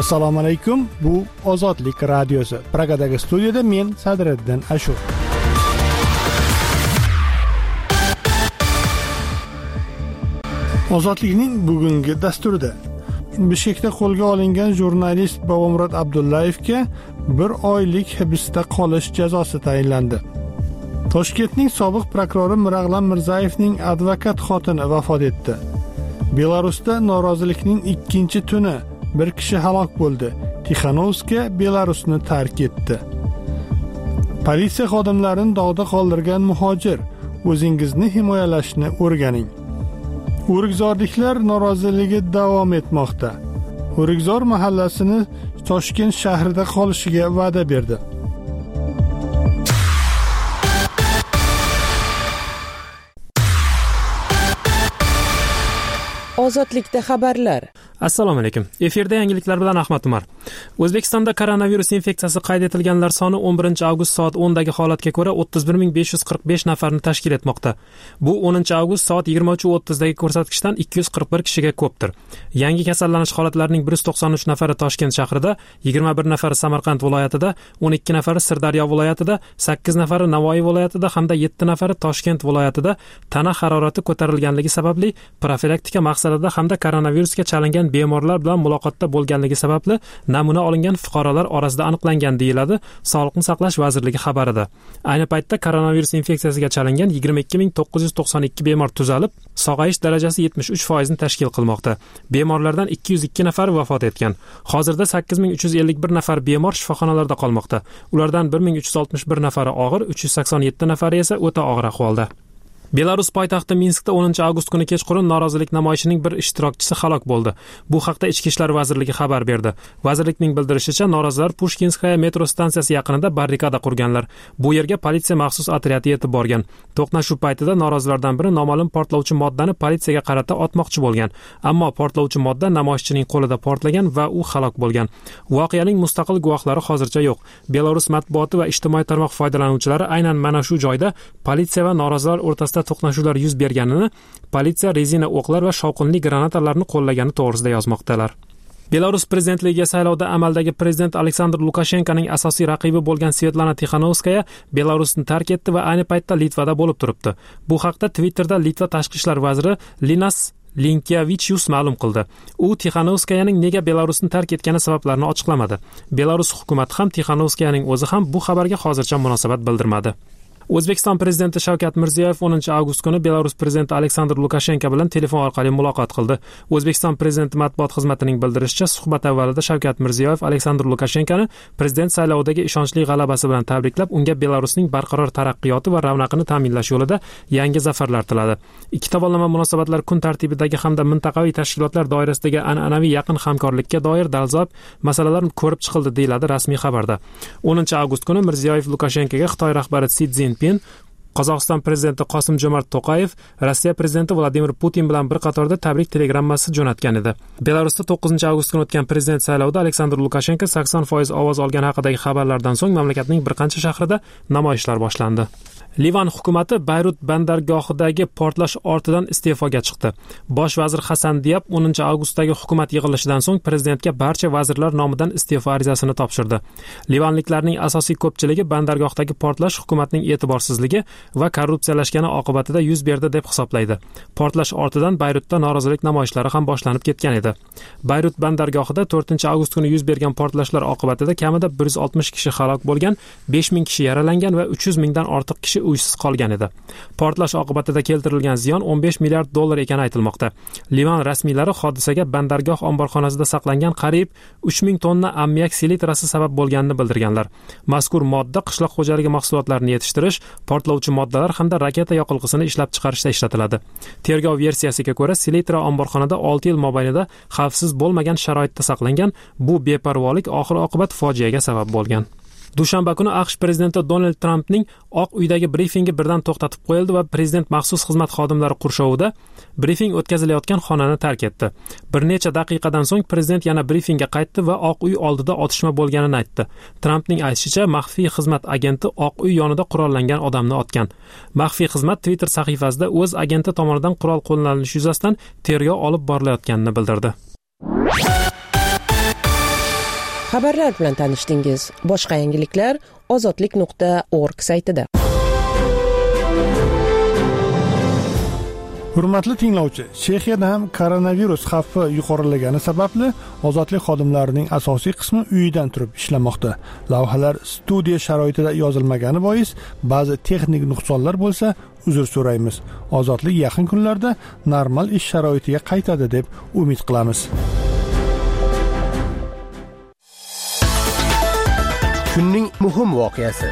Assalomu alaykum. Bu Ozodlik radiosi. Pragadagi studiyada men Sadriddin Ashur. Ozodlikning bugungi dasturida Bishkekda qo'lga olingan jurnalist Bobomurod Abdullayevga 1 oylik hibsda qolish jazosi tayinlandi. Toshkentning sobiq prokurori Mirag'lan Mirzayevning advokat xotini vafot etdi. Belarusda norozilikning 2-tuni bir kishi halok bo'ldi. Tixanovska Belarusni tark etdi. Politsiya xodimlarini dog'da qoldirgan muhojir, o'zingizni himoyalashni o'rganing. O'rikzorliklar noroziligi davom etmoqda. O'rikzor mahallasini Toshkent shahrida qolishiga va'da berdi. Ozodlikda xabarlar. Assalomu alaykum. Efirda yangiliklar bilan Ahmad Umar. O'zbekistonda koronavirus infeksiyasi qayd etilganlar soni 11 avgust soat 10 dagi holatga ko'ra 31545 nafarni tashkil etmoqda. Bu 10 avgust soat 23:30 dagi ko'rsatkichdan 241 kishiga ko'pdir. Yangi kasallanish holatlarining 193 nafari Toshkent shahrida, 21 nafari Samarqand viloyatida, 12 nafari Sirdaryo viloyatida, 8 nafari Navoiy viloyatida hamda 7 nafari Toshkent viloyatida tana harorati ko'tarilganligi sababli profilaktika maqsadida hamda koronavirusga chalingan bemorlar bilan muloqotda bo'lganligi sababli namuna olingan fuqarolar orasida aniqlangan deyiladi Sog'liqni saqlash vazirligi xabarida. Ayni paytda koronavirus infeksiyasiga chalingan 22992 bemor tuzalib, sog'ayish darajasi 73% ni tashkil qilmoqda. Bemorlardan 202 nafari vafot etgan. Hozirda 8351 nafar bemor shifoxonalarda qolmoqda. Ulardan 1361 nafari og'ir, 387 nafari esa o'ta og'ir ahvolda. Belarus poytaxti Minskda 10 avgust kuni kechqurun norozilik namoyishining bir ishtirokchisi halok bo'ldi. Bu haqda Ichki ishlar vazirligi xabar berdi. Vazirlikning bildirishicha, norozilar Pushkinskaya metro stansiyasi yaqinida barrikada qurganlar. Bu yerga politsiya maxsus otryadi yetib borgan. To'qnashuv paytida norozilardan biri noma'lum portlovchi moddani politsiyaga qarata otmoqchi bo'lgan. Ammo portlovchi modda namoyishchining qo'lida portlagan va u halok bo'lgan. Voqeaning mustaqil guvohlari hozircha yo'q. Belarus matbuoti va ijtimoiy tarmoq foydalanuvchilari aynan mana shu joyda politsiya va norozilar o'rtasida to'qnashuvlar yuz berganini, politsiya rezina o'qlar va shovqinli granatalarni qo'llagani to'g'risida yozmoqdalar. Belarus prezidentligiga saylovda amaldagi prezident Aleksandr Lukashenkoning asosiy raqibi bo'lgan Svetlana Tixanovskaya Belarusni tark etdi va ayni paytda Litvada bo'lib turibdi. Bu haqda Twitterda Litva tashqi ishlar vaziri Linas Linkevichius ma'lum qildi. U Tixanovskayaning nega Belarusni tark etgani sabablarini ochiqlamadi. Belarus hukumati ham Tixanovskayaning o'zi ham bu xabarga hozircha munosabat bildirmadi. O'zbekiston prezidenti Shavkat Mirziyoyev 10 avgust kuni Belarus prezidenti Aleksandr Lukashenko bilan telefon orqali muloqot qildi. O'zbekiston prezidenti matbuot xizmatining bildirishicha, suhbat avvalida Shavkat Mirziyoyev Aleksandr Lukashenkoni prezident saylovidagi ishonchli g'alabasi bilan tabriklab, unga Belarusning barqaror taraqqiyoti va ravnaqini ta'minlash yo'lida yangi zafarlar tiladi. Ikki tomonlama munosabatlar kun tartibidagi hamda mintaqaviy tashkilotlar doirasidagi an'anaviy yaqin hamkorlikka doir dolzarb masalalar ko'rib chiqildi, deyiladi rasmiy xabarda. 10 avgust kuni Mirziyoyev Lukashenkoga Xitoy rahbari Si Szinpin, Qozog'iston prezidenti Qosim-Jomart To'qayev, Rossiya prezidenti Vladimir Putin bilan bir qatorda tabrik telegrammasi jo'natgan edi. Belarusda 9 avgust kuni o'tgan prezident saylovida Aleksandr Lukashenko 80% ovoz olgani haqidagi xabarlardan so'ng mamlakatning bir qancha shahrida namoyishlar boshlandi. Livan hukumati Bayrut bandargohidagi portlash ortidan iste'foga chiqdi. Bosh vazir Hasan Diab 10 avgustdagi hukumat yig'ilishidan so'ng prezidentga barcha vazirlar nomidan iste'fo arizasini topshirdi. Livanliklarning asosiy ko'pchiligi bandargohdagi portlash hukumatning e'tiborsizligi va korrupsiyalashgani oqibatida yuz berdi deb hisoblaydi. Portlash ortidan Bayrutda norozilik namoyishlari ham boshlanib ketgan edi. Bayrut bandargohida 4 avgust kuni yuz bergan portlashlar oqibatida kamida 160 kishi halok bo'lgan, 5000 kishi yaralangan va 300 mingdan ortiq kishi uysiz qolgan edi. Portlash oqibatida keltirilgan ziyon $15 milliard ekani aytilmoqda. Livan rasmiylari hodisaga bandargoh omborxonasida saqlangan qariyb 3000 tonna ammiak selitrasi sabab bo'lganini bildirganlar. Mazkur modda qishloq xo'jaligi mahsulotlarini yetishtirish, portlovchi moddalar hamda raketa yoqilg'isini ishlab chiqarishda ishlatiladi. Tergov versiyasiga ko'ra, selitra omborxonada 6 yil mobaynida xavfsiz bo'lmagan sharoitda saqlangan. Bu beparvolik oxir-oqibat fojiaga sabab bo'lgan. Dushanba kuni AQSh prezidenti Donald Trampning Oq uydagi brifingi birdan to'xtatib qo'yildi va prezident maxsus xizmat xodimlari qurshovida brifing o'tkazilayotgan xonani tark etdi. Bir necha daqiqadan so'ng prezident yana brifingga qaytdi va Oq uy oldida otishma bo'lganini aytdi. Trampning aytishicha, maxfiy xizmat agenti Oq uy yonida qurollangan odamni otgan. Maxfiy xizmat Twitter sahifasida o'z agenti tomonidan qurol qo'llanilishi yuzasidan tergov olib borilayotganini bildirdi. xabarlar bilan tanishdingiz. Boshqa yangiliklar ozodlik.org saytida. Hurmatli tinglovchi, Chexiyada ham koronavirus xavfi yuqorilagani sababli ozodlik xodimlarining asosiy qismi uyidan turib ishlamoqda. Lavhalar studiya sharoitida yozilmagani bois ba'zi texnik nuqsonlar bo'lsa, uzr so'raymiz. Ozodlik yaqin kunlarda normal ish sharoitiga qaytadi deb umid qilamiz. Kunning muhim voqeasi.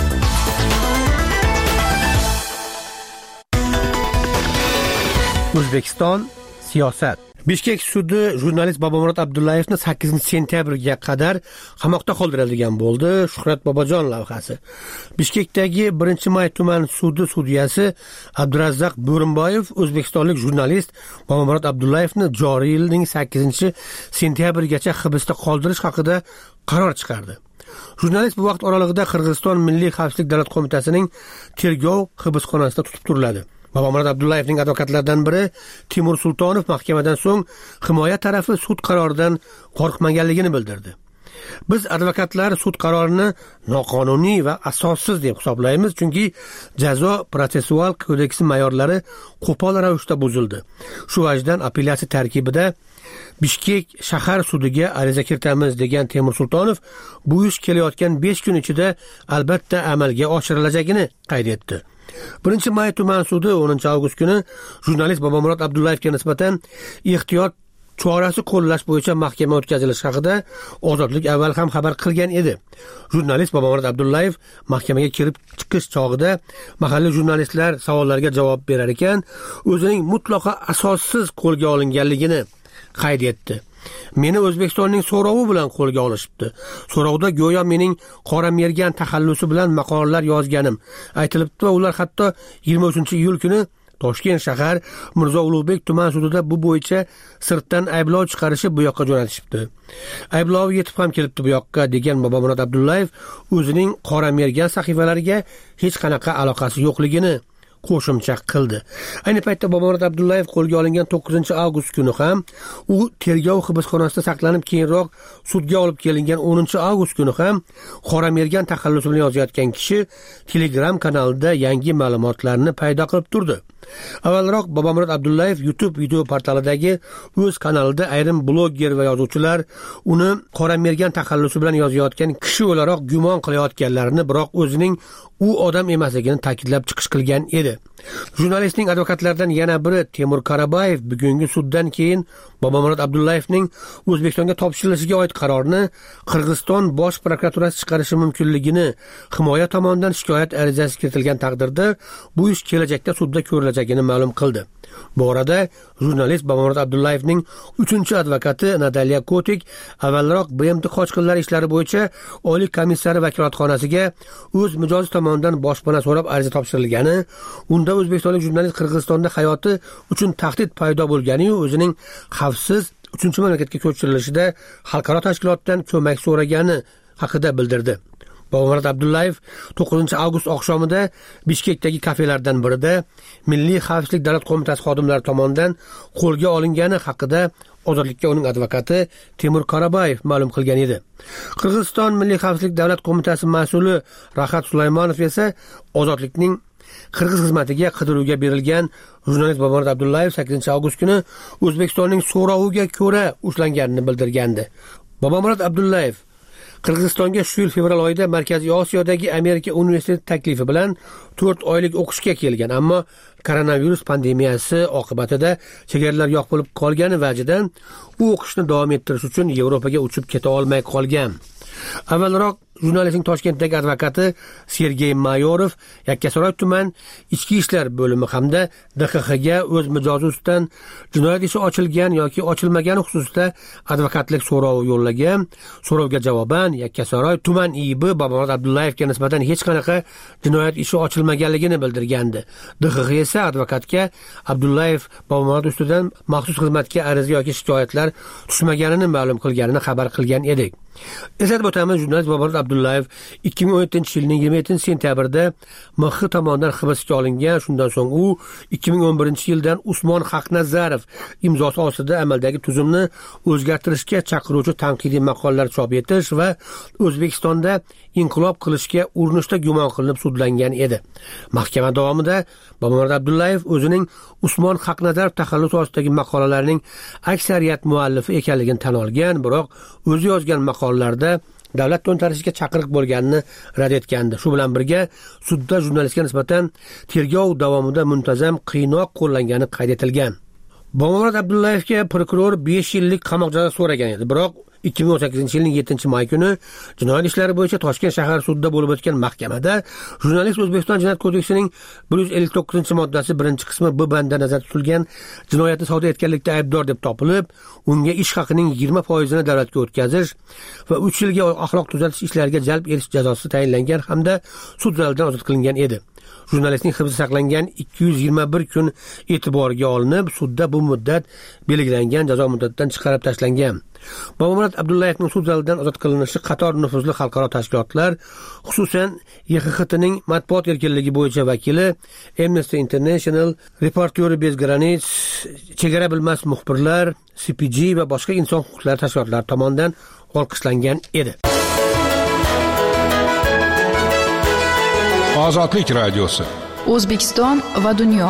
O'zbekiston siyosat. Bishkek sudi jurnalist Bobomurod Abdullayevni 8-sentyabrga qadar qamoqda qoldirilgan bo'ldi. Shuhrat Bobojon lavhasi. Bishkekdagi 1-may tuman sudi sudyasi Abdurazzaq Bo'rinboyev o'zbekistonlik jurnalist Bobomurod Abdullayevni joriy yilning 8-sentyabrgacha hibsda qoldirish haqida qaror chiqardi. Jurnalist bu vaqt oralig'ida Qirg'iziston Milliy xavfsizlik davlat qo'mitasining tergov hibsxonasida tutib turiladi. Bobomurod Abdullayevning advokatlaridan biri Timur Sultonov mahkamadan so'ng himoya tarafi sud qaroridan qo'rqmaganligini bildirdi. Biz advokatlar sud qarorini noqonuniy va asossiz deb hisoblaymiz, chunki jazo protsessual kodeksi mayorlari qo'pol ravishda buzildi. Shu vajdan apellyatsiya tarkibida Bishkek shahar sudiga ariza kiritamiz degan Timur Sultonov bu ish kelayotgan 5 kun ichida albatta amalga oshirilajagini qayd etdi. 1-may tuman sudi 10-avgust kuni jurnalist Bobomurod Abdullayevga nisbatan ehtiyot chorasi qo'llash bo'yicha mahkama o'tkazilishi haqida Ozodlik avval ham xabar qilgan edi. Jurnalist Bobomurod Abdullayev mahkamaga kirib chiqish chog'ida mahalliy jurnalistlar savollariga javob berar ekan, o'zining mutlaqo asossiz qo'lga olinganligini qayd etdi. Meni O'zbekistonning so'rovi bilan qo'lga olishibdi. So'rovda go'yo mening qora mergan taxallusi bilan maqolalar yozganim aytilibdi va ular hatto 23-iyul kuni Toshkent shahar Mirzo Ulug'bek tuman sudida bu bo'yicha sirtdan ayblov chiqarishi bu yoqqa jo'natishibdi. Ayblov yetib ham kelibdi bu yoqqa degan Bobomurod Abdullayev o'zining qora mergan sahifalariga hech qanaqa aloqasi yo'qligini qo'shimcha qildi. Ayni paytda Bobomurod Abdullayev qo'lga olingan 9-avgust kuni ham u tergov hibsxonasida saqlanib, keyinroq sudga olib kelingan 10-avgust kuni ham qora mergan taxallusi bilan yozayotgan kishi Telegram kanalida yangi ma'lumotlarni paydo qilib turdi. Avvalroq Bobomurod Abdullayev YouTube video portalidagi o'z kanalida ayrim blogger va yozuvchilar uni qora mergan taxallusi bilan yozayotgan kishi o'laroq gumon qilayotganlarini, biroq o'zining u odam emasligini ta'kidlab chiqish qilgan edi. Jurnalistning advokatlaridan yana biri Temur Karabayev bugungi suddan keyin Bobomurod Abdullayevning O'zbekistonga topshirilishiga oid qarorni Qirg'iziston bosh prokuraturasi chiqarishi mumkinligini, himoya tomonidan shikoyat arizasi kiritilgan taqdirda bu ish kelajakda sudda ko'rilajagini ma'lum qildi. Bu orada jurnalist Bobomurod Abdullayevning 3-advokati Nadaliya Kotik avvalroq BMT qochqinlar ishlari bo'yicha Oliy komissari vakolatxonasiga o'z mijozi tomonidan boshpana so'rab ariza topshirilgani, unda o'zbekistonlik jurnalist Qirg'izistonda hayoti uchun tahdid paydo bo'lgani-yu o'zining xavfsiz 3-mamlakatga ko'chirilishida xalqaro tashkilotdan ko'mak so'ragani haqida bildirdi. Bobomurod Abdullayev 9-avgust oqshomida Bishkekdagi kafelardan birida Milliy xavfsizlik davlat qo'mitasi xodimlari tomonidan qo'lga olingani haqida Ozodlikka uning advokati Temur Karabayev ma'lum qilgan edi. Qirg'iziston Milliy xavfsizlik davlat qo'mitasi mas'uli Rahat Sulaymonov esa Ozodlikning Qirg'iz xizmatiga qidiruvga berilgan jurnalist Bobomurod Abdullayev 8-avgust kuni O'zbekistonning so'roviga ko'ra ushlanganini bildirgandi. Bobomurod Abdullayev Qirg'izistonga shu yil fevral oyida Markaziy Osiyodagi Amerika universiteti taklifi bilan 4 oylik o'qishga kelgan, ammo koronavirus pandemiyasi oqibatida chegaralar yopilib qolgani vajidan u o'qishni davom ettirish uchun Yevropaga uchib keta olmay qolgan. Avvalroq jurnalistning Toshkentdagi advokati Sergey Mayorov Yakkasaroy tuman ichki ishlar bo'limi hamda DXXga o'z mijozi ustidan jinoyat ishi ochilgan yoki ochilmagani xususida advokatlik so'rovi yo'llagan. So'rovga javoban Yakkasaroy tuman IIB Bobomurod Abdullayevga nisbatan hech qanaqa jinoyat ishi ochilmaganligini bildirgandi. DXX esa advokatga Abdullayev Bobomurod ustidan maxsus xizmatga ariza yoki shikoyatlar tushmaganini ma'lum qilganini xabar qilgan edik. Eslatib o'tamiz, jurnalist Bobomurod Abdullayev 2017-yilning 27-sentyabrida MX tomonidan hibsga olingan. Shundan so'ng u 2011-yildan Usmon Haqnazarov imzosi ostida amaldagi tuzumni o'zgartirishga chaqiruvchi tanqidiy maqolalar chop etish va O'zbekistonda inqilob qilishga urinishda gumon qilinib sudlangan edi. Mahkama davomida Bobomurod Abdullayev o'zining Usmon Haqnazarov taxallusi ostidagi maqolalarning aksariyat muallifi ekanligini tan olgan, biroq o'zi yozgan maqolalarda davlat to'ntarishiga chaqiriq bo'lganini rad etgandi. Shu bilan birga sudda jurnalistga nisbatan tergov davomida muntazam qiynoq qo'llangani qayd etilgan. Bobomurod Abdullayevga prokuror 5 yillik qamoq jazosi so'ragan edi, biroq 2018-yilning 7-may kuni jinoyat ishlari bo'yicha Toshkent shahar sudida bo'lib o'tgan mahkamada jurnalist O'zbekiston Jinoyat kodeksining 159-moddasi 1-qismi B banda nazarda tutilgan jinoyatni sodir etganlikda aybdor deb topilib, unga ish haqining 20%ni davlatga o'tkazish va 3 yilga axloq tuzatish ishlariga jalb etish jazosi tayinlangan hamda sud zalidan ozod qilingan edi. Jurnalistning hibsda saqlangan 221 kun e'tiborga olinib, sudda bu muddat belgilangan jazo muddatidan chiqarib tashlangan. Bobomurod Abdullayevning sud zalidan ozod qilinishi qator nufuzli xalqaro tashkilotlar, xususan YXHTning matbuot erkinligi bo'yicha vakili, Amnesty International, Reporters bez granic, chegara bilmas muxbirlar, CPG va boshqa inson huquqlari tashkilotlari tomonidan olqishlangan edi. Ozodlik radiosi. O'zbekiston va dunyo.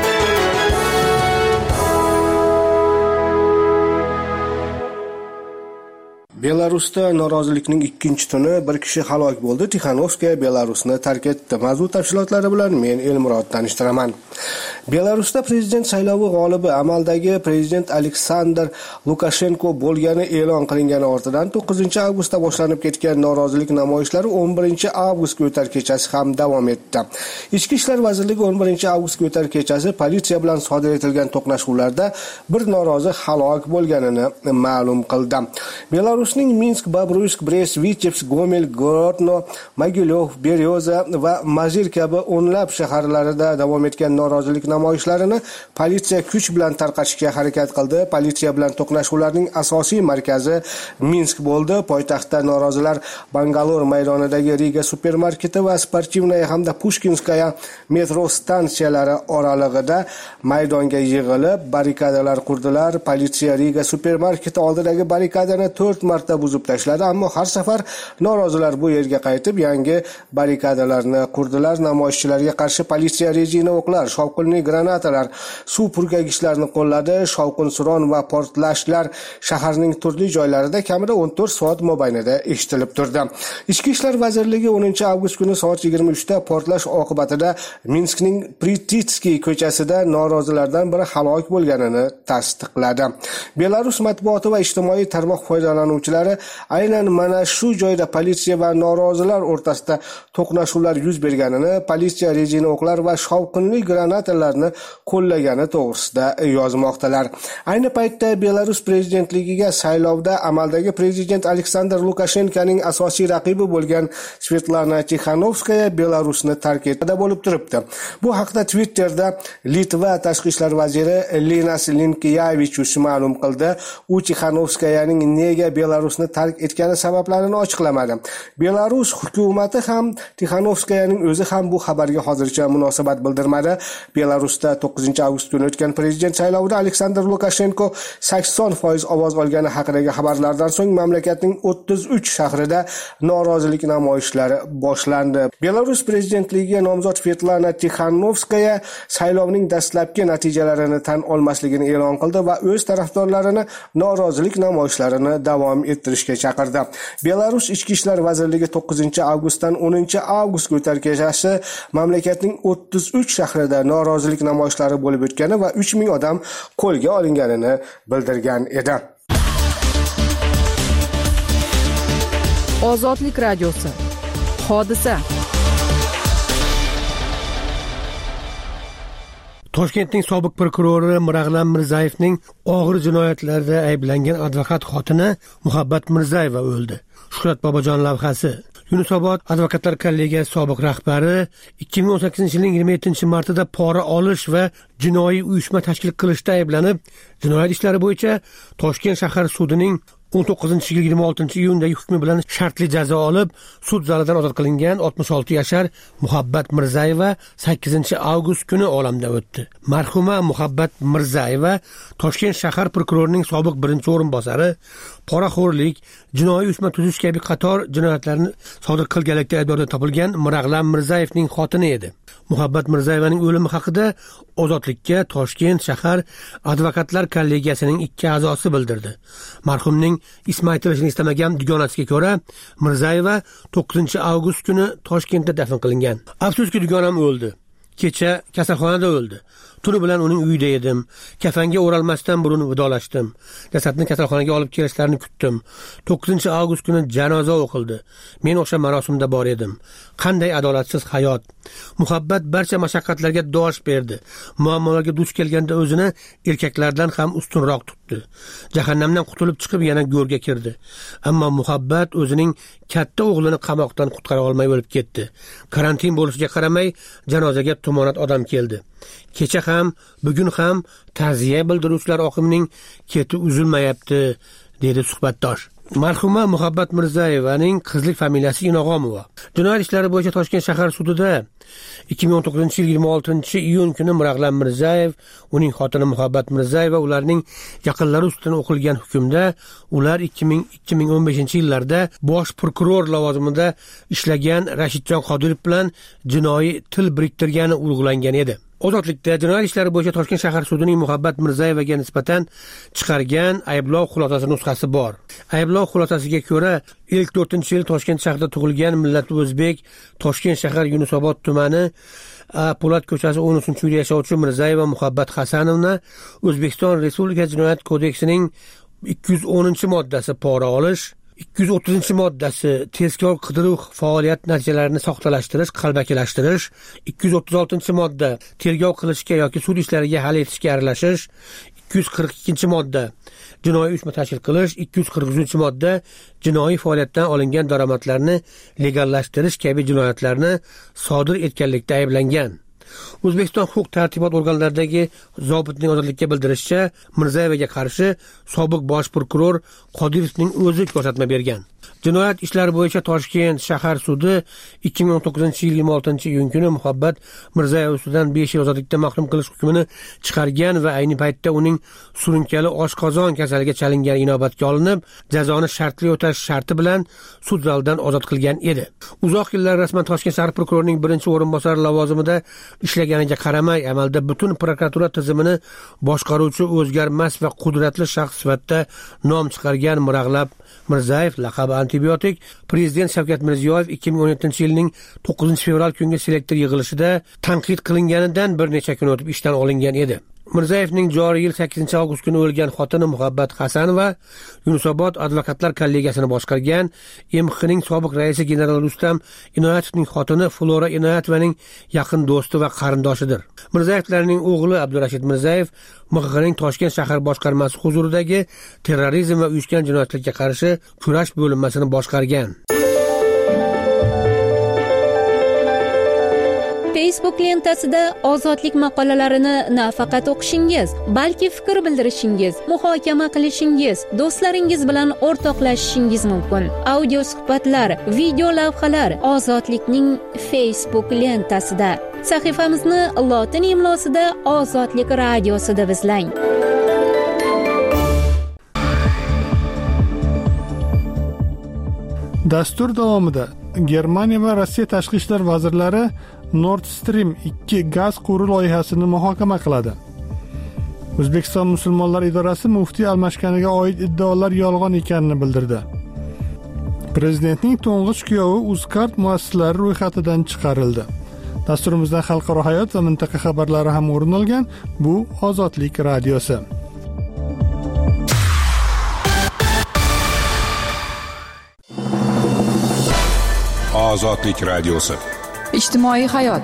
Belarusda norozilikning 2-tuni bir kishi halok bo'ldi. Tixanovskaya Belarusni tark etdi. Mavzu tafsilotlari bilan men Elmurod tanishtiraman. Belarusda prezident saylovi g'olibi amaldagi prezident Aleksandr Lukashenko bo'lgani e'lon qilingani ortidan 9-avgustda boshlanib ketgan norozilik namoyishlari 11-avgustga o'tar kechasi ham davom etdi. Ichki ishlar vazirligi 11-avgustga o'tar kechasi politsiya bilan sodir etilgan to'qnashuvlarda bir norozi halok bo'lganini ma'lum qildi. Belarusning Minsk, Babruisk, Brest, Vitebsk, Gomel, Grodno, Mogilyov, Beryoza va Mazir kabi o'nlab shaharlarida davom etgan norozilik namoyishlarini politsiya kuch bilan tarqatishga harakat qildi. Politsiya bilan to'qnashuvlarning asosiy markazi Minsk bo'ldi. Poytaxtda norozilar Bangalore maydonidagi Riga supermarketi va Sportivnaya hamda Pushkinskaya metro stansiyalari oralig'ida maydonga yig'ilib, barrikadalar qurdilar. Politsiya Riga supermarketi oldidagi barrikadani 4 marta buzib tashladi, ammo har safar norozilar bu yerga qaytib yangi barrikadalarni qurdilar. Namoyishchilarga qarshi politsiya rezina o'qlar, shovqinli granatalar, suv purkagichlarini qo'lladi. Shovqin-suron va portlashlar shaharning turli joylarida kamida 14 soat mobaynida eshitilib turdi. Ichki ishlar vazirligi 10-avgust kuni soat 23 da portlash oqibatida Minskning Prititskiy ko'chasida norozilardan biri halok bo'lganini tasdiqladi. Belarus matbuoti va ijtimoiy tarmoq foydalanuvchilari aynan mana shu joyda politsiya va norozilar o'rtasida to'qnashuvlar yuz berganini, politsiya rezina o'qlar va shovqinli granatalarni qo'llagani to'g'risida yozmoqdalar. Ayni paytda Belarus prezidentligiga saylovda amaldagi prezident Aleksandr Lukashenkoning asosiy raqibi bo'lgan Svetlana Tixanovskaya Belarusni tark etdi bo'lib turibdi. Bu haqda Twitterda Litva tashqi ishlar vaziri Linas Linkevičius ma'lum qildi. U Tixanovskayaning nega Belarusni tark etgani sabablarini ochiqlamadi. Belarus hukumati ham Tixanovskayaning o'zi ham bu xabarga hozircha munosabat bildirmadi. Belarusda 9-avgust kuni o'tgan prezident saylovida Aleksandr Lukashenko 80% ovoz olgani haqidagi xabarlardan so'ng mamlakatning 33 shahrida norozilik namoyishlari boshlandi. Belarus prezidentligiga nomzod Svetlana Tixanovskaya saylovning dastlabki natijalarini tan olmasligini e'lon qildi va o'z tarafdorlarini norozilik namoyishlarini davom ettirishga chaqirdi. Belarus ichki ishlar vazirligi 9-avgustdan 10-avgustga o'tar kechasi mamlakatning 33 shahrida norozilik namoyishlari bo'lib o'tgani va 3000 odam qo'lga olinganini bildirgan edi. Ozodlik radiosi. Hodisa. Toshkentning sobiq prokurori Mirag'lam Mirzayevning og'ir jinoyatlarda ayblangan advokat xotini Muhabbat Mirzayeva o'ldi. Shuhrat Bobojon lavhasi. Yunusobod advokatlar kollegiyasi sobiq rahbari 2018-yilning 27-martida pora olish va jinoiy uyushma tashkil qilishda ayblanib, jinoyat ishlari bo'yicha Toshkent shahar sudining 19-26 hukmi bilan shartli jazo olib sud zalidan ozod qilingan 66 yashar Muhabbat Mirzayeva 8-avgust kuni olamdan o'tdi. Marhuma Muhabbat Mirzayeva Toshkent shahar prokurorining sobiq birinchi o'rinbosari, poraxo'rlik, jinoiy uyushma tuzish kabi qator jinoyatlarni sodir qilganlikda aybdor topilgan Mirag'lam Mirzayevning xotini edi. Muhabbat Mirzayevaning o'limi haqida ozodlikka Toshkent shahar advokatlar kollegiyasining 2 a'zosi bildirdi. Marhumning ismi aytilishini istamagan dugonasiga ko'ra, Mirzayeva 9-avgust kuni Toshkentda dafn qilingan. Afsuski dugonam o'ldi. Kecha kasalxonada o'ldi. Tuni bilan uning uyida edim. Kafanga o'ralmasdan burun vidolashdim. Jasadni kasalxonaga olib kelishlarini kutdim. 9-avgust kuni janoza o'qildi. Men o'sha marosimda bor edim. Qanday adolatsiz hayot. Muhabbat barcha mashaqqatlarga dosh berdi. Muammolarga duch kelganda o'zini erkaklardan ham ustunroq tutdi. Jahannamdan qutulib chiqib yana go'rga kirdi. Ammo Muhabbat o'zining katta o'g'lini qamoqdan qutqara olmay o'lib ketdi. Karantin bo'lishiga qaramay janozaga tumonat odam keldi. Kecha ham, bugun ham ta'ziya bildiruvchilar oqimining keti uzilmayapti, dedi suhbatdosh. Marhuma Muhabbat Mirzayevaning qizlik familiyasi Inog'omova. Jinoyat ishlari bo'yicha Toshkent shahar sudida 2019-yil 26-iyun kuni Mirag'lam Mirzayev, uning xotini Muhabbat Mirzayeva ularning yaqinlari ustidan o'qilgan hukmda ular 2000-2015-yillarda bosh prokuror lavozimida ishlagan Rashidjon Qodirov bilan jinoiy til biriktirgani urg'ulangan edi. Ozodlikda jinoyat ishlari bo'yicha Toshkent shahar sudining Muhabbat Mirzayevaga nisbatan chiqargan ayblov xulosasi nusxasi bor. Ayblov xulosasiga ko'ra, 54-yil Toshkent shahrida tug'ilgan millati o'zbek, Toshkent shahar Yunusobod tumani Po'lat ko'chasi 13-uyda yashovchi Mirzayeva Muhabbat Hasanovna O'zbekiston Respublikasi Jinoyat kodeksining 210-moddasi pora olish, 230-moddasi tezkor qidiruv faoliyat natijalarini soxtalashtirish, qalbakilashtirish, 236-modda tergov qilishga yoki sud ishlariga hal etishga aralashish, 242-modda jinoiy uyushma tashkil qilish, 243-modda jinoiy faoliyatdan olingan daromadlarni legallashtirish kabi jinoyatlarni sodir etganlikda ayblangan. O'zbekiston huquq-tartibot organlaridagi zobitning ozodlikka bildirishicha, Mirzayevaga qarshi sobiq bosh prokuror Qodirovning o'zi ko'rsatma bergan. Jinoyat ishlari bo'yicha Toshkent shahar sudi 2019-yil 26-iyun kuni Muhabbat Mirzayeva ustidan 5 yil ozodlikdan mahrum qilish hukmini chiqargan va ayni paytda uning surunkali oshqozon kasaliga chalingani inobatga olinib, jazoni shartli o'tash sharti bilan sud zalidan ozod qilgan edi. Uzoq yillar rasman Toshkent shahar prokurorining birinchi o'rinbosari lavozimida ishlaganiga qaramay, amalda butun prokuratura tizimini boshqaruvchi o'zgarmas va qudratli shaxs sifatida nom chiqargan Mirag'lam Mirzayev laqabi antibiotik Prezident Shavkat Mirziyoyev 2017-yilning 9-fevral kungi selektor yig'ilishida tanqid qilinganidan bir necha kun o'tib ishdan olingan edi. Mirzayevning joriy yil 8-avgust kuni o'lgan xotini Muhabbat Hasanova Yunusobod advokatlar kollegiyasini boshqargan, MXning sobiq raisi general Rustam Inoyatovning xotini Flora Inoyatovaning yaqin do'sti va qarindoshidir. Mirzayevlarning o'g'li Abdurashid Mirzayev MXning Toshkent shahar boshqarmasi huzuridagi terrorizm va uyushgan jinoyatlarga qarshi kurash bo'linmasini boshqargan. Facebook lentasida ozodlik maqolalarini nafaqat o'qishingiz, balki fikr bildirishingiz, muhokama qilishingiz, do'stlaringiz bilan o'rtoqlashishingiz mumkin. Audio suhbatlar, video lavhalar ozodlikning Facebook lentasida. Sahifamizni lotin imlosida Ozodlik radiosida izlang. Dastur davomida Germaniya va Rossiya tashqi ishlar vazirlari Nord Stream 2 gaz quvuri loyihasini muhokama qiladi. O'zbekiston musulmonlar idorasi muftiy almashganiga oid iddaolar yolg'on ekanini bildirdi. Prezidentning to'ng'ich kuyovi Uzcard muassisalari ro'yxatidan chiqarildi. Dasturimizdan xalqaro hayot va mintaqa xabarlari ham o'rin olgan. Bu Ozodlik radiosi. Ozodlik radiosi. ijtimoiy hayot.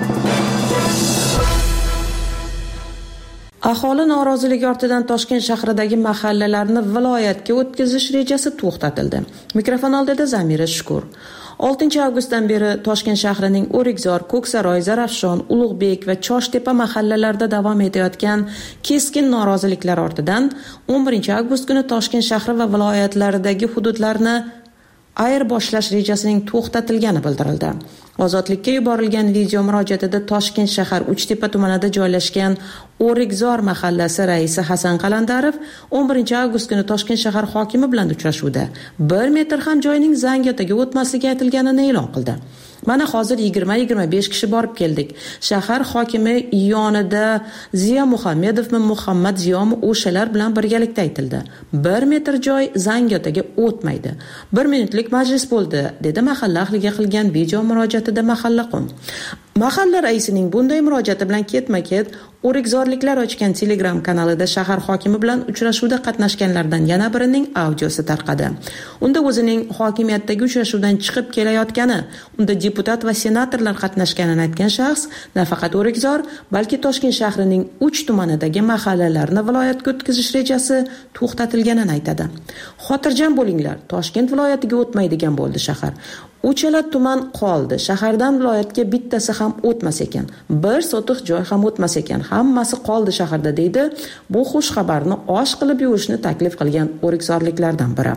Aholi noroziligi ortidan Toshkent shahridagi mahallalarni viloyatga o'tkazish rejasi to'xtatildi. Mikrofon oldida Zamira Shukur. 6-avgustdan beri Toshkent shahrining O'rikzor, Ko'ksaroy, Zarafshon, Ulug'bek va Choshtepa mahallalarida davom etayotgan keskin noroziliklar ortidan 11-avgust kuni Toshkent shahri va viloyatlaridagi hududlarni ayirboshlash rejasining to'xtatilgani bildirildi. Ozodlikka yuborilgan video murojaatida Toshkent shahar Uchtepa tumanida joylashgan O'rikzor mahallasi raisi Hasan Qalandarov 11-avgust kuni Toshkent shahar hokimi bilan uchrashuvda 1 metr ham joyning Zangiotaga o'tmasligi aytilganini e'lon qildi. Mana hozir 20-25 kishi borib keldik. Shahar hokimi yonida Ziyo Muhammedovmi, Muhammad Ziyomi o'shalar bilan birgalikda aytildi. 1 metr joy Zangiotaga o'tmaydi. 1 minutlik majlis bo'ldi, dedi mahalla ahliga qilgan video murojaatida mahalla-qum. Mahalla raisining bunday murojaati bilan ketma-ket O'rikzorliklar ochgan Telegram kanalida shahar hokimi bilan uchrashuvda qatnashganlardan yana birining audiosi tarqadi. Unda o'zining hokimiyatdagi uchrashuvdan chiqib kelayotgani, unda deputat va senatorlar qatnashganini aytgan shaxs nafaqat O'rikzor, balki Toshkent shahrining 3 tumanidagi mahallalarni viloyatga o'tkazish rejasi to'xtatilganini aytadi. Xotirjam bo'linglar, Toshkent viloyatiga o'tmaydigan bo'ldi shahar. Uchala tuman qoldi. Shahardan viloyatga bittasi ham o'tmas ekan. 1 sotiq joy ham o'tmas ekan. Hammasi qoldi shaharda, deydi. Bu xush xabarni osh qilib yurishni taklif qilgan o'rikzorliklardan biri.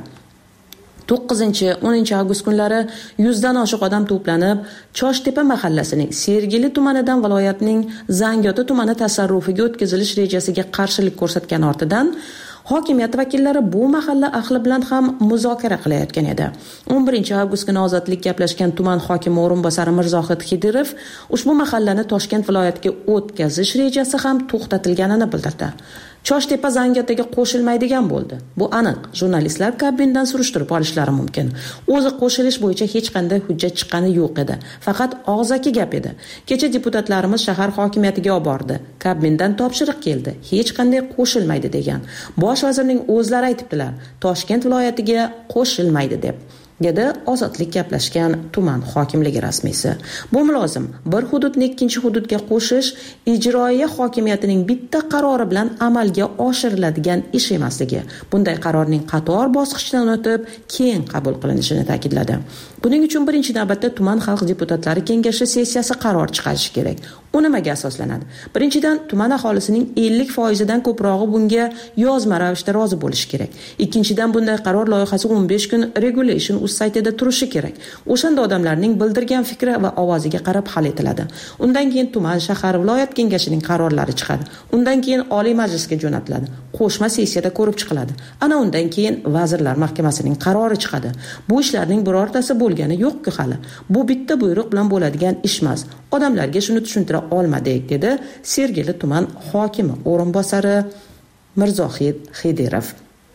9-10 avgust kunlari 100 dan oshiq odam to'planib, Choshtepa mahallasining Sergeli tumanidan viloyatning Zangiota tumani tasarrufiga o'tkazilish rejasiga qarshilik ko'rsatgan ortidan hokimiyat vakillari bu mahalla ahli bilan ham muzokara qilayotgan edi. 11-avgust kuni Ozodlik gaplashgan tuman hokimi o'rinbosari Mirzohid Xidirov ushbu mahallani Toshkent viloyatiga o'tkazish rejasi ham to'xtatilganini bildirdi. Choshtepa Zangiotaga qo'shilmaydigan bo'ldi. Bu aniq. Jurnalistlar Kabmindan surishtirib olishlari mumkin. O'zi qo'shilish bo'yicha hech qanday hujjat chiqqani yo'q edi. Faqat og'zaki gap edi. Kecha deputatlarimiz shahar hokimiyatiga olib bordi. Kabmindan topshiriq keldi. Hech qanday qo'shilmaydi degan. Bosh vazirning o'zlari aytibdilar, Toshkent viloyatiga qo'shilmaydi deb. dedi Ozodlik gaplashgan tuman hokimligi rasmiysi. Bu mulozim bir hududni ikkinchi hududga qo'shish ijroiya hokimiyatining bitta qarori bilan amalga oshiriladigan ish emasligi, bunday qarorning qator bosqichdan o'tib keyin qabul qilinishini ta'kidladi. Buning uchun birinchi navbatda tuman xalq deputatlari kengashi sessiyasi qaror chiqarishi kerak. U nimaga asoslanadi? Birinchidan, tuman aholisining 50% dan ko'prog'i bunga yozma ravishda rozi bo'lishi kerak. Ikkinchidan, bunday qaror loyihasi 15 kun regulation uz saytida turishi kerak. O'shanda odamlarning bildirgan fikri va ovoziga qarab hal etiladi. Undan keyin tuman, shahar, viloyat kengashining qarorlari chiqadi. Undan keyin Oliy Majlisga jo'natiladi. Qo'shma sessiyada ko'rib chiqiladi. Ana undan keyin Vazirlar Mahkamasining qarori chiqadi. Bu ishlarning birortasi bo'lgani yo'q-ku hali. Bu bitta buyruq bilan bo'ladigan ish emas. Odamlarga shuni tushuntira olmadik, dedi Sergeli tuman hokimi o'rinbosari Mirzohid Xidirov.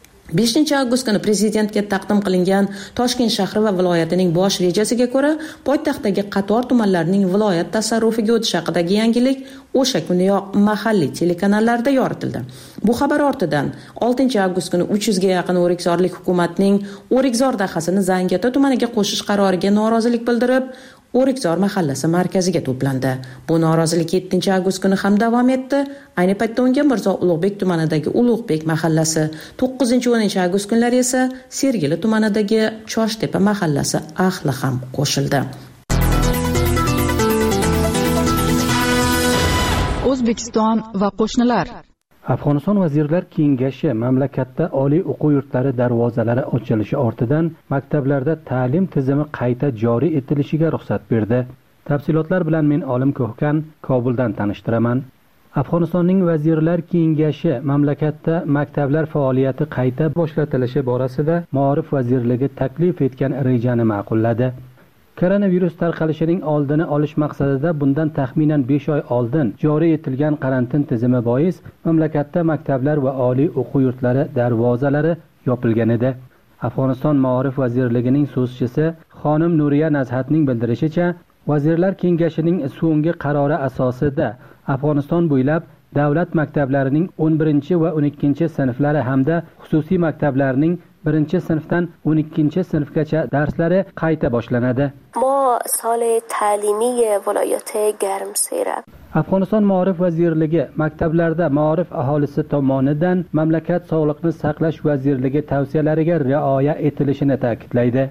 5-avgust kuni prezidentga taqdim qilingan Toshkent shahri va viloyatining bosh rejasiga ko'ra, poytaxtdagi qator tumanlarning viloyat tasarrufiga o'tish haqidagi yangilik o'sha kuniyoq mahalliy telekanallarda yoritildi. Bu xabar ortidan 6-avgust kuni 300 ga yaqin o'rikzorlik hukumatning O'rikzor dahasini Zangiota tumaniga qo'shish qaroriga norozilik bildirib, O'rikzor mahallasi markaziga to'plandi. Bu norozilik 7-avgust kuni ham davom etdi. Ayni paytda unga Mirzo Ulug'bek tumanidagi Ulug'bek mahallasi, 9-10-avgust kunlari esa Sergeli tumanidagi Choshtepa mahallasi ahli ham qo'shildi. O'zbekiston va qo'shnilar. Afg'oniston Vazirlar Kengashi mamlakatda oliy o'quv yurtlari darvozalari ochilishi ortidan maktablarda ta'lim tizimi qayta joriy etilishiga ruxsat berdi. Tafsilotlar bilan men Olim Ko'hkan Kobuldan tanishtiraman. Afg'onistonning Vazirlar Kengashi mamlakatda maktablar faoliyati qayta boshlatilishi borasida Ma'rif vazirligi taklif etgan rejani ma'qulladi. Koronavirus tarqalishining oldini olish maqsadida bundan taxminan 5 oy oldin joriy etilgan karantin tizimi bois mamlakatda maktablar va oliy o'quv yurtlari darvozalari yopilgan edi. Afg'oniston Ma'rif vazirligining so'zchisi xonim Nuriya Nazhatning bildirishicha, Vazirlar Kengashining so'nggi qarori asosida Afg'oniston bo'ylab davlat maktablarining 11 va 12 sinflari hamda xususiy maktablarning 1-sinfdan 12-sinfgacha darslari qayta boshlanadi. ما سال تعلیمی ولایت گرمسیر. Afg'oniston Ma'rif vazirligi maktablarda ma'rif aholisi tomonidan mamlakat Sog'liqni saqlash vazirligi tavsiyalariga rioya etilishini ta'kidlaydi.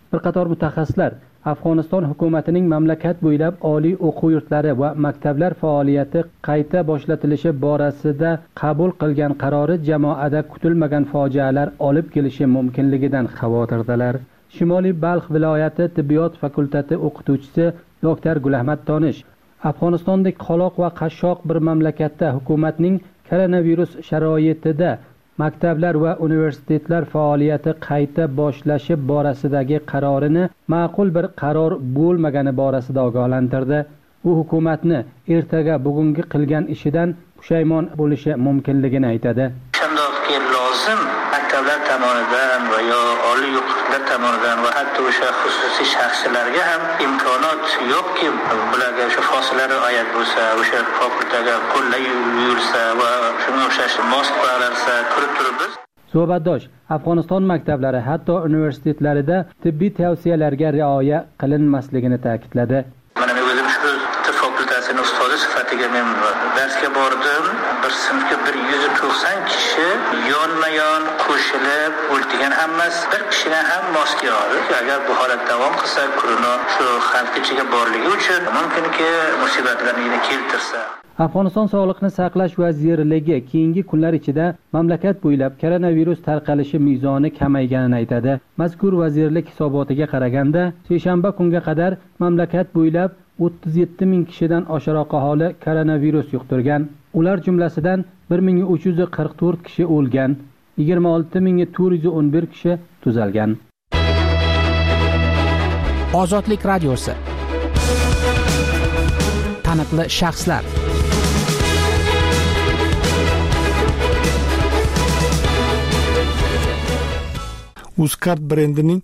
Bir qator mutaxassislar Afg'oniston hukumatining mamlakat bo'ylab oliy o'quv yurtlari va maktablar faoliyati qayta boshlatilishi borasida qabul qilgan qarori jamoada kutilmagan fojialar olib kelishi mumkinligidan xavotirdalar. Shimoliy Balx viloyati tibbiyot fakulteti o'qituvchisi doktor Gulahmat Tonish Afg'onistondek qoloq va qashshoq bir mamlakatda hukumatning koronavirus sharoitida maktablar va universitetlar faoliyati qayta boshlashi borasidagi qarorini ma'qul bir qaror bo'lmagani borasida ogohlantirdi. U hukumatni ertaga bugungi qilgan ishidan pushaymon bo'lishi mumkinligini aytadi. Lozim maktablar tomonidan va yo oliy o'qituvchilar tomonidan va hatto o'sha xususiy shaxslarga ham imkoniyat yo'qki, bularga o'sha fosilaga rioya bo'lsa, o'sha fakultetaga qo'llay yursa va shunga o'xshash moskvalarsa ko'rib turibmiz. Suhbatdosh Afg'oniston maktablari hatto universitetlarida tibbiy tavsiyalarga rioya qilinmasligini ta'kidladi. Mana men o'zim shu tibb fakültəsinin ustozi sifatida men darsga bordim. Bir sinfga 190 kishi yonma-yon qo'shilib o'ldigan, hammasi bir kishidan ham moska oldi. Agar bu holat davom qilsa, koronavirus shu xalq ichiga borligi uchun mumkinki musibatlarni keltirsa. Afg'oniston Sog'liqni saqlash vazirligi keyingi kunlar ichida mamlakat bo'ylab koronavirus tarqalishi mezoni kamayganini aytadi. Mazkur vazirlik hisobotiga qaraganda, seshanba kunga qadar mamlakat bo'ylab 37 ming kishidan oshiqroq aholi koronavirus yuqtirgan. Ular jumlasidan 1344 kishi o'lgan, 26411 kishi tuzalgan. Ozodlik radiosi. Taniqli shaxslar. Uzcard brendining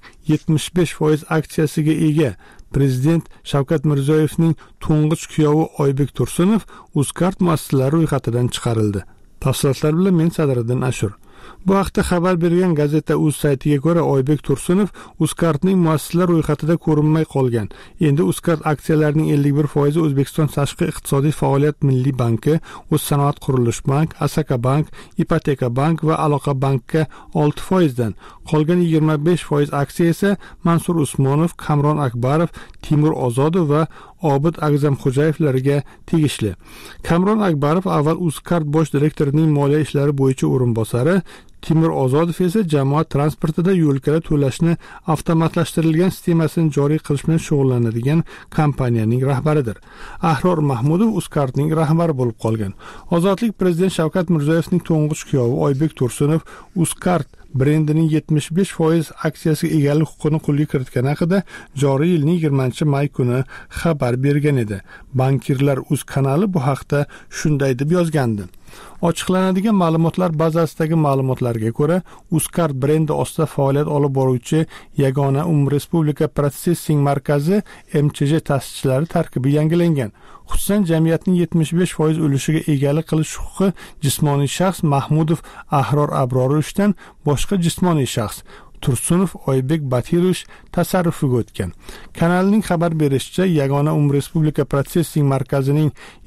75% aksiyasiga ega Prezident Shavkat Mirziyoyevning to'ng'ich kuyovi Oybek Tursunov Uzcard muassasalari ro'yxatidan chiqarildi. Tafsilotlar bilan men Sadriddin Ashur. Bu haqda xabar bergan gazeta Uz saytiga ko'ra, Oybek Tursunov Uzcardning muassasalar ro'yxatida ko'rinmay qolgan. Endi Uzcard aksiyalarining 51% O'zbekiston Tashqi iqtisodiy faoliyat milliy banki, O'zsanoat qurilish bank, Asaka bank, Ipoteka bank va Aloqa bankka 6% dan, qolgan 25% aksiya esa Mansur Usmonov, Kamron Akbarov, Timur Ozodov va Obid Agzamxo'jayevlarga tegishli. Kamron Akbarov avval Uzcard bosh direktorining moliya ishlari bo'yicha o'rinbosari, Timur Ozodov esa jamoat transportida yo'lkala to'lashni avtomatlashtirilgan sistemasini joriy qilish bilan shug'ullanadigan kompaniyaning rahbaridir. Ahror Mahmudov Uzcardning rahbari bo'lib qolgan. Ozodlik prezident Shavkat Mirziyoyevning to'ng'ich kuyovi Oybek Tursunov Uzcard brendining 75% aksiyasiga egalik huquqini qo'lga kiritgani haqida joriy yilning 20-may kuni xabar bergan edi. Bankirlar Uz kanali bu haqda shunday deb yozgandi. Ochiqlanadigan ma'lumotlar bazasidagi ma'lumotlarga ko'ra, Uzcard brendi ostida faoliyat olib boruvchi yagona umumrespublika protsessing markazi MCJ ta'sischilari tarkibi yangilangan. Xususan, jamiyatning 75% ulušiga egalik qilish huquqi jismoniy shaxs Mahmudov Ahror Abrorovичdan boshqa jismoniy shaxs Tursunov Oybek Batirovich tasarrufiga o'tgan. Kanalning xabar berishicha, yagona umumrespublika protsessing markazining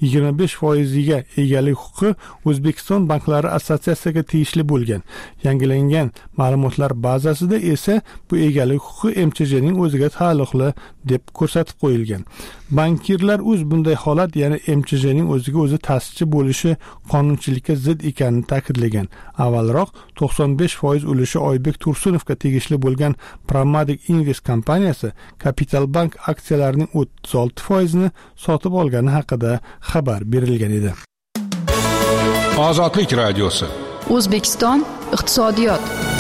25%ga egalik huquqi O'zbekiston banklari assotsiatsiyasiga tegishli bo'lgan. Yangilangan ma'lumotlar bazasida esa bu egalik huquqi MCJning o'ziga taalluqli deb ko'rsatib qo'yilgan. Bankirlar Uz bunday holat, ya'ni MCJning o'ziga o'zi ta'sischi bo'lishi qonunchilikka zid ekanini ta'kidlagan. Avvalroq 95% ulushi Oybek Tursunovga tegishli bo'lgan Pramatic Invest kompaniyasi Capital Bank aksiyalarining 36%ni sotib olgani haqida xabar berilgan edi. Ozodlik radiosi. O'zbekiston iqtisodiyot.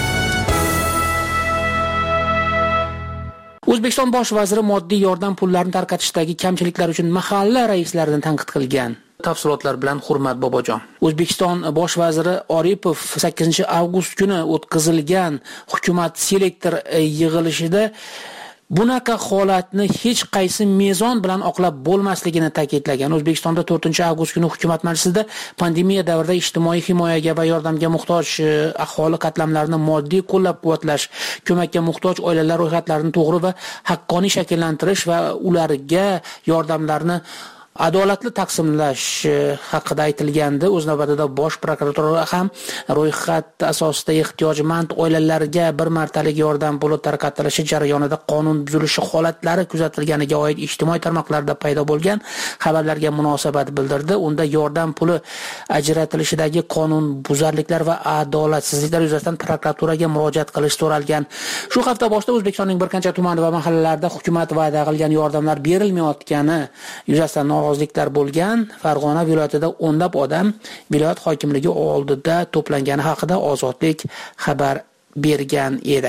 O'zbekiston bosh vaziri moddiy yordam pullarini tarqatishdagi kamchiliklar uchun mahalla raislarini tanqid qilgan. Tafsilotlar bilan Hurmat Bobojon. O'zbekiston bosh vaziri Oripov 8-avgust kuni o'tkazilgan hukumat selektor yig'ilishida bunaqa holatni hech qaysi mezon bilan oqlab bo'lmasligini ta'kidlagan. O'zbekistonda 4-avgust kuni hukumat majlisida pandemiya davrida ijtimoiy himoyaga va yordamga muhtoj aholi qatlamlarini moddiy qo'llab-quvvatlash, ko'makka muhtoj oilalar ro'yxatlarini to'g'ri va haqqoniy shakllantirish va ularga yordamlarni adolatli taqsimlash haqida aytilgandi. O'z navbatida bosh prokuratura ham ro'yxat asosida ehtiyojmand oilalarga bir martalik yordam puli tarqatilishi jarayonida qonun buzilishi holatlari kuzatilganiga oid ijtimoiy tarmoqlarda paydo bo'lgan xabarlarga munosabat bildirdi. Unda yordam puli ajratilishidagi qonun buzarliklar va adolatsizliklar yuzasidan prokuraturaga murojaat qilish so'ralgan. Shu hafta boshida O'zbekistonning bir qancha tuman va mahallalarida hukumat va'da qilgan yordamlar berilmayotgani yuzasidan noroziliklar bo'lgan. Farg'ona viloyatida o'nlab odam viloyat hokimligi oldida to'plangani haqida Ozodlik xabar bergan edi.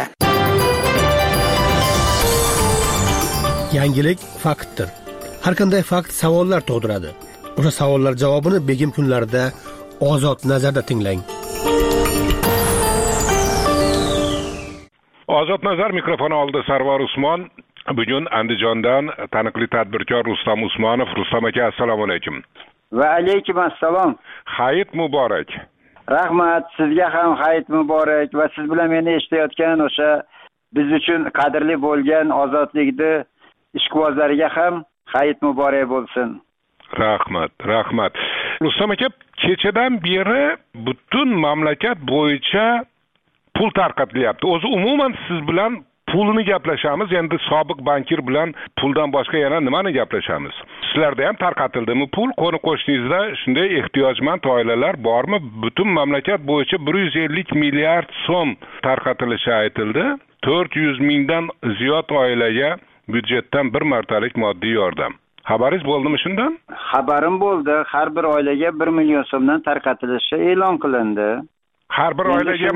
Yangilik faktdir. Har qanday fakt savollar tug'diradi. O'sha savollar javobini begim kunlarida Ozod nazarda tinglang. Ozod nazar mikrofoni oldida Sarvar Usmon. Bugun Andijondan taniqli tadbirkor Rustam Usmonov. Rustam aka, assalomu alaykum. Va alaykum assalom. Hayit muborak. Rahmat, sizga ham hayit muborak va siz bilan meni eshitayotgan o'sha biz uchun qadrli bo'lgan ozodlikni ishqibozlariga ham hayit muborak bo'lsin. Rahmat. Rustam aka, kechadan beri butun mamlakat bo'yicha pul tarqatilyapti. O'zi umuman siz bilan pulni gaplashamiz. Endi sobiq bankir bilan puldan boshqa yana nimani gaplashamiz? Sizlarda ham tarqatildimi pul? Qo'ni qo'shningizda shunday ehtiyojmand oilalar bormi? Butun mamlakat bo'yicha 150 milliard so'm tarqatilishi aytildi. 400 mingdan ziyod oilaga byudjetdan bir martalik moddiy yordam. Xabaringiz bo'ldimi shundan? Xabarim bo'ldi. Har bir oilaga 1 million so'mdan tarqatilishi e'lon qilindi. Har bir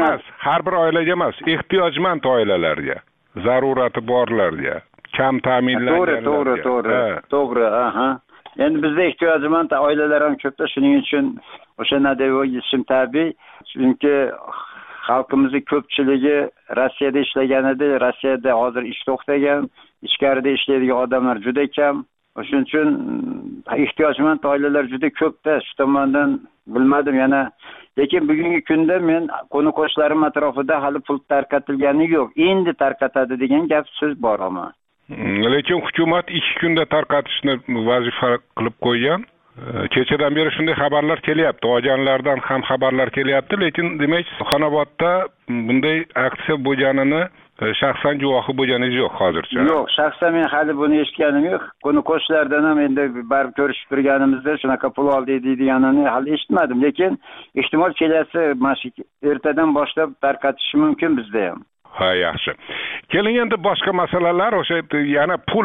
oilaga emas, ehtiyojmand oilalarga, zarurati borlarga, kam ta'minlanganlarga. To'g'ri, aha. Endi bizda ehtiyojmand oilalar ham ko'pda, shuning uchun o'sha nadevo yetishim tabiiy. Chunki xalqimizning ko'pchiligi Rossiyada ishlagan edi. Rossiyada hozir ish to'xtagan, ichkarida ishlaydigan odamlar juda kam. Shuning uchun ehtiyojmand oilalar juda ko'pda. Shu tomondan bilmadim yana. Lekin bugungi kunda men qo'ni qo'shnilarim atrofida hali pul tarqatilgani yo'q. Endi tarqatadi degan gap so'z bor ama. Lekin hukumat 2 kunda tarqatishni vazifa qilib qo'ygan. Kechadan beri shunday xabarlar kelyapti. Ojanlardan ham xabarlar kelyapti, lekin demak, Xonobodda bunday aksiya bo'lganini shaxsan guvohi bo'lganingiz yo'q hozircha. Yo'q, shaxsan men hali buni eshitganim yo'q. Qo'ni qo'shnilardan ham endi barib ko'rishib turganimizda shunaqa pul oldi deganini hali eshitmadim, lekin ehtimol kelasi ertadan boshlab tarqatishi mumkin bizda ham. Ha, yaxshi. Keling endi boshqa masalalar, o'sha yana pul,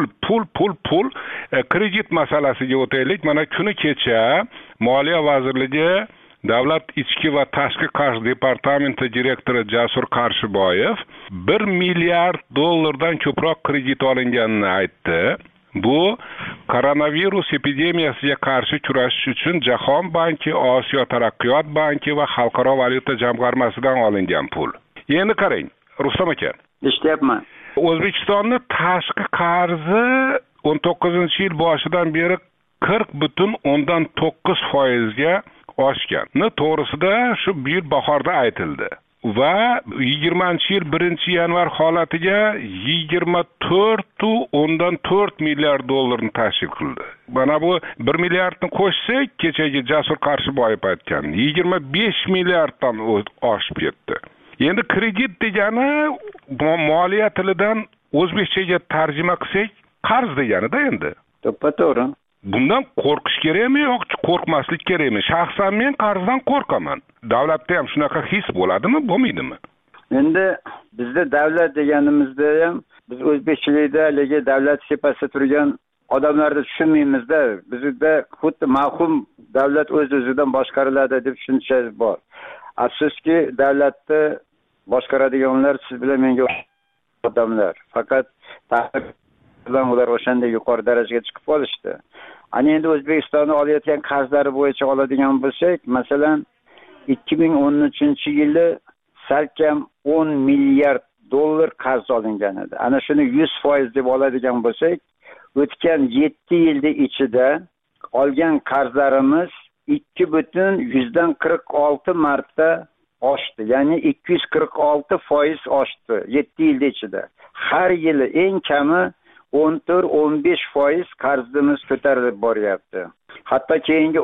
kredit masalasiga o'taylik. Mana kuni kecha Moliya vazirligi Davlat ichki va tashqi qarz departamenti direktori Jasur Qarshiboyev 1 milliard dollardan ko'proq kredit olinganini aytdi. Bu koronavirus epidemiyasiga qarshi kurashish uchun Jahon banki, Osiyo taraqqiyot banki va Xalqaro valyuta jamg'armasidan olingan pul. Endi qarang, Rustam aka. Eshityapman. O'zbekistonning tashqi qarzi 19-yil boshidan beri 40.9% ga oshgan. To'g'risida shu bu yil bahorda aytildi. Va 20-yil 1-yanvar holatiga 24.4 milliard dollarni tashkil qildi. Mana bu 1 milliardni qo'shsak, kechagi Jasur Qarshiboyev aytgan 25 milliarddan oshib ketdi. Endi kredit degani moliya tilidan o'zbekchaga tarjima qilsak, qarz degani-da endi. To'g'ri. Bundan qo'rqish kerakmi yoki qo'rqmaslik kerakmi? Shaxsan men qarzdan qo'rqaman. Davlatda ham shunaqa his bo'ladimi, bo'lmaydimi? Endi bizda davlat deganimizda ham biz o'zbekchilikda haligi davlat sepasida turgan odamlarni tushunmaymizda. Bizda xuddi mavhum davlat o'z-o'zidan boshqariladi deb tushuncha bor. Afsuski davlatni boshqaradiganlar siz bilan menga odamlar. Faqat bilan ular o'shanda yuqori darajaga chiqib qolishdi. Ana endi O'zbekistonning olayotgan qarzlari bo'yicha oladigan bo'lsak, masalan 2013-yili salkam 10 milliard dollar qarz olingan edi. Ana shuni 100% deb oladigan bo'lsak, o'tgan 7 yilda ichida olgan qarzlarimiz 2.46 marta oshdi. Ya'ni 246% oshdi 7 yilda ichida. Har yili eng kami 14-15% qarzimiz ko'tarilib boryapti. Hatto keyingi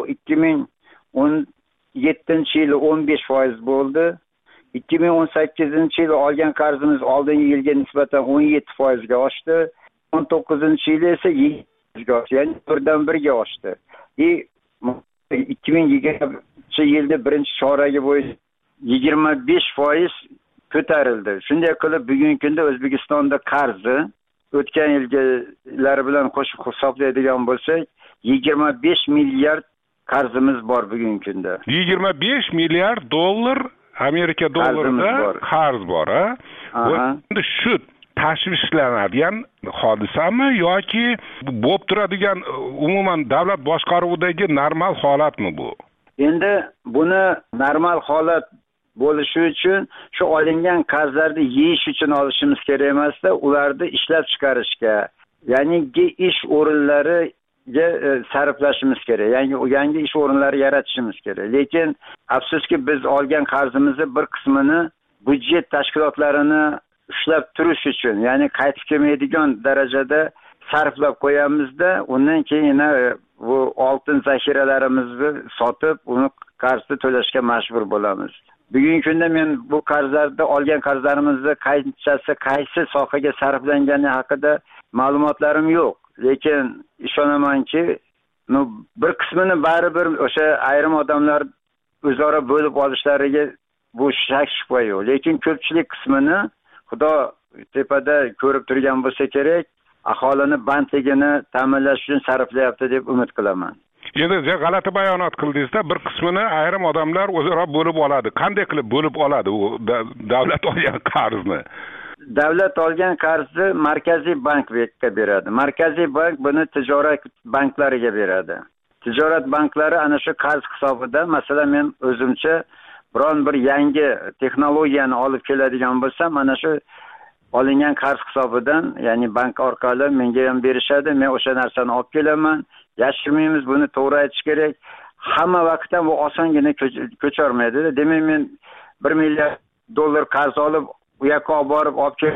2017-yili 15% bo'ldi. 2018-yili olgan qarzimiz oldingi yilga nisbatan 17% ga oshdi. 19-yili esa 7% ga oshdi, ya'ni 4dan 1 ga oshdi. 2020-yilda birinchi choragi bo'yicha 25% ko'tarildi. Shunday qilib bugungi kunda O'zbekistonda qarzi o'tgan yilgilar bilan qo'shib hisoblaydigan bo'lsak, 25 milliard qarzimiz bor bugungi kunda. 25 milliard dollar Amerika dollarida qarz bor, ha? Endi shu tashvishlanadigan hodisami yoki bo'lib turadigan umuman davlat boshqaruvidagi normal holatmi bu? Endi buni normal holat bo'lishi uchun shu olingan qarzlarni yeyish uchun olishimiz kerak emasda, ularni ishlab chiqarishga, ya'ni ish o'rinlariga sarflashimiz kerak. Yangi ish o'rinlari yaratishimiz kerak. Lekin afsuski biz olgan qarzimizni bir qismini budjet tashkilotlarini ushlab turish uchun, ya'ni qaytib kelmaydigan darajada sarflab qo'yamizda, undan keyin bu oltin zaxiralarimizni sotib, uni qarzni to'lashga majbur bo'lamiz. Bugungi kunda men bu qarzlarda olgan qarzlarimizni qanchasi qaysi sohaga sarflangani haqida ma'lumotlarim yo'q. Lekin ishonamanki, bir qismini baribir o'sha ayrim odamlar o'zaro bo'lib olishlariga bu shak shubha yo'q. Lekin ko'pchilik qismini Xudo tepada ko'rib turgan bo'lsa kerak, aholini bandligini ta'minlash uchun sarflayapti deb umid qilaman. Endi g'alati bayonot qildingizda, bir qismini ayrim odamlar o'zaro bo'lib oladi. Qanday qilib bo'lib oladi u davlat olgan qarzni? Davlat olgan qarzni Markaziy bankga beradi. Markaziy bank buni tijorat banklariga beradi. Tijorat banklari ana shu qarz hisobidan, masalan, men o'zimcha biron bir yangi texnologiyani olib keladigan bo'lsam, mana shu olingan qarz hisobidan, ya'ni bank orqali menga ham berishadi. Men o'sha narsani olib kelaman. Yashirmaymiz, buni to'g'ri aytish kerak. Hamma vaqtda bu osongina ko'charmaydi. Demak, men 1 milliard dollar qarz olib, u yoqqa borib kelib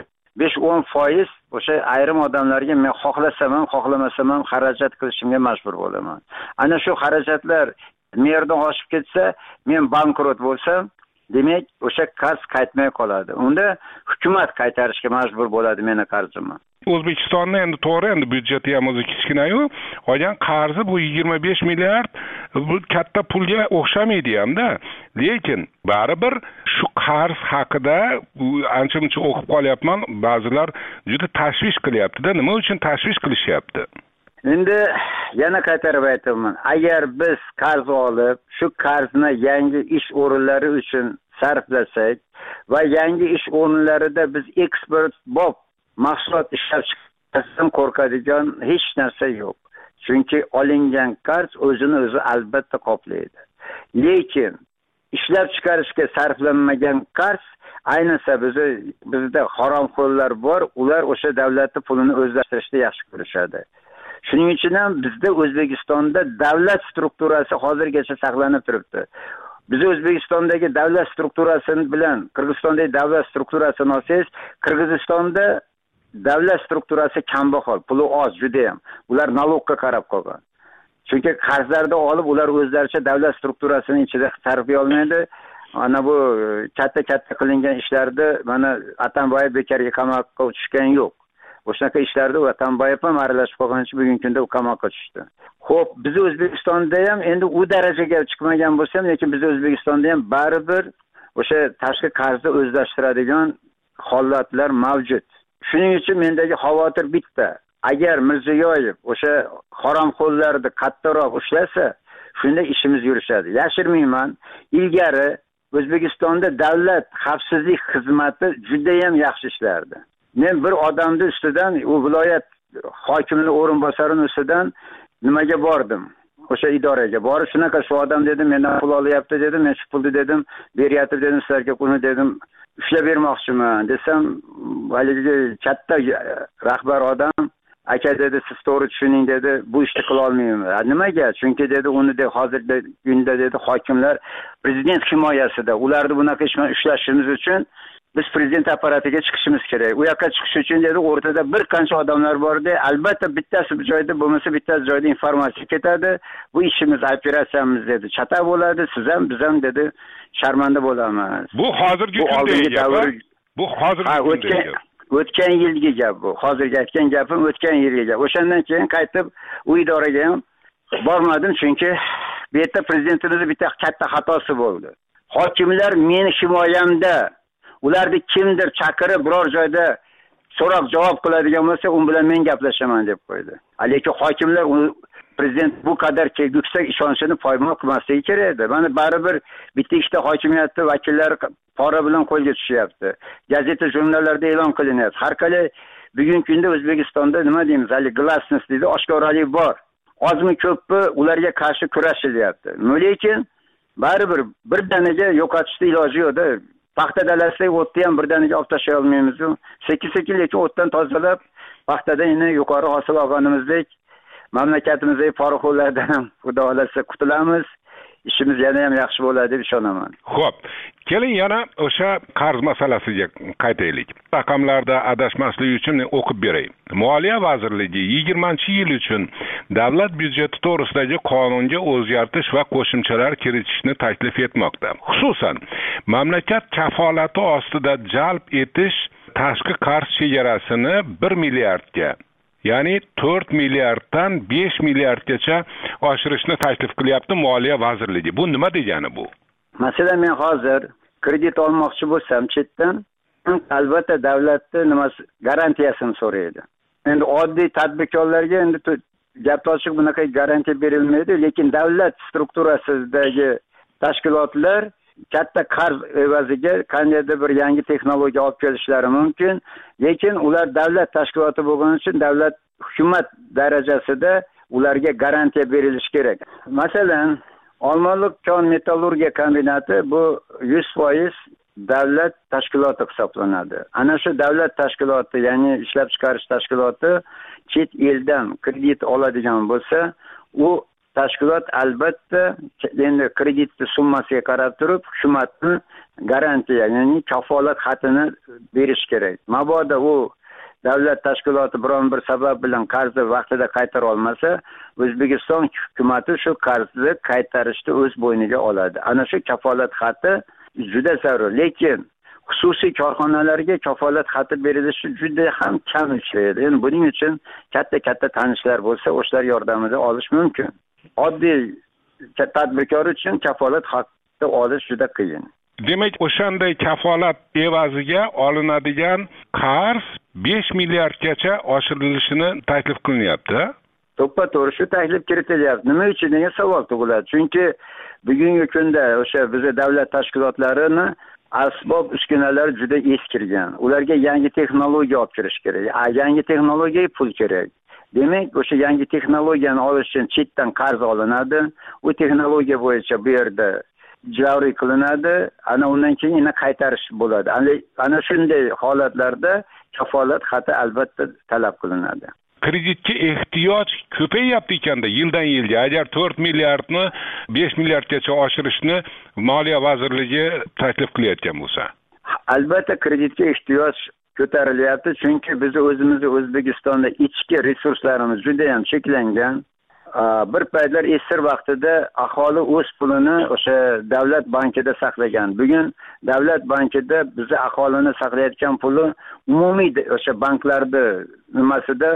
5-10% o'sha ayrim odamlarga men xohlasam ham, xohlamasam ham xarajat qilishimga majbur bo'laman. Ana shu xarajatlar me'yordan oshib ketsa, men bankrot bo'lsam, demak, o'sha qarz qaytmay qoladi. Unda hukumat qaytarishga majbur bo'ladi meni qarzimni. O'zbekistonning endi to'g'ri, endi byudjeti ham o'zi kichkina-yu, olgan qarzi bu 25 milliard bu katta pulga o'xshamaydi hamda. Lekin baribir shu qarz haqida ancha-muncha o'qib qolyapman, ba'zilar juda tashvish qilyapti-da. Nima uchun tashvish qilishyapti? Endi yana qaytarib aytaman, agar biz qarz olib, shu qarzni yangi ish o'rinlari uchun sarflasak va yangi ish o'rinlarida biz eksport mahsulot ishlab chiqarishdan qo'rqadigan hech narsa yo'q. Chunki olingan qarz o'zini o'zi albatta qoplaydi. Lekin ishlab chiqarishga sarflanmagan qarz, ayniqsa bizda haromxo'rlar bor, ular o'sha davlatning pulini o'zlashtirishni yaxshi ko'rishadi. Shuning uchun ham bizda O'zbekistonda davlat strukturasi hozirgacha saqlanib turibdi. Biz O'zbekistondagi davlat strukturasi bilan Qirg'izistondagi davlat strukturasini olsangiz, Qirg'izistonda davlat strukturasi kambag'al, puli oz juda ham. Ular налогga qarab qolgan. Chunki qarzlarda olib, ular o'zlaricha davlat strukturasining ichida sarflay olmaydi. Ana bu katta qilingan ishlarda mana Atambayev bekarga qamoqqa tushgan yo'q. O'shanaqa ishlarda Atambayev ham aralashib qolgan uchun bugungi kunda u qamoqqa tushdi. Xo'p, biz O'zbekistonda ham endi u darajaga chiqmagan bo'lsam, lekin biz O'zbekistonda ham baribir o'sha tashqi qarzni o'zlashtiradigan holatlar mavjud. Shuning uchun mendagi xavotir bitta. Agar Mirziyoyev o'sha haromxo'rlarni qattiqroq ushlasa, shunda ishimiz yurishadi. Yashirmayman, ilgari O'zbekistonda davlat xavfsizlik xizmati juda ham yaxshi ishlardi. Men bir odamni ustidan, u viloyat hokimining o'rinbosarining ustidan nimaga bordim? O'sha idoraga borib, shunaqa shu odam dedim, mendan pul olyapti dedim, men shu pulni dedim, beryapti dedim, sizlarga uni dedim, ushlab bermoqchiman desam, haligi katta rahbar odam, aka dedi, siz to'g'ri tushuning dedi, bu ishni qila olmayman. Nimaga? Chunki dedi, uni de hozirgi kunda dedi, hokimlar prezident himoyasida, ularni bunaqa ishni ushlashimiz uchun biz prezident apparatiga chiqishimiz kerak. U yoqqa chiqish uchun dedi, o'rtada bir qancha odamlar bordi. Albatta bittasi bir joyda bo'lmasa bittasi joyda informatsiya ketadi. Bu ishimiz, operatsiyamiz dedi. Chata bo'ladi, siz ham, biz ham dedi, sharmanda bo'lamiz. Bu hozirgi kundagi davr. Bu hozirgi o'tgan yilgi gap bu. Hozirgi aytgan gapim o'tgan yilgi gap. O'shandan keyin qaytib u idoraga ham bormadim, chunki bu yerda prezidentimizning bitta katta xatosi bo'ldi. Hokimlar meni himoyamda, ularni kimdir chaqirib biror joyda so'roq javob qiladigan bo'lsa, u bilan men gaplashaman deb qo'ydi. Lekin hokimlar prezident bu qadar yuksak ishonchini poymol qilmasligi kerak edi. Mana baribir bitta ikkita hokimiyatni vakillari pora bilan qo'lga tushyapti. Gazeta, jurnallarda e'lon qilinyapti. Har qalay bugungi kunda O'zbekistonda nima deymiz, hali glassness deydi, oshkoralik bor. Ozmi ko'pmi ularga qarshi kurashilyapti. Lekin baribir birdaniga yo'qotishni iloji yo'qda. Paxta dalasidagi o'tni ham birdaniga olib tashlay olmaymiz-ku. Sekin-sekin lekin o'tdan tozalab, paxtadan yana yuqori hosil olganimizdek mamlakatimizdagi poraxo'rlardan ham xudo xolasa qutulamiz. Ishimiz yana ham yaxshi bo'ladi deb ishonaman. Xo'p, keling yana o'sha qarz masalasiga qaytaylik. Raqamlarda adashmaslik uchun o'qib beray. Moliya vazirligi 20-yil uchun davlat byudjeti to'g'risidagi qonunga o'zgartirish va qo'shimchalar kiritishni taklif etmoqda. Xususan, mamlakat kafolati ostida jalb etish tashqi qarz chegarasini 1 milliardga, ya'ni 4 milliarddan 5 milliardgacha oshirishni taklif qilyapti Moliya vazirligi. Bu nima degani bu? Masalan, men hozir kredit olmoqchi bo'lsam chetdan, albatta davlatning nimasi garantiyasini so'raydi. Endi oddiy tadbirkorlarga endi gap ochiq bunaqa garantiya berilmaydi, lekin davlat strukturasidagi tashkilotlar katta qarz evaziga qandaydir bir yangi texnologiya olib kelishlari mumkin, lekin ular davlat tashkiloti bo'lgani uchun davlat hukumat darajasida ularga garantiya berilishi kerak. Masalan, Olmaliq kon metallurgiya kombinati bu 100% davlat tashkiloti hisoblanadi. Ana shu davlat tashkiloti, ya'ni ishlab chiqarish tashkiloti chet eldan kredit oladigan bo'lsa, u tashkilot albatta endi kreditni summasiga qarab turib hukumatni garantiya, ya'ni kafolat xatini berish kerak. Mabodo u davlat tashkiloti biron bir sabab bilan qarzni vaqtida qaytara olmasa, O'zbekiston hukumatı shu qarzni qaytarishni o'z bo'yniga oladi. Ana shu kafolat xati juda zarur, lekin xususiy korxonalarga kafolat xati berilishi juda ham kam ishlaydi. Endi buning uchun katta tanishlar bo'lsa, o'shalar yordamida olish mumkin. Oddiy tadbirkor uchun kafolat xati olish juda qiyin. Demak, o'shanday kafolat evaziga olinadigan qarz 5 milliardgacha oshirilishini taklif qilinyapti. To'ppa-to'g'ri shu taklif kiritilyapti. Nima uchun degan savol tug'iladi. Chunki bugungi kunda o'sha bizning davlat tashkilotlarini asbob uskunalar juda eskirgan. Ularga yangi texnologiya olib kirish kerak. Yangi texnologiyaga pul kerak. Demak, o'sha yangi texnologiyani olish uchun chetdan qarz olinadi. U texnologiya bo'yicha bu yerda joriy qilinadi. Ana undan keyin yana qaytarish bo'ladi. Ana shunday holatlarda kafolat xati albatta talab qilinadi. Kreditga ehtiyoj ko'payyapti ekanda yildan yilga. Agar 4 milliardni 5 milliardgacha oshirishni Moliya vazirligi taklif qilayotgan bo'lsa, albatta kreditga ehtiyoj ko'tarilyapti, chunki biz o'zimizni O'zbekistonda ichki resurslarimiz juda ham cheklangan. Bir paytlar esir vaqtida aholi o'z pulini o'sha davlat bankida saqlagan. Bugun davlat bankida biz aholini saqlayotgan puli umumiy o'sha banklarda nimasida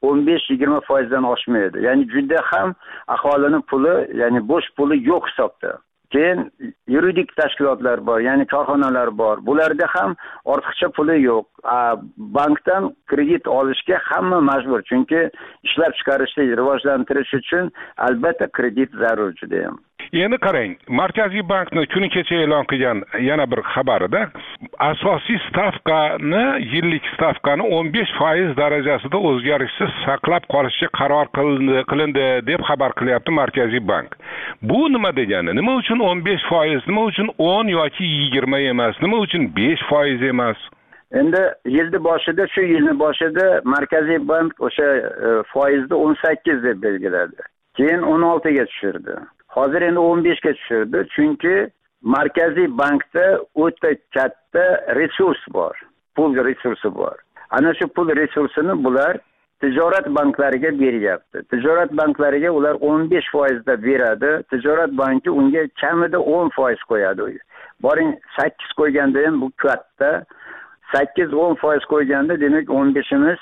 15-20% dan oshmaydi. Ya'ni juda ham aholining puli, ya'ni bo'sh puli yo'q hisobda. Keyin yuridik tashkilotlar bor, ya'ni korxonalar bor. Bularda ham ortiqcha puli yo'q. Bankdan kredit olishga hamma majbur, chunki ishlab chiqarishni rivojlantirish uchun albatta kredit zarur juda ham. Endi qarang, Markaziy bankni kuni kecha e'lon qilgan yana bir xabarida asosiy stavkani, yillik stavkani 15% darajasida o'zgarishsiz saqlab qolishga qaror qilindi deb xabar qilyapti Markaziy bank. Bu nima degani? Nima uchun 15%, nima uchun 10 yoki 20 emas, nima uchun 5% emas? Endi shu yilning boshida Markaziy bank o'sha foizni 18 deb belgiladi. Keyin 16 ga tushirdi. Hozir endi 15 ga tushirdi, chunki Markaziy bankda o'ta katta resurs bor. Pul resursi bor. Ana shu pul resursini bular tijorat banklariga beryapti. Tijorat banklariga ular 15% da beradi. Tijorat banki unga kamida 10% qo'yadi. Boring 8 qo'yganda ham bu katta. 8-10% qo'yganda demak 15imiz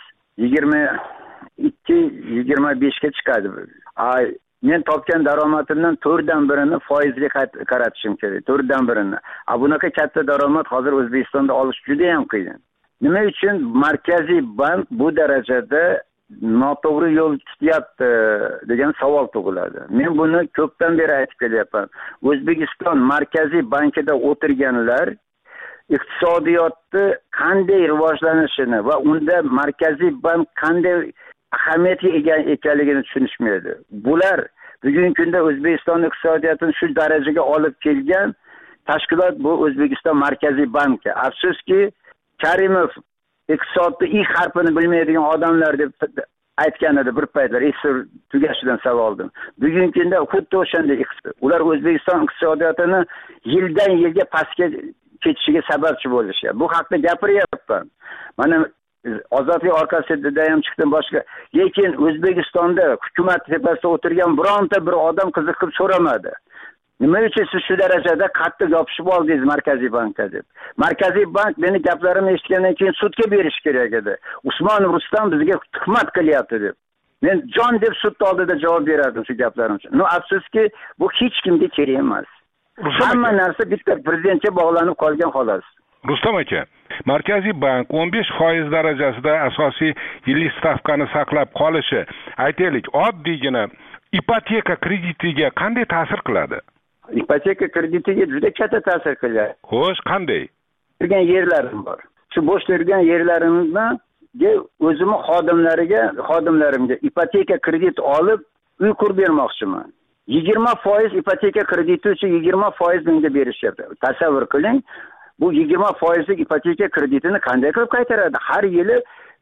22-25 ga chiqadi. Men topgan daromadimdan 4/1 foizga qaratishim kerak. 4/1. Bunaqa katta daromad hozir O'zbekistonda olish juda ham qiyin. Nima uchun Markaziy bank bu darajada noto'g'ri yo'l tutyapti degan savol tug'iladi. Men buni ko'pdan beri aytib kelyapman. O'zbekiston Markaziy bankida o'tirganlar iqtisodiyotni qanday rivojlanishini va unda Markaziy bank qanday ahamiyatga ega ekanligini tushunishmaydi. Bular bugungi kunda O'zbekiston iqtisodiyotini shu darajaga olib kelgan tashkilot bu O'zbekiston Markaziy banki. Afsuski, Karimov iqtisodni ilk harfini bilmaydigan odamlar deb aytgan edi bir paytlar. Esir tugashidan savoldim. Bugungi kunda xuddi o'shanday ular O'zbekiston iqtisodiyotini yildan yilga pastga ketishiga sababchi bo'lishyapti. Bu haqda gapiryapman. Mana Ozodlik orqasida ham chiqdim boshqa. Lekin O'zbekistonda hukumat tepasida o'tirgan bironta bir odam qiziqib so'ramadi. Nima uchun siz shu darajada qattiq yopishib oldingiz Markaziy bankka deb. Markaziy bank meni gaplarimni eshitgandan keyin sudga berish kerak edi. Usmonov Rustam bizga tuhmat qilyapti deb. Men jon deb sud oldida javob berardim shu gaplarim uchun. Afsuski, bu hech kimga kerak emas. Hamma narsa bitta prezidentga bog'lanib qolgan xolos. Rustam aka, Markaziy bank 15% darajasida asosiy yillik stavkani saqlab qolishi, aytaylik, oddiygina ipoteka kreditiga qanday ta'sir qiladi? Ipoteka kreditiga juda katta ta'sir qiladi. Xo'sh, qanday? Turgan yerlarim bor. Shu bo'sh turgan yerlarimizga o'zimni xodimlarimga ipoteka kredit olib uy qurib bermoqchiman. 20% ipoteka krediti uchun 20% menga berishyapti. Tasavvur qiling, bu 20% ipoteka kreditini qanday qilib qaytaradi? Har yili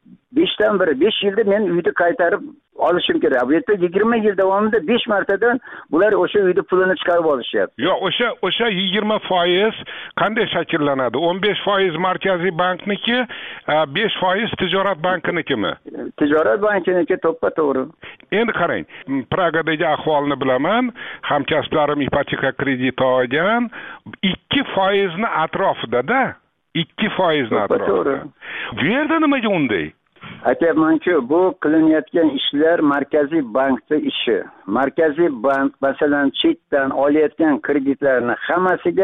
5 yilda men uyni qaytarib olishim kerak. Bu yerda 20 yil davomida 5 martadan bular o'sha uyni pulini chiqarib olishyapti. Yo'q, o'sha 20% qanday shakllanadi? 15% Markaziy bankniki, 5% tijorat bankinikimi? Tijorat bankiniki to'ppa-to'g'ri. Endi qarang, Pragadagi ahvolni bilaman. Hamkasblarim ipoteka krediti olgan, 2% ni atrofida-da. 2% ni atrofida. Bu yerda nimaga unday? Aytyapman-ku, bu qilinayotgan ishlar Markaziy bankning ishi. Markaziy bank masalan chetdan olayotgan kreditlarni hammasiga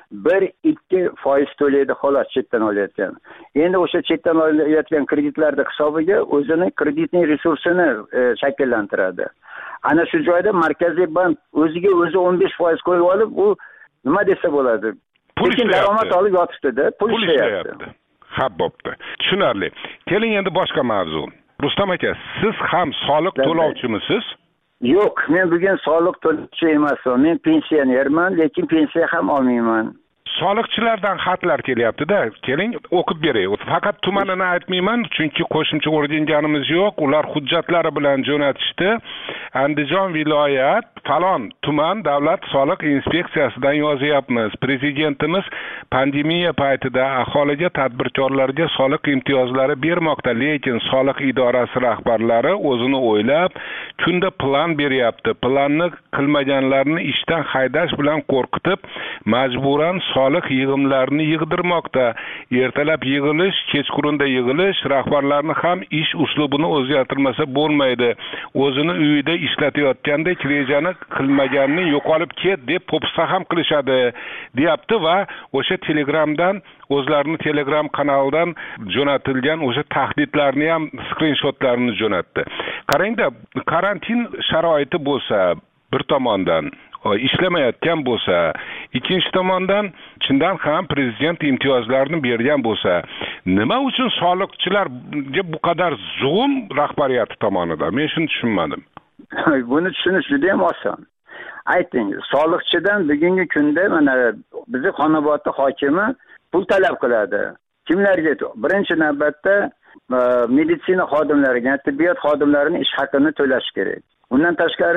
1-2% to'laydi xolos chetdan olayotgan. Endi o'sha chetdan olayotgan kreditlarning hisobiga o'zining kreditning resursini shakllantiradi. Ana shu joyda Markaziy bank o'ziga o'zi 15% qo'yib olib, u nima desa bo'ladi? Lekin daromad olib yotibdi-da, pul ishlayapti. Ha, bo'pti. Tushunarli. Keling endi boshqa mavzu. Rustam aka, siz ham soliq to'lovchimisiz? Yo'q, men bugun soliq to'lovchi emasman. Men pensionerman, lekin pensiya ham olmayman. Soliqchilardan xatlar kelyapti-da. Keling, o'qib beray. Faqat tumanini aytmayman, chunki qo'shimcha o'rganganimiz yo'q. Ular hujjatlari bilan jo'natishdi. Andijon viloyat falon tuman davlat soliq inspeksiyasidan yozyapmiz. Prezidentimiz pandemiya paytida aholiga, tadbirkorlarga soliq imtiyozlari bermoqda, lekin soliq idorasi rahbarlari o'zini o'ylab, kunda plan beryapti. Planni qilmaganlarni ishdan haydash bilan qo'rqitib, majburan soliq yig'imlarini yig'dirmoqda. Ertalab yig'ilish, kechqurunda yig'ilish, rahbarlarni ham ish uslubini o'zgartirmasa bo'lmaydi. O'zini uyida ishlatayotgandek rejani qilmaganni yo'qolib ket deb po'pisa ham qilishadi, deyapti va o'sha Telegramdan o'zlarini Telegram kanalidan jo'natilgan o'sha tahdidlarni ham skrinshotlarini jo'natdi. Qarangda, karantin sharoiti bo'lsa bir tomondan ishlamayotgan bo'lsa, ikkinchi tomondan chindan ham prezident imtiyozlarini bergan bo'lsa, nima uchun soliqchilarga bu qadar zulm rahbariyati tomonidan? Men shuni tushunmadim. Buni tushunish juda ham oson. Ayting, soliqchidan bugungi kunda mana bizning Xonobodning hokimi pul talab qiladi. Kimlarga? Birinchi navbatda meditsina xodimlariga, tibbiyot xodimlarining ish haqini to'lash kerak. Undan tashqari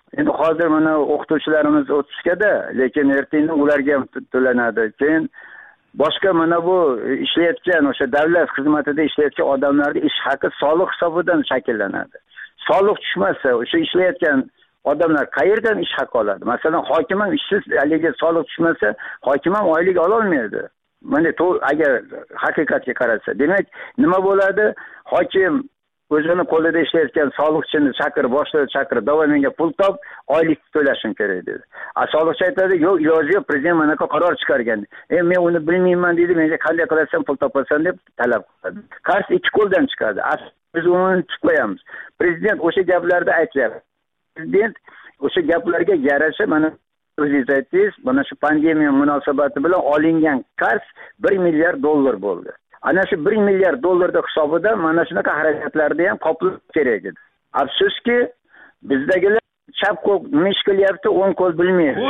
Endi hozir mana o'qituvchilarimiz o'tishgada, lekin ertaga ularga to'lanadi. Keyin boshqa mana bu ishlayotgan o'sha davlat xizmatida ishlayotgan odamlarning ish haqi soliq hisobidan shakllanadi. Soliq tushmasa, o'sha ishlayotgan odamlar qayerdan ish haqi oladi? Masalan, hokim ham ishsiz, haligi soliq tushmasa, hokim ham oylik ola olmaydi. Mana agar haqiqatga qarasa, demak, nima bo'ladi? Hokim o'zini qo'lida ishlayotgan soliqchini boshlig'ini chaqirib, "Davay menga pul top, oylik to'lashim kerak" dedi. Soliqchi aytadi, "Yo'q, iloji yo'q, prezident mana qaror chiqargan. Men uni bilmayman" deydi, "Menga qanday qilasan pul topasan" deb talab qiladi. Qars ikki qo'ldan chiqadi. Biz uni tutmaymiz. Prezident o'sha gaplarda aytyapti. Prezident o'sha gaplarga yarasha mana o'zingiz aytdingiz, mana shu pandemiya munosabati bilan olingan qarz $1 milliard bo'ldi. Ana shu $1 milliard hisobidan mana shunaqa harakatlarni ham qoplash kerak edi. Afsuski, bizdagilar chap qo'l nima ish qilyapti, o'ng qo'l bilmaydi.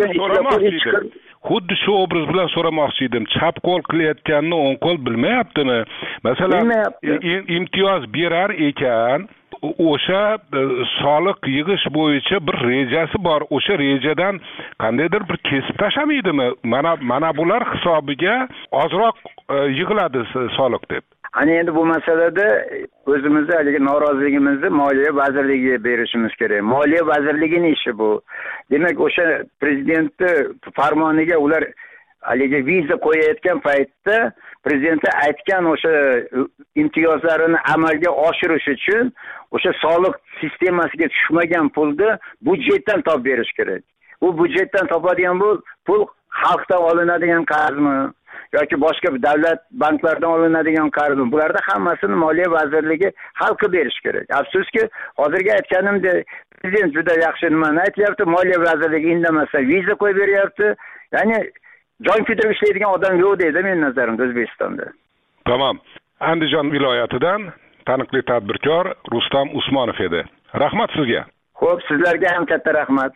Xuddi shu obraz bilan so'ramoqchi edim. Chap qo'l qilayotganini o'ng qo'l bilmayaptimi? Masalan, imtiyoz berar ekan, o'sha soliq yig'ish bo'yicha bir rejasi bor. O'sha rejadan qandaydir bir kesib tashlamaydimi? Mana bular hisobiga ozroq yig'iladi soliq deb. Ana endi bu masalada o'zimizni haligi noroziligimizni Moliya vazirligiga berishimiz kerak. Moliya vazirligining ishi bu. Demak, o'sha prezidentni farmoniga ular haligi viza qo'yayotgan paytda prezident aytgan o'sha imtiyozlarini amalga oshirish uchun o'sha soliq sistemasiga tushmagan pulni budjetdan topib berish kerak. Bu budjetdan topadigan bu pul xalqdan olinadigan qarzmi yoki boshqa davlat banklaridan olinadigan qarzmi? Bularda hammasini Moliya vazirligi hal qilib berish kerak. Afsuski, hozirgi aytganimdek prezident juda yaxshi nimani aytyapti, Moliya vazirligi indamasdan viza qo'yib beryapti. Ya'ni jon kuydirib ishlaydigan odam yo'q deydi men nazarimda O'zbekistonda. Tamam. Andijon viloyatidan taniqli tadbirkor Rustam Usmonov edi. Rahmat sizga. Xo'p, sizlarga ham katta rahmat.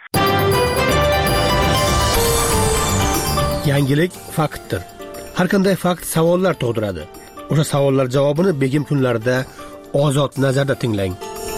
Yangilik faktdir. Har qanday fakt savollar tug'diradi. O'sha savollar javobini begim kunlarida ozod nazarda tinglang.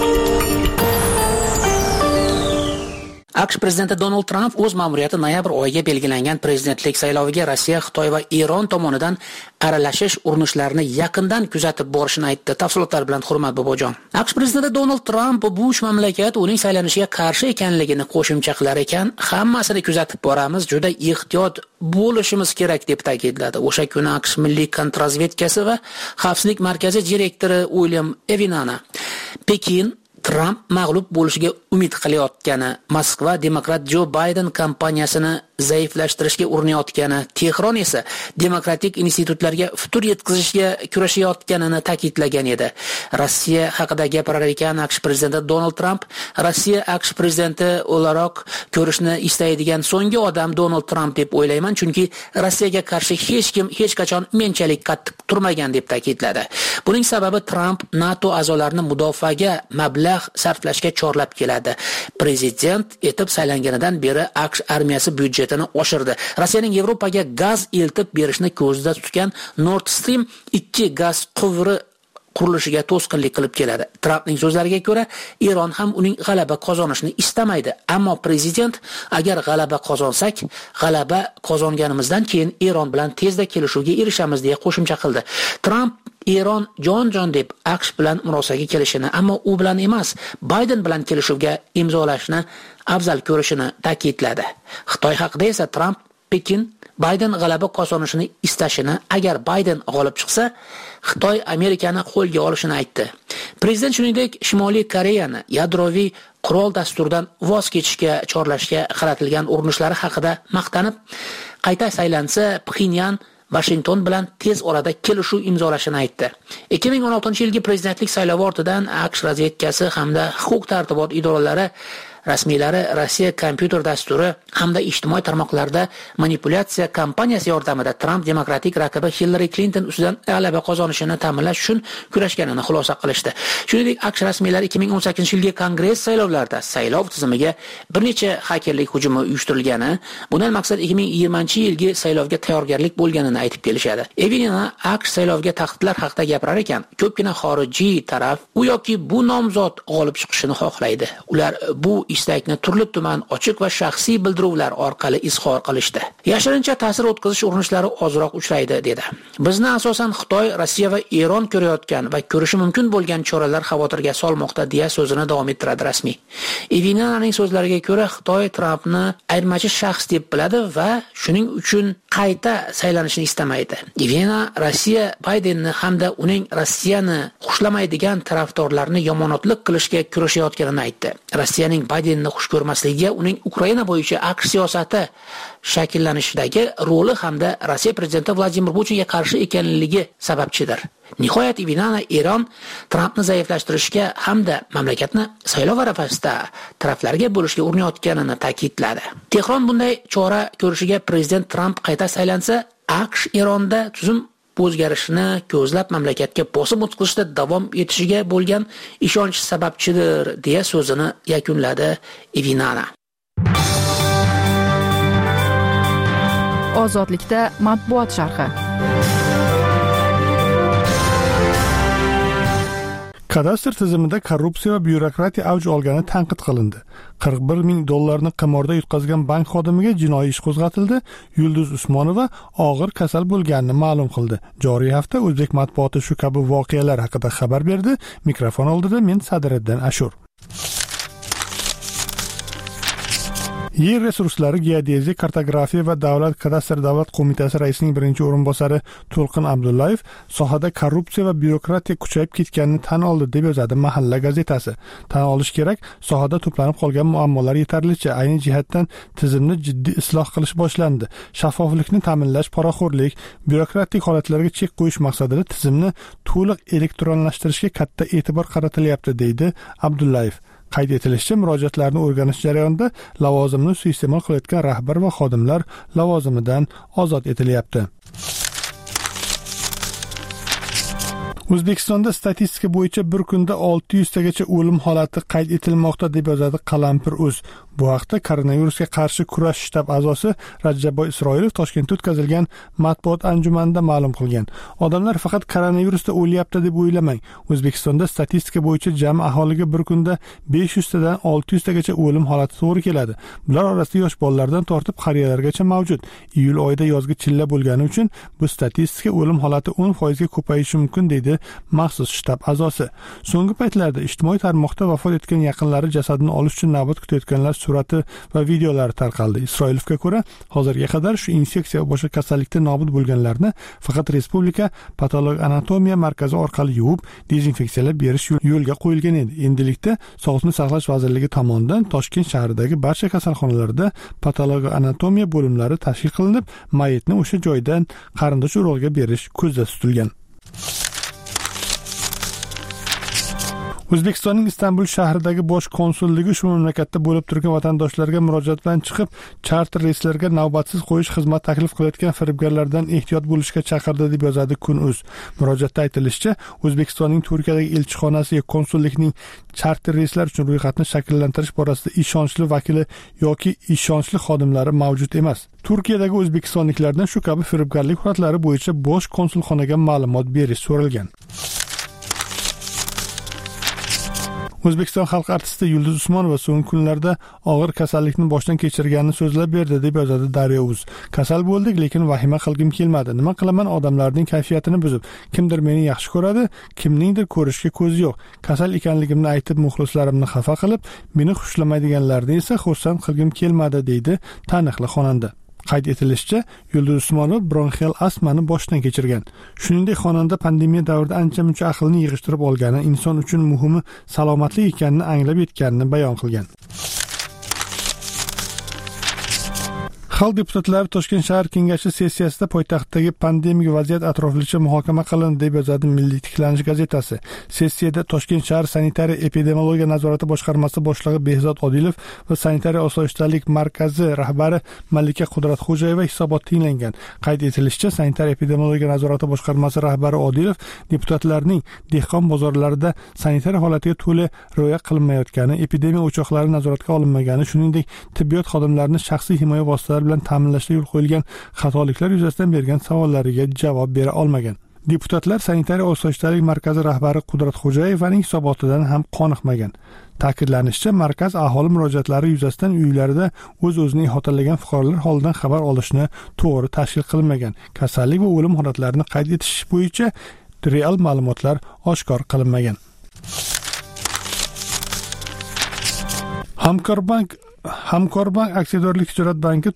AQSh prezidenti Donald Trump o'z ma'muriyati noyabr oyiga belgilangan prezidentlik sayloviga Rossiya, Xitoy va Eron tomonidan aralashish urinishlarini yaqindan kuzatib borishini aytdi. Tafsilotlar bilan Hurmat Bobojon. AQSh prezidenti Donald Trump bu uch mamlakat uning saylanishiga qarshi ekanligini qo'shimcha qilar ekan, hammasini kuzatib boramiz, juda ehtiyot bo'lishimiz kerak deb ta'kidladi. O'sha kuni AQSh Milliy kontrrazvedkasi va xavfsizlik markazi direktori William Evinana Pekin Trump mag'lub bo'lishiga umid qilayotgani, Moskva demokrat Jo Bayden kampaniyasini zaiflashtirishga urinayotgani, Tehron esa demokratik institutlarga futur yetkazishga kurashayotganini ta'kidlagan edi. Rossiya haqida gapirar ekan AQSh prezidenti Donald Trump, Rossiya AQSh prezidenti o'laroq ko'rishni istaydigan so'nggi odam Donald Trump deb o'ylayman, chunki Rossiyaga qarshi hech kim hech qachon menchalik qattiq turmagan deb ta'kidladi. Buning sababi Trump NATO a'zolarini mudofaaga mablag' sarflashga chorlab keladi. Prezident etib saylanganidan beri AQSh armiyasi byudjetini oshirdi. Rossiyaning Yevropaga gaz eltib berishni ko'zda tutgan Nord Stream 2 gaz quvuri qurilishiga to'sqinlik qilib keladi. Trumpning so'zlariga ko'ra, Eron ham uning g'alaba qozonishini istamaydi. Ammo prezident agar g'alaba qozonsak, g'alaba qozonganimizdan keyin Eron bilan tezda kelishuvga erishamiz deya qo'shimcha qildi. Trump Eron jon deb AQSh bilan murosaga kelishini, ammo u bilan emas, Bayden bilan kelishuvga imzolashni afzal ko'rishini ta'kidladi. Xitoy haqida esa Trump Pekin Bayden g'alaba qozonishini istashini, agar Bayden g'olib chiqsa, Xitoy Amerikani qo'lga olishini aytdi. Prezident shuningdek Shimoliy Koreyani yadroviy qurol dasturidan voz kechishga chorlashga qaratilgan urinishlari haqida maqtanib, qayta saylansa, Pxenyan Washington bilan tez orada kelishuv imzolashini aytdi. 2016-yilgi prezidentlik saylovi ortidan AQSh razvedkasi hamda huquq-tartibot idoralari rasmiylari Rossiya kompyuter dasturi hamda ijtimoiy tarmoqlarda manipulyatsiya kampaniyasi yordamida Trump demokratik raqibi Hillary Clinton ustidan g'alaba qozonishini ta'minlash uchun kurashganini xulosa qilishdi. Shuningdek, AQSh rasmiylari 2018-yilgi Kongress saylovlarida saylov tizimiga bir necha hakerlik hujumi uyushtirilgani, bundan maqsad 2020-yilgi saylovga tayyorgarlik bo'lganini aytib kelishadi. Evinina AQSh saylovga tahdidlar haqida gapirar ekan, ko'pgina xorijiy taraf u yoki bu nomzod g'olib chiqishini xohlaydi. Ular bu istakni turli tuman ochiq va shaxsiy bildiruvlar orqali izhor qilishdi. Yashirincha ta'sir o'tkazish urinishlari ozroq uchraydi dedi. Bizni asosan Xitoy, Rossiya va Eron ko'rayotgan va ko'rishi mumkin bo'lgan choralar xavotirga solmoqda deya so'zini davom ettiradi rasmiy. Ivinananing so'zlariga ko'ra, Xitoy Trampni ayirmachi shaxs deb biladi va shuning uchun qayta saylanishni istamaydi. Ivinana Rossiya Baydenni hamda uning Rossiyani xushlamaydigan tarafdorlarni yomonotlik qilishga kurashayotganini aytdi. Rossiyaning Baydenni xush ko'rmasligiga uning Ukraina bo'yicha AQSh siyosati shakllanishidagi roli hamda Rossiya prezidenti Vladimir Putinga qarshi ekanligi sababchidir. Nihoyat Ivinana Eron Trampni zaiflashtirishga hamda mamlakatni saylov arafasida taraflarga bo'lishga urinayotganini ta'kidladi. Tehron bunday chora ko'rishiga prezident Tramp qayta saylansa, AQSh Eronda tuzum o'zgarishini ko'zlab mamlakatga bosim o'tkazishda davom etishiga bo'lgan ishonch sababchidir deya so'zini yakunladi Ivinana. Ozodlikda matbuot sharhi. Kadastr tizimida korrupsiya va byurokratiya avj olgani tanqid qilindi. $41 ming qimorda yutqazgan bank xodimiga jinoiy ish qo'zg'atildi. Yulduz Usmonova og'ir kasal bo'lganini ma'lum qildi. Joriy hafta o'zbek matbuoti shu kabi voqealar haqida xabar berdi. Mikrofon oldida men Sadiriddin Ashur. Yer resurslari, geodeziya, kartografiya va davlat kadastr davlat qo'mitasi raisining birinchi o'rinbosari To'lqin Abdullayev sohada korrupsiya va byurokratiya kuchayib ketganini tan oldi deb yozadi Mahalla gazetasi. Tan olish kerak, sohada to'planib qolgan muammolar yetarlicha. Ayni jihatdan tizimni jiddiy isloh qilish boshlandi. Shaffoflikni ta'minlash, poraxo'rlik, byurokratik holatlarga chek qo'yish maqsadida tizimni to'liq elektronlashtirishga katta e'tibor qaratilyapti, deydi Abdullayev. Qayd etilishicha, murojaatlarni o'rganish jarayonida lavozimni suiiste'mol qilayotgan rahbar va xodimlar lavozimidan ozod etilyapti. O'zbekistonda statistika bo'yicha bir kunda 600 tagacha o'lim holati qayd etilmoqda deb yozadi Qalampir.uz. Bu haqda koronavirusga qarshi kurash shtab a'zosi Rajabboy Isroilov Toshkentda o'tkazilgan matbuot anjumanida ma'lum qilgan. Odamlar faqat koronavirusda o'lyapti deb o'ylamang. O'zbekistonda statistika bo'yicha jami aholiga bir kunda 500 tadan 600 tagacha o'lim holati to'g'ri keladi. Bular orasida yosh bolalardan tortib qariyalargacha mavjud. Iyul oyida yozgi chilla bo'lgani uchun bu statistika o'lim holati 10% ga ko'payishi mumkin, deydi maxsus shtab a'zosi. So'nggi paytlarda ijtimoiy tarmoqda vafot etgan yaqinlari jasadini olish uchun navbat kutayotganlar surati va videolari tarqaldi. Isroilovga ko'ra, hozirga qadar shu infeksiya va boshqa kasallikda nobud bo'lganlarni faqat respublika patolog anatomiya markazi orqali yuvib, dezinfeksiyalab berish yo'lga qo'yilgan edi. Endilikda Sog'liqni saqlash vazirligi tomonidan Toshkent shahridagi barcha kasalxonalarda patolog anatomiya bo'limlari tashkil qilinib, mayitni o'sha joydan qarindosh urug'iga berish ko'zda tutilgan. O'zbekistonning Istanbul shahridagi bosh konsulligi shu mamlakatda bo'lib turgan vatandoshlarga murojaat bilan chiqib, charter reyslarga navbatsiz qo'yish xizmat taklif qilayotgan firibgarlardan ehtiyot bo'lishga chaqirdi deb yozadi Kun.uz. Murojaatda aytilishicha, O'zbekistonning Turkiyadagi elchixonasi konsullikning charter reyslar uchun ro'yxatni shakllantirish borasida ishonchli vakili yoki ishonchli xodimlari mavjud emas. Turkiyadagi o'zbekistonliklardan shu kabi firibgarlik holatlari bo'yicha bosh konsulxonaga ma'lumot berish so'ralgan. O'zbekiston xalq artisti Yulduz Usmonova so'nggi kunlarda og'ir kasallikni boshdan kechirganini so'zlab berdi deb yozadi Daryo.uz. Kasal bo'ldik, lekin vahima qilgim kelmadi. Nima qilaman, odamlarning kayfiyatini buzib. Kimdir meni yaxshi ko'radi, kimningdir ko'rishga ko'zi yo'q. Kasal ekanligimni aytib, muxlislarimni xafa qilib, meni xushlamaydiganlarni esa xursand qilgim kelmadi, deydi taniqli xonanda. Qayd etilishicha, Yulduz Usmonova bronxial astmani boshdan kechirgan. Shuningdek, xonanda pandemiya davrida ancha-muncha aqlni yig'ishtirib olgani, inson uchun muhimi salomatlik ekanini anglab yetganini bayon qilgan. Xalq deputatlari Toshkent shahar kengashi sessiyasida poytaxtdagi pandemik vaziyat atroflicha muhokama qilindi deb yozadi Milliy tiklanish gazetasi. Sessiyada Toshkent shahar sanitariya epidemiologiya nazorati boshqarmasi boshlig'i Behzod Odilov va sanitariya osoyishtalik markazi rahbari Malika Qudratxo'jayeva hisobot tinglangan. Qayd etilishicha, sanitariya epidemiologiya nazorati boshqarmasi rahbari Odilov deputatlarning dehqon bozorlarida sanitariya holatiga to'la rioya qilinmayotgani, epidemiya o'choqlari nazoratga olinmagani, shuningdek tibbiyot xodimlarining shaxsiy himoya vositalari bilan ta'minlashda yo'l qo'yilgan xatoliklar yuzasidan bergan savollariga javob bera olmagan. Deputatlar sanitariya osoyishtalik markazi rahbari Qudratxo'jayevaning hisobotidan ham qoniqmagan. Ta'kidlanishicha, markaz aholi murojaatlari yuzasidan uylarida o'z-o'zini ihotalagan fuqarolar holidan xabar olishni to'g'ri tashkil qilmagan. Kasallik va o'lim holatlarini qayd etish bo'yicha real ma'lumotlar oshkor qilinmagan. Hamkorbank aksiyadorlik tijorat banki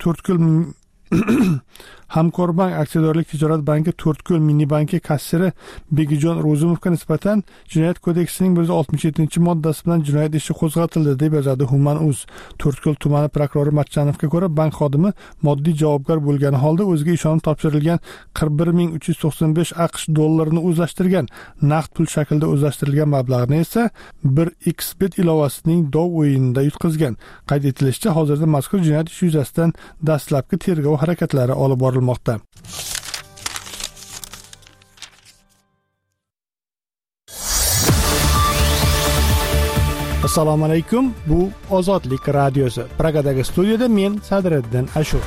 Hamkorbank aksiyadorlik tijorat banki To'rtko'l minibanki kassiri Begijon Ro'zimovga nisbatan Jinoyat kodeksining 167-moddasi bilan jinoyat ishi qo'zg'atildi deb yozadi Human.uz. To'rtko'l tumani prokurori Matchanovga ko'ra, bank xodimi moddiy javobgar bo'lgani holda o'ziga ishonib topshirilgan 41.395 AQSh dollarini o'zlashtirgan. Naqd pul shaklida o'zlashtirilgan mablag'ni esa 1xbet ilovasining dov o'yinida yutqizgan. Qayd etilishicha, hozirda mazkur jinoyat ishi yuzasidan dastlabki tergov harakatlari olib borilmoqda. Assalomu alaykum. Bu Ozodlik radiosi. Pragadagi studiyada men Sadriddin Ashur.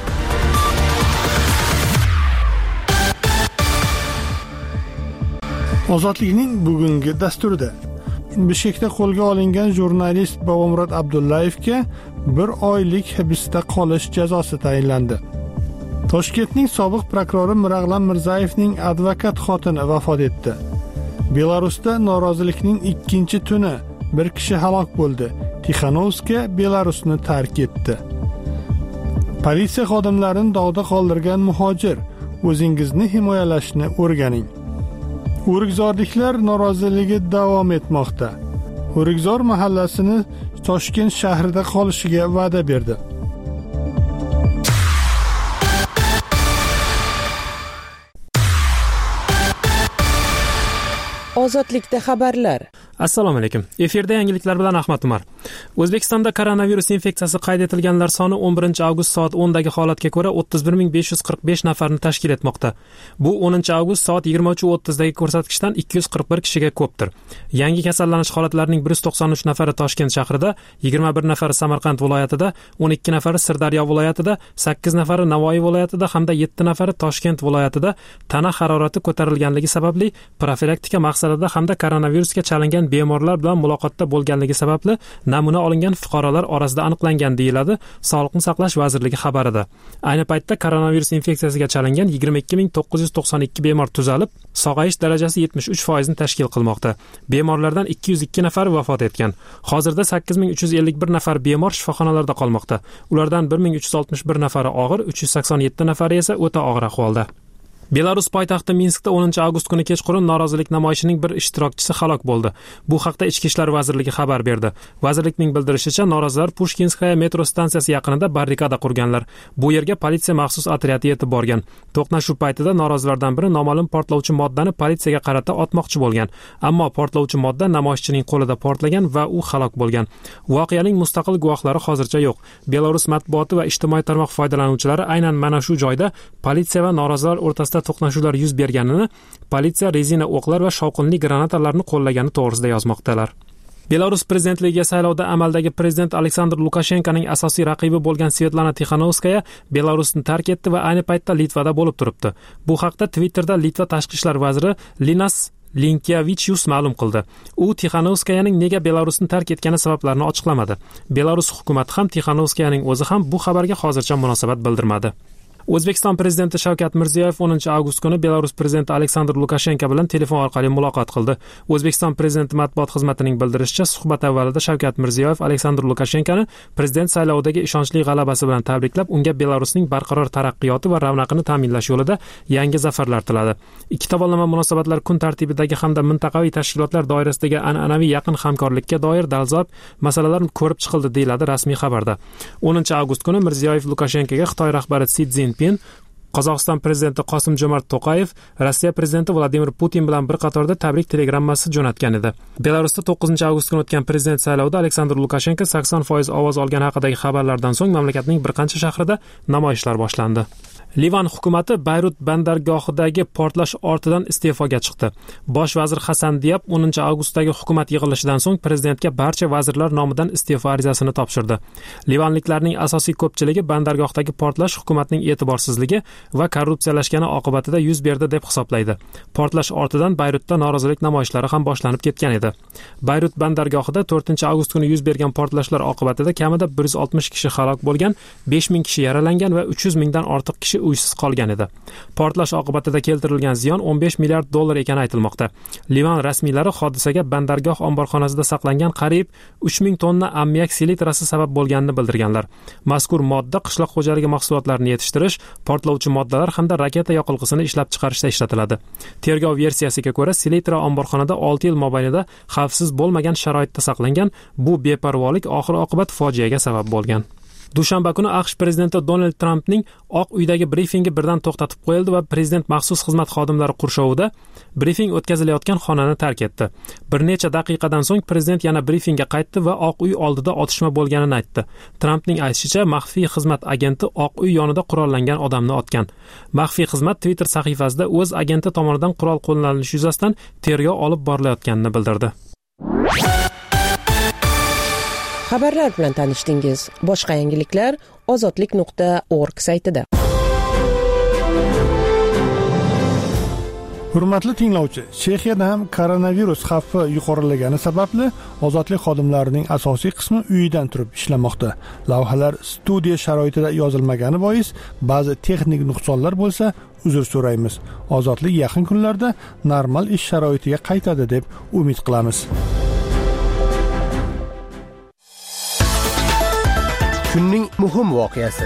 Ozodlikning bugungi dasturida Bishkekda qo'lga olingan jurnalist Bobomurod Abdullayevga 1 oylik hibsda qolish jazosi tayinlandi. Toshkentning sobiq prokurori Mirag'lan Mirzayevning advokat xotini vafot etdi. Belarusda norozilikning 2-tuni bir kishi halok bo'ldi. Tixanovska Belarusni tark etdi. Politsiya xodimlarini dog'da qoldirgan muhojir, o'zingizni himoyalashni o'rganing. O'rikzorliklar noroziligi davom etmoqda. O'rikzor mahallasini Toshkent shahrida qolishiga va'da berdi. Ozodlikda xabarlar. Assalomu alaykum. Efirda yangiliklar bilan Ahmad Umar. O'zbekistonda koronavirus infeksiyasi qayd etilganlar soni 11-avgust soat 10 dagi holatga ko'ra 31545 nafarni tashkil etmoqda. Bu 10-avgust soat 23:30 dagi ko'rsatkichdan 241 kishiga ko'pdir. Yangi kasallanish holatlarining 193 nafari Toshkent shahrida, 21 nafari Samarqand viloyatida, 12 nafari Sirdaryo viloyatida, 8 nafari Navoiy viloyatida hamda 7 nafari Toshkent viloyatida tana harorati ko'tarilganligi sababli profilaktika maqsadida hamda koronavirusga chalingan bemorlar bilan muloqotda bo'lganligi sababli namuna olingan fuqarolar orasida aniqlangan deyiladi Sog'liqni saqlash vazirligi xabarida. Ayni paytda koronavirus infeksiyasiga chalingan 22992 bemor tuzalib, sog'ayish darajasi 73% ni tashkil qilmoqda. Bemorlardan 202 nafari vafot etgan. Hozirda 8351 nafar bemor shifoxonalarda qolmoqda. Ulardan 1361 nafari og'ir, 387 nafari esa o'ta og'ir ahvolda. Belarus poytaxti Minskda 10-avgust kuni kechqurun norozilik namoyishining bir ishtirokchisi halok bo'ldi. Bu haqda Ichki ishlar vazirligi xabar berdi. Vazirlikning bildirishicha, norozilar Pushkinskaya metro stansiyasi yaqinida barrikada qurganlar. Bu yerga politsiya maxsus otryadi yetib borgan. To'qnashuv paytida norozilardan biri noma'lum portlovchi moddani politsiyaga qarata otmoqchi bo'lgan. Ammo portlovchi modda namoyishchining qo'lida portlagan va u halok bo'lgan. Voqeaning mustaqil guvohlari hozircha yo'q. Belarus matbuoti va ijtimoiy tarmoq foydalanuvchilari aynan mana shu joyda politsiya va norozilar o'rtasida to'qnashuvlar yuz berganini, politsiya rezina o'qlar va shovqinli granatalarni qo'llagani to'g'risida yozmoqdalar. Belarus prezidentligiga saylovda amaldagi prezident Aleksandr Lukashenkoning asosiy raqibi bo'lgan Svetlana Tixanovskaya Belarusni tark etdi va ayni paytda Litvada bo'lib turibdi. Bu haqda Twitterda Litva tashqi ishlar vaziri Linas Linkevichius ma'lum qildi. U Tixanovskayaning nega Belarusni tark etgani sabablarini ochiqlamadi. Belarus hukumati ham Tixanovskayaning o'zi ham bu xabarga hozircha munosabat bildirmadi. O'zbekiston prezidenti Shavkat Mirziyoyev 10-avgust kuni Belarus prezidenti Aleksandr Lukashenko bilan telefon orqali muloqot qildi. O'zbekiston prezidenti matbuot xizmatining bildirishicha, suhbat avvalida Shavkat Mirziyoyev Aleksandr Lukashenkoni prezident saylovidagi ishonchli g'alabasi bilan tabriklab, unga Belarusning barqaror taraqqiyoti va ravnaqini ta'minlash yo'lida yangi zafarlar tiladi. Ikki tomonlama munosabatlar kun tartibidagi hamda mintaqaviy tashkilotlar doirasidagi an'anaviy yaqin hamkorlikka doir dolzarb masalalar ko'rib chiqildi, deyiladi rasmiy xabarda. 10-avgust kuni Mirziyoyev Lukashenkoga Xitoy rahbari Si Szinpin, Qozog'iston prezidenti Qosim-Jomart To'qayev, Rossiya prezidenti Vladimir Putin bilan bir qatorda tabrik telegrammasi jo'natgan edi. Belarusda 9-avgust kuni o'tgan prezident saylovida Aleksandr Lukashenko 80% ovoz olgani haqidagi xabarlardan so'ng mamlakatning bir qancha shahrida namoyishlar boshlandi. Livan hukumati Bayrut bandargohidagi portlash ortidan iste'foga chiqdi. Bosh vazir Hasan Diab 10-avgustdagi hukumat yig'ilishidan so'ng prezidentga barcha vazirlar nomidan iste'fo arizasini topshirdi. Livanliklarning asosiy ko'pchiligi bandargohdagi portlash hukumatning e'tiborsizligi va korrupsiyalashgani oqibatida yuz berdi deb hisoblaydi. Portlash ortidan Bayrutda norozilik namoyishlari ham boshlanib ketgan edi. Bayrut bandargohida 4-avgust kuni yuz bergan portlashlar oqibatida kamida 160 kishi halok bo'lgan, 5000 kishi yaralangan va 300 mingdan ortiq kishi uysiz qolgan edi. Portlash oqibatida keltirilgan ziyon $15 milliard ekani aytilmoqda. Livan rasmiylari hodisaga bandargoh omborxonasida saqlangan qariyb 3000 tonna ammiak selitrasi sabab bo'lganini bildirganlar. Mazkur modda qishloq xo'jaligi mahsulotlarini yetishtirish, portlovchi moddalar hamda raketa yoqilg'isini ishlab chiqarishda ishlatiladi. Tergov versiyasiga ko'ra, selitra omborxonada 6 yil mobaynida xavfsiz bo'lmagan sharoitda saqlangan. Bu beparvolik oxir-oqibat fojiaga sabab bo'lgan. Dushanba kuni AQSh prezidenti Donald Trampning Oq uydagi brifingi birdan to'xtatib qo'yildi va prezident maxsus xizmat xodimlari qurshovida brifing o'tkazilayotgan xonani tark etdi. Bir necha daqiqadan so'ng prezident yana brifingga qaytdi va Oq uy oldida otishma bo'lganini aytdi. Trampning aytishicha, maxfiy xizmat agenti Oq uy yonida qurollangan odamni otgan. Maxfiy xizmat Twitter sahifasida o'z agenti tomonidan qurol qo'llanilishi yuzasidan tergov olib borilayotganini bildirdi. Xabarlar bilan tanishdingiz. Boshqa yangiliklar ozodlik.org saytida. Hurmatli tinglovchi, Chexiyada ham koronavirus xavfi yuqorilagani sababli ozodlik xodimlarining asosiy qismi uyidan turib ishlamoqda. Lavhalar studiya sharoitida yozilmagani bois ba'zi texnik nuqsonlar bo'lsa, uzr so'raymiz. Ozodlik yaqin kunlarda normal ish sharoitiga qaytadi deb umid qilamiz. Kunning muhim voqeasi.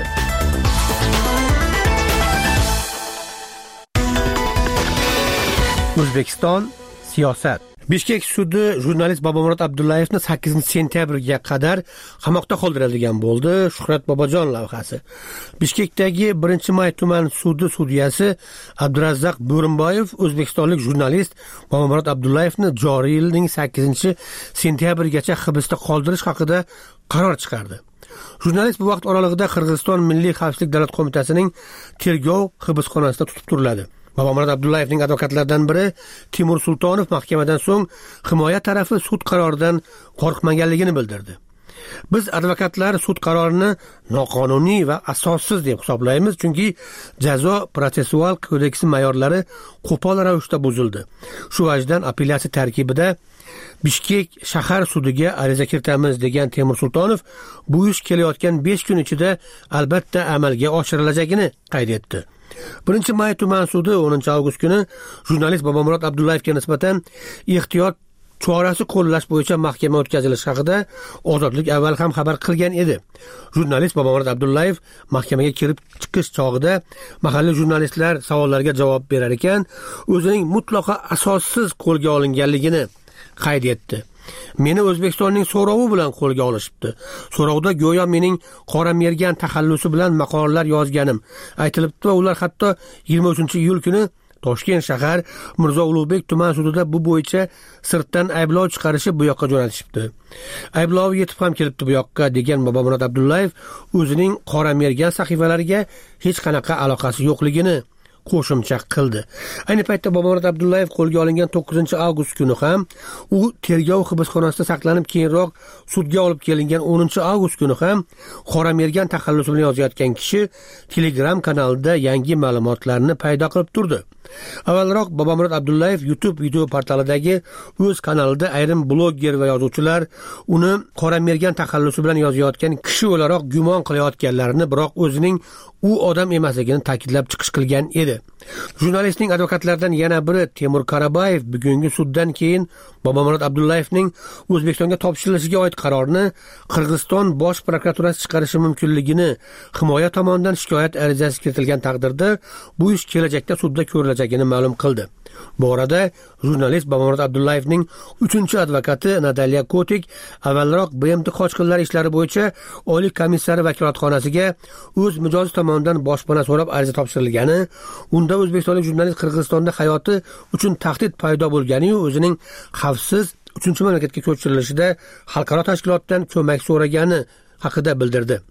O'zbekiston siyosat. Bishkek sudi jurnalist Bobomurod Abdullayevni 8-sentyabrga qadar qamoqda qoldirilgan bo'ldi. Shuhrat Bobojon lavhasi. Bishkekdagi 1-may tuman sudi sudyasi Abdurazzaq Bo'rinboyev o'zbekistonlik jurnalist Bobomurod Abdullayevni joriy yilning 8-sentyabrgacha hibsda qoldirish haqida qaror chiqardi. Jurnalist bu vaqt oralig'ida Qirg'iziston Milliy xavfsizlik davlat qo'mitasining tergov hibsxonasida tutib turiladi. Bobomurod Abdullayevning advokatlaridan biri Timur Sultonov mahkamadan so'ng himoya tarafi sud qaroridan qo'rqmaganligini bildirdi. Biz advokatlar sud qarorini noqonuniy va asossiz deb hisoblaymiz, chunki jazo protsessual kodeksi mayorlari qo'pol ravishda buzildi. Shu vajdan apellyatsiya tarkibida Bishkek shahar sudiga ariza kiritamiz degan Timur Sultonov bu ish kelayotgan 5 kun ichida albatta amalga oshirilajagini qayd etdi. 1-may tuman sudi 10-avgust kuni jurnalist Bobomurod Abdullayevga nisbatan ehtiyot chorasi qo'llash bo'yicha mahkama o'tkazilishi haqida Ozodlik avval ham xabar qilgan edi. Jurnalist Bobomurod Abdullayev mahkamaga kirib chiqish chog'ida mahalliy jurnalistlar savollariga javob berar ekan, o'zining mutlaqo asossiz qo'lga olinganligini qayd etdi. Meni O'zbekistonning so'rovi bilan qo'lga olishibdi. So'rovda go'yo mening qora mergan taxallusi bilan maqolalar yozganim aytilibdi va ular hatto 23-iyul kuni Toshkent shahar Mirzo Ulug'bek tuman sudida bu bo'yicha sirtdan ayblov chiqarishi bu yoqqa jo'natishibdi. Ayblov yetib ham kelibdi bu yoqqa degan Bobomurod Abdullayev o'zining qora mergan sahifalariga hech qanaqa aloqasi yo'qligini qo'shimcha qildi. Ayni paytda Bobomurod Abdullayev qo'lga olingan 9-avgust kuni ham u tergov hibsxonasida saqlanib, keyinroq sudga olib kelingan 10-avgust kuni ham qora mergan taxallusi bilan yozayotgan kishi Telegram kanalida yangi ma'lumotlarni paydo qilib turdi. Avvalroq Bobomurod Abdullayev YouTube video portalidagi o'z kanalida ayrim blogger va yozuvchilar uni qora mergan taxallusi bilan yozayotgan kishi o'laroq gumon qilayotganlarini, biroq o'zining u odam emasligini ta'kidlab chiqish qilgan edi. Jurnalistning advokatlaridan yana biri Temur Karabayev bugungi suddan keyin Bobomurod Abdullayevning O'zbekistonga topshirilishiga oid qarorni Qirg'iziston bosh prokuraturasi chiqarishi mumkinligini, himoya tomonidan shikoyat arizasi kiritilgan taqdirda bu ish kelajakda sudda ko'rilajagini ma'lum qildi. Bu orada jurnalist Bobomurod Abdullayevning 3-advokati Nadaliya Kotik avvalroq BMT qochqinlar ishlari bo'yicha Oliy komissari vakolatxonasiga o'z mijozi tomonidan boshpana so'rab ariza topshirilgani, unda o'zbekistonlik jurnalist Qirg'izistonda hayoti uchun tahdid paydo bo'lgani va o'zining xavfsiz 3-mamlakatga ko'chirilishida xalqaro tashkilotdan ko'mak so'ragani haqida bildirdi.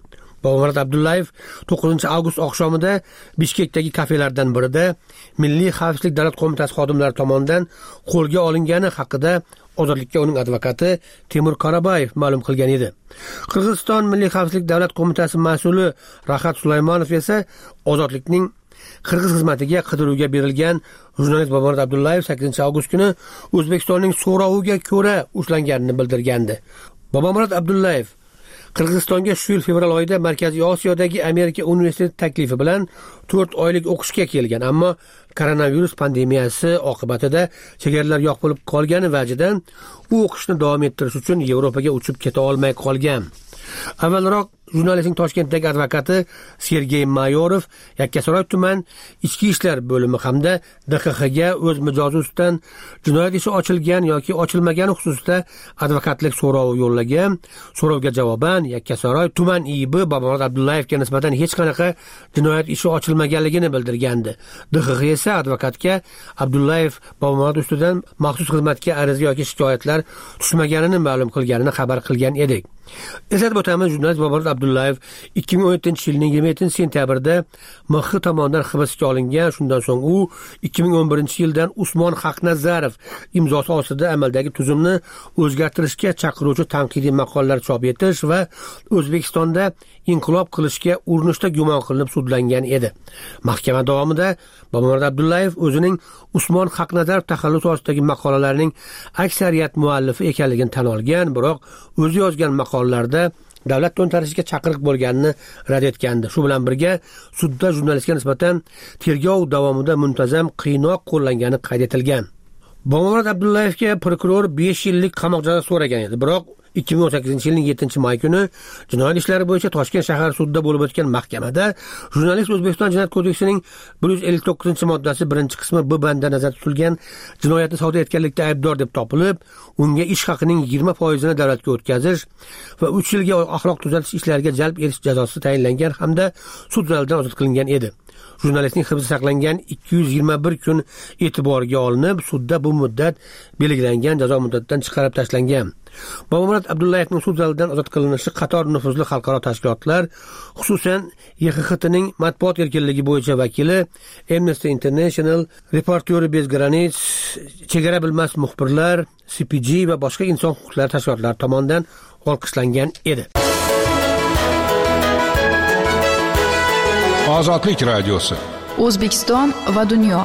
Bobomurod Abdullayev 9-avgust oqshomida Bishkekdagi kafelardan birida Milliy xavfsizlik davlat qo'mitasi xodimlari tomonidan qo'lga olingani haqida Ozodlikka uning advokati Temur Qorabayev ma'lum qilgan edi. Qirg'iziston Milliy xavfsizlik davlat qo'mitasi mas'uli Rahat Sulaymonov esa Ozodlikning Qirg'iz xizmatiga qidiruvga berilgan jurnalist Bobomurod Abdullayev 8-avgust kuni O'zbekistonning so'roviga ko'ra ushlanganini bildirgandi. Bobomurod Abdullayev Qirg'izistonga shu yil fevral oyida Markaziy Osiyodagi Amerika universiteti taklifi bilan 4 oylik o'qishga kelgan, ammo koronavirus pandemiyasi oqibatida chegaralar yopilib qolgani vajidan u o'qishni davom ettirish uchun Yevropaga uchib keta olmay qolgan. Avvalroq jurnalistning Toshkentdagi advokati Sergey Mayorov Yakkasaroy tuman ichki ishlar bo'limi hamda DXXga o'z mijozi ustidan jinoyat ishi ochilgan yoki ochilmagani xususida advokatlik so'rovi yo'llagan. So'rovga javoban Yakkasaroy tuman IIB Bobomurod Abdullayevga nisbatan hech qanaqa jinoyat ishi ochilmaganligini bildirgandi. DXX esa advokatga Abdullayev Bobomurod ustidan maxsus xizmatga ariza yoki shikoyatlar tushmaganini ma'lum qilganini xabar qilgan edik. Eslatib o'tamiz, jurnalist Bobomurod Abdullayev 2017-yilning 27-sentyabrda MX tomonidan hibsga olingan. Shundan so'ng u 2011-yildan Usmon Haqnazarov imzosi ostida amaldagi tuzumni o'zgartirishga chaqiruvchi tanqidiy maqolalar chop etish va O'zbekistonda inqilob qilishga urinishda gumon qilinib sudlangan edi. Mahkama davomida Bobomurod Abdullayev o'zining Usmon Haqnazarov taxallusi ostidagi maqolalarining aksariyat muallifi ekanligini tan olgan, biroq o'zi yozgan maqolalarda davlat to'ntarishiga chaqiriq bo'lganini rad etgandi. Shu bilan birga sudda jurnalistga nisbatan tergov davomida muntazam qiynoq qo'llangani qayd etilgan. Bobomurod Abdullayevga prokuror 5 yillik qamoq jazosi so'ragan edi, biroq 2018-yilning 7-may kuni jinoyat ishlari bo'yicha Toshkent shahar sudida bo'lib o'tgan mahkamada jurnalist O'zbekiston Jinoyat kodeksining 159-moddasi 1-qismi B bandida nazarda tutilgan jinoyatni sodir etganlikda aybdor deb topilib, unga ish haqining 20%ni davlatga o'tkazish va 3 yilga axloq tuzatish ishlariga jalb etish jazosi tayinlangan hamda sud zalidan ozod qilingan edi. Jurnalistning hibsda saqlangan 221 kun e'tiborga olinib, sudda bu muddat belgilangan jazo muddatidan chiqarib tashlangan. Bobomurod Abdullayevning sud zalidan ozod qilinishi qator nufuzli xalqaro tashkilotlar, xususan YXXTning matbuot erkinligi bo'yicha vakili, Amnesty International, Reporters bez granic, chegara bilmas muxbirlar, CPG va boshqa inson huquqlari tashkilotlari tomonidan olqishlangan edi. Ozodlik radiosi. O'zbekiston va dunyo.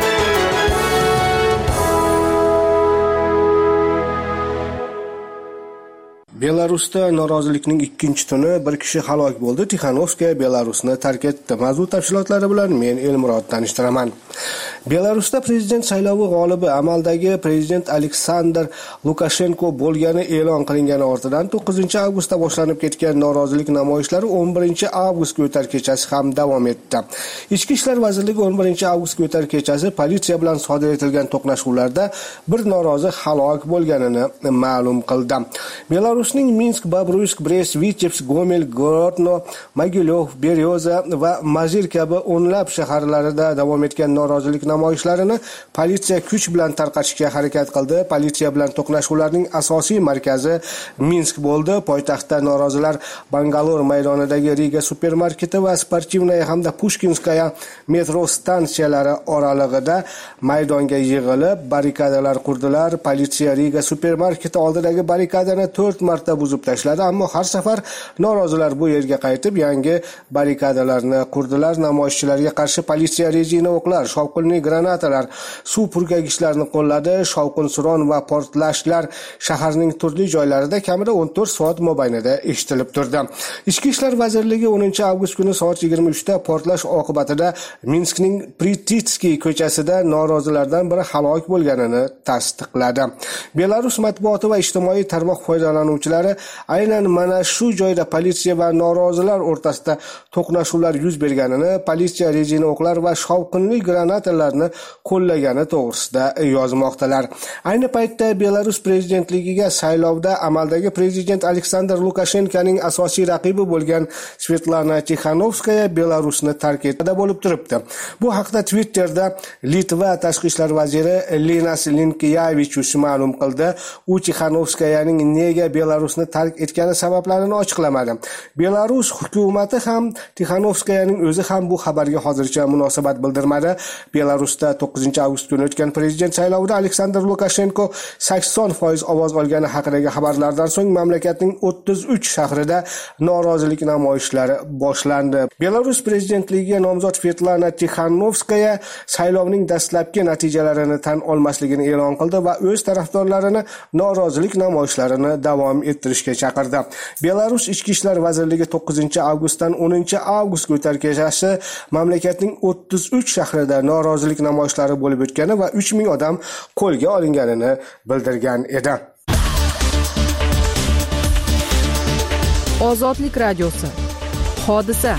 Belarusda norozilikning 2-tuni bir kishi halok bo'ldi. Tixanovskaya Belarusni tark etdi. Mavzu tafsilotlari bilan men Elmurod tanishtiraman. Belarusda prezident saylovi g'olibi amaldagi prezident Aleksandr Lukashenko bo'lgani e'lon qilingani ortidan 9-avgustda boshlanib ketgan norozilik namoyishlari 11-avgustga o'tar kechasi ham davom etdi. Ichki ishlar vazirligi 11-avgustga o'tar kechasi politsiya bilan sodir etilgan to'qnashuvlarda bir norozi halok bo'lganini ma'lum qildi. Belarusning Minsk, Babruysk, Brest, Vitebsk, Gomel, Grodno, Mogilyov, Beryoza va Mazir kabi o'nlab shaharlarida davom etgan norozilik namoyishlarini politsiya kuch bilan tarqatishga harakat qildi. Politsiya bilan to'qnashuvlarning asosiy markazi Minsk bo'ldi. Poytaxtda norozilar Bangalore maydonidagi Riga supermarketi va Sportivnaya hamda Pushkinskaya metro stansiyalari oralig'ida maydonga yig'ilib, barrikadalar qurdilar. Politsiya Riga supermarketi oldidagi barrikadani 4 marta buzib tashladi, ammo har safar norozilar bu yerga qaytib yangi barrikadalarni qurdilar. Namoyishchilarga qarshi politsiya rezina o'qlar, shovqinli granatalar, suv purkagichlarini qo'lladi. Shovqin-suron va portlashlar shaharning turli joylarida kamida 14 soat mobaynida eshitilib turdi. Ichki ishlar vazirligi 10-avgust kuni soat 23 da portlash oqibatida Minskning Prititskiy ko'chasida norozilardan biri halok bo'lganini tasdiqladi. Belarus matbuoti va ijtimoiy tarmoq foydalanuvchilari aynan mana shu joyda politsiya va norozilar o'rtasida to'qnashuvlar yuz berganini, politsiya rezina o'qlar va shovqinli granatalarni qo'llagani to'g'risida yozmoqdalar. Ayni paytda Belarus prezidentligiga saylovda amaldagi prezident Aleksandr Lukashenkoning asosiy raqibi bo'lgan Svetlana Tixanovskaya Belarusni tark etdi bo'lib turibdi. Bu haqda Twitterda Litva tashqi ishlar vaziri Linas Linkevičius ma'lum qildi. U Tixanovskayaning nega Belarus Belarusni tark etgani sabablarini ochiqlamadi. Belarus hukumati ham Tixanovskayaning o'zi ham bu xabarga hozircha munosabat bildirmadi. Belarusda 9-avgust kuni o'tgan prezident saylovida Aleksandr Lukashenko 80% ovoz olgani haqidagi xabarlardan so'ng mamlakatning 33 shahrida norozilik namoyishlari boshlandi. Belarus prezidentligiga nomzod Svetlana Tixanovskaya saylovning dastlabki natijalarini tan olmasligini e'lon qildi va o'z tarafdorlarini norozilik namoyishlarini davom ettirishga chaqirdi. Belarus Ichki ishlar vazirligi 9-avgustdan 10-avgustga o'tar kechasi mamlakatning 33 shahrida norozilik namoyishlari bo'lib o'tgani va 3000 odam qo'lga olinganini bildirgan edi. Ozodlik radiosi. Hodisa.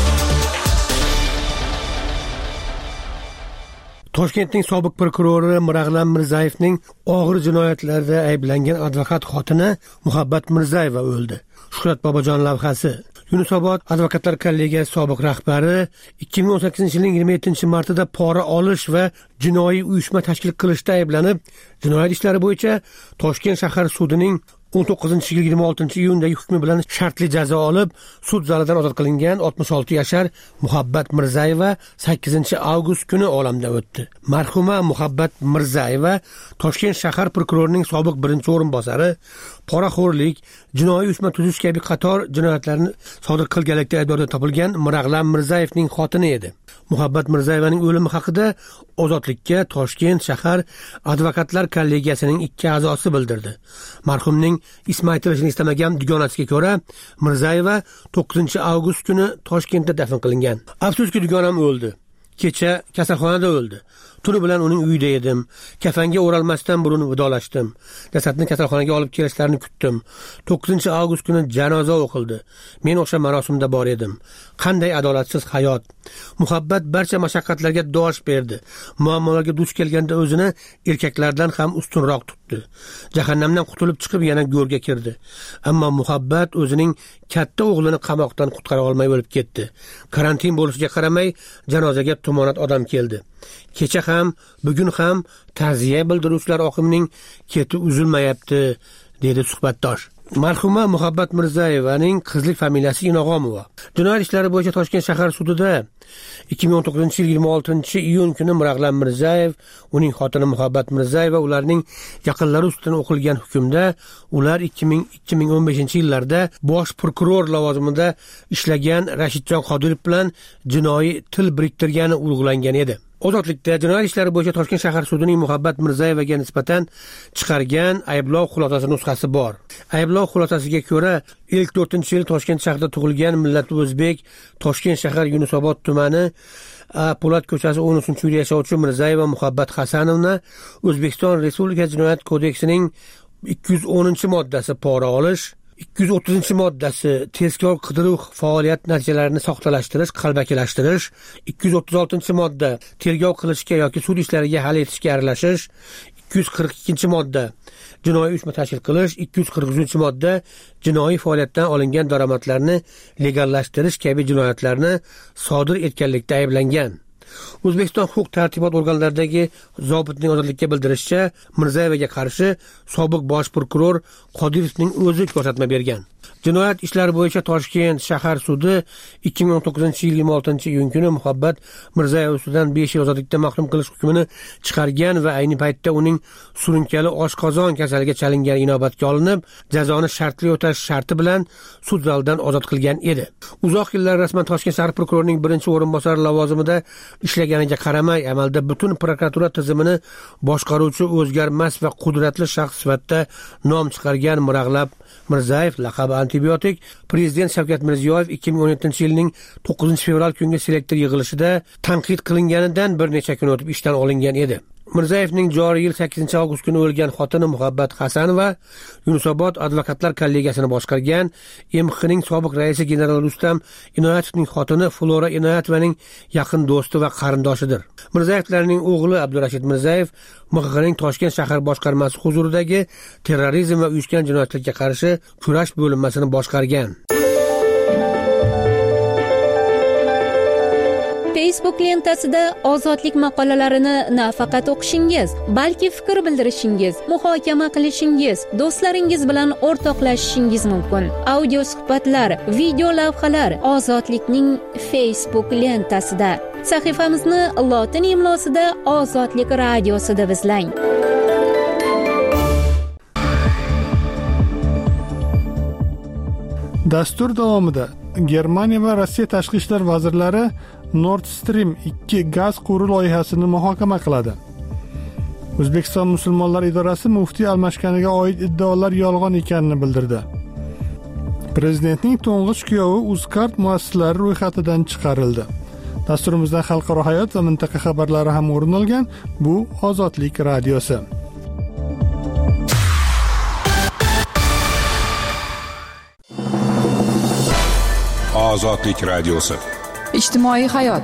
Toshkentning sobiq prokurori Mirag'lam Mirzayevning og'ir jinoyatlarda ayblangan advokat xotini Muhabbat Mirzayeva o'ldi. Shuhrat Bobojon lavhasi. Yunusobod advokatlar kollegiyasi sobiq rahbari 2018-yilning 27-martida pora olish va jinoiy uyushma tashkil qilishda ayblanib, jinoyat ishlari bo'yicha Toshkent shahar sudining 19-26-iyundagi hukmi bilan shartli jazo olib, sud zalidan ozod qilingan 66 yashar Muhabbat Mirzayeva 8-avgust kuni olamdan o'tdi. Marhuma Muhabbat Mirzayeva Toshkent shahar prokurorining sobiq birinchi o'rinbosari, poraxo'rlik, jinoiy uyushma tuzish kabi qator jinoyatlarni sodir qilganlikda aybdor topilgan Mirag'lam Mirzayevning xotini edi. Muhabbat Mirzayevaning o'limi haqida Ozodlikka Toshkent shahar advokatlar kollegiyasining 2 a'zosi bildirdi. Marhumning ismi aytilishini istamagan dugonasiga ko'ra, Mirzayeva 9-avgust kuni Toshkentda dafn qilingan. Afsuski dugonam o'ldi. Kecha kasalxonada o'ldi. Tuni bilan uning uyida edim. Kafanga o'ralmasdan burun vidolashdim. Jasadni kasalxonaga olib kelishlarini kutdim. 9-avgust kuni janoza o'qildi. Men o'sha marosimda bor edim. Qanday adolatsiz hayot. Muhabbat barcha mashaqqatlarga dosh berdi. Muammolarga duch kelganda o'zini erkaklardan ham ustunroq tutdi. Jahannamdan qutulib chiqib yana go'rga kirdi. Ammo Muhabbat o'zining katta o'g'lini qamoqdan qutqara olmay o'lib ketdi. Karantin bo'lishiga qaramay janozaga tumonat odam keldi. Kecha ham, bugun ham ta'ziya bildiruvchilar oqimining keti uzilmayapti, dedi suhbatdosh. Marhuma Muhabbat Mirzayevaning qizlik familiyasi Inog'omova. Jinoyat ishlari bo'yicha Toshkent shahar sudida 2019-yil 26-iyun kuni Mirag'lam Mirzayev, uning xotini Muhabbat Mirzayeva ularning yaqinlari ustidan o'qilgan hukmda ular 2000-2015-yillarda bosh prokuror lavozimida ishlagan Rashidjon Qodirov bilan jinoiy til biriktirgani urg'ulangan edi. Ozodlikda jinoyat ishlari bo'yicha Toshkent shahar sudining Muhabbat Mirzayevaga nisbatan chiqargan ayblov xulosasi nusxasi bor. Ayblov xulosasiga ko'ra, 54-yil Toshkent shahrida tug'ilgan millati o'zbek, Toshkent shahar Yunusobod tumani Po'lat ko'chasi 13-uyda yashovchi Mirzayeva Muhabbat Hasanovna O'zbekiston Respublikasi Jinoyat kodeksining 210-moddasi pora olish, 230-moddasi tezkor qidiruv faoliyat natijalarini soxtalashtirish, qalbakilashtirish, 236-modda tergov qilishga yoki sud ishlariga hal etishga aralashish, 242-modda jinoiy uyushma tashkil qilish, 243-modda jinoiy faoliyatdan olingan daromadlarni legallashtirish kabi jinoyatlarni sodir etganlikda ayblangan. O'zbekiston huquq-tartibot organlaridagi zobitning ozodlikka bildirishicha, Mirzayevaga qarshi sobiq bosh prokuror Qodirovning o'zi ko'rsatma bergan. Jinoyat ishlari bo'yicha Toshkent shahar sudi 2019-yil 26-iyun kuni Muhabbat Mirzayeva ustidan 5 yil ozodlikdan mahrum qilish hukmini chiqargan va ayni paytda uning surunkali oshqozon kasaliga chalingani inobatga olinib, jazoni shartli o'tash sharti bilan sud zalidan ozod qilgan edi. Uzoq yillar rasman Toshkent shahar prokurorining birinchi o'rinbosari lavozimida ishlaganiga qaramay, amalda butun prokuratura tizimini boshqaruvchi o'zgarmas va qudratli shaxs sifatida nom chiqargan Mirag'lam Mirzayev laqabi antibiotik prezident Shavkat Mirziyoyev 2017-yilning 9-fevral kungi selektor yig'ilishida tanqid qilinganidan bir necha kun o'tib ishdan olingan edi. Mirzayevning joriy yil 8-avgust kuni o'lgan xotini Muhabbat Hasanova Yunusobod advokatlar kollegiyasini boshqargan, MXning sobiq raisi general Rustam Inoyatovning xotini Flora Inoyatovaning yaqin do'sti va qarindoshidir. Mirzayevlarning o'g'li Abdurashid Mirzayev MXning Toshkent shahar boshqarmasi huzuridagi terrorizm va uyushgan jinoyatlarga qarshi kurash bo'linmasini boshqargan. Facebook lentasida ozodlik maqolalarini nafaqat o'qishingiz, balki fikr bildirishingiz, muhokama qilishingiz, do'stlaringiz bilan o'rtoqlashishingiz mumkin. Audio suhbatlar, video lavhalar Ozodlikning Facebook lentasida. Sahifamizni lotin imlosida Ozodlik radiosi deb izlang. Dastur davomida Germaniya va Rossiya tashqi ishlar vazirlari Nord Stream 2 gaz quvuri loyihasini muhokama qiladi. O'zbekiston musulmonlar idorasi muftiy almashganiga oid iddaolar yolg'on ekanini bildirdi. Prezidentning to'ng'ich kuyovi Uzcard muassisalari ro'yxatidan chiqarildi. Dasturimizda xalqaro hayot va mintaqa xabarlari ham o'rin olgan. Bu Ozodlik radiosi. Ozodlik radiosi. Ijtimoiy hayot.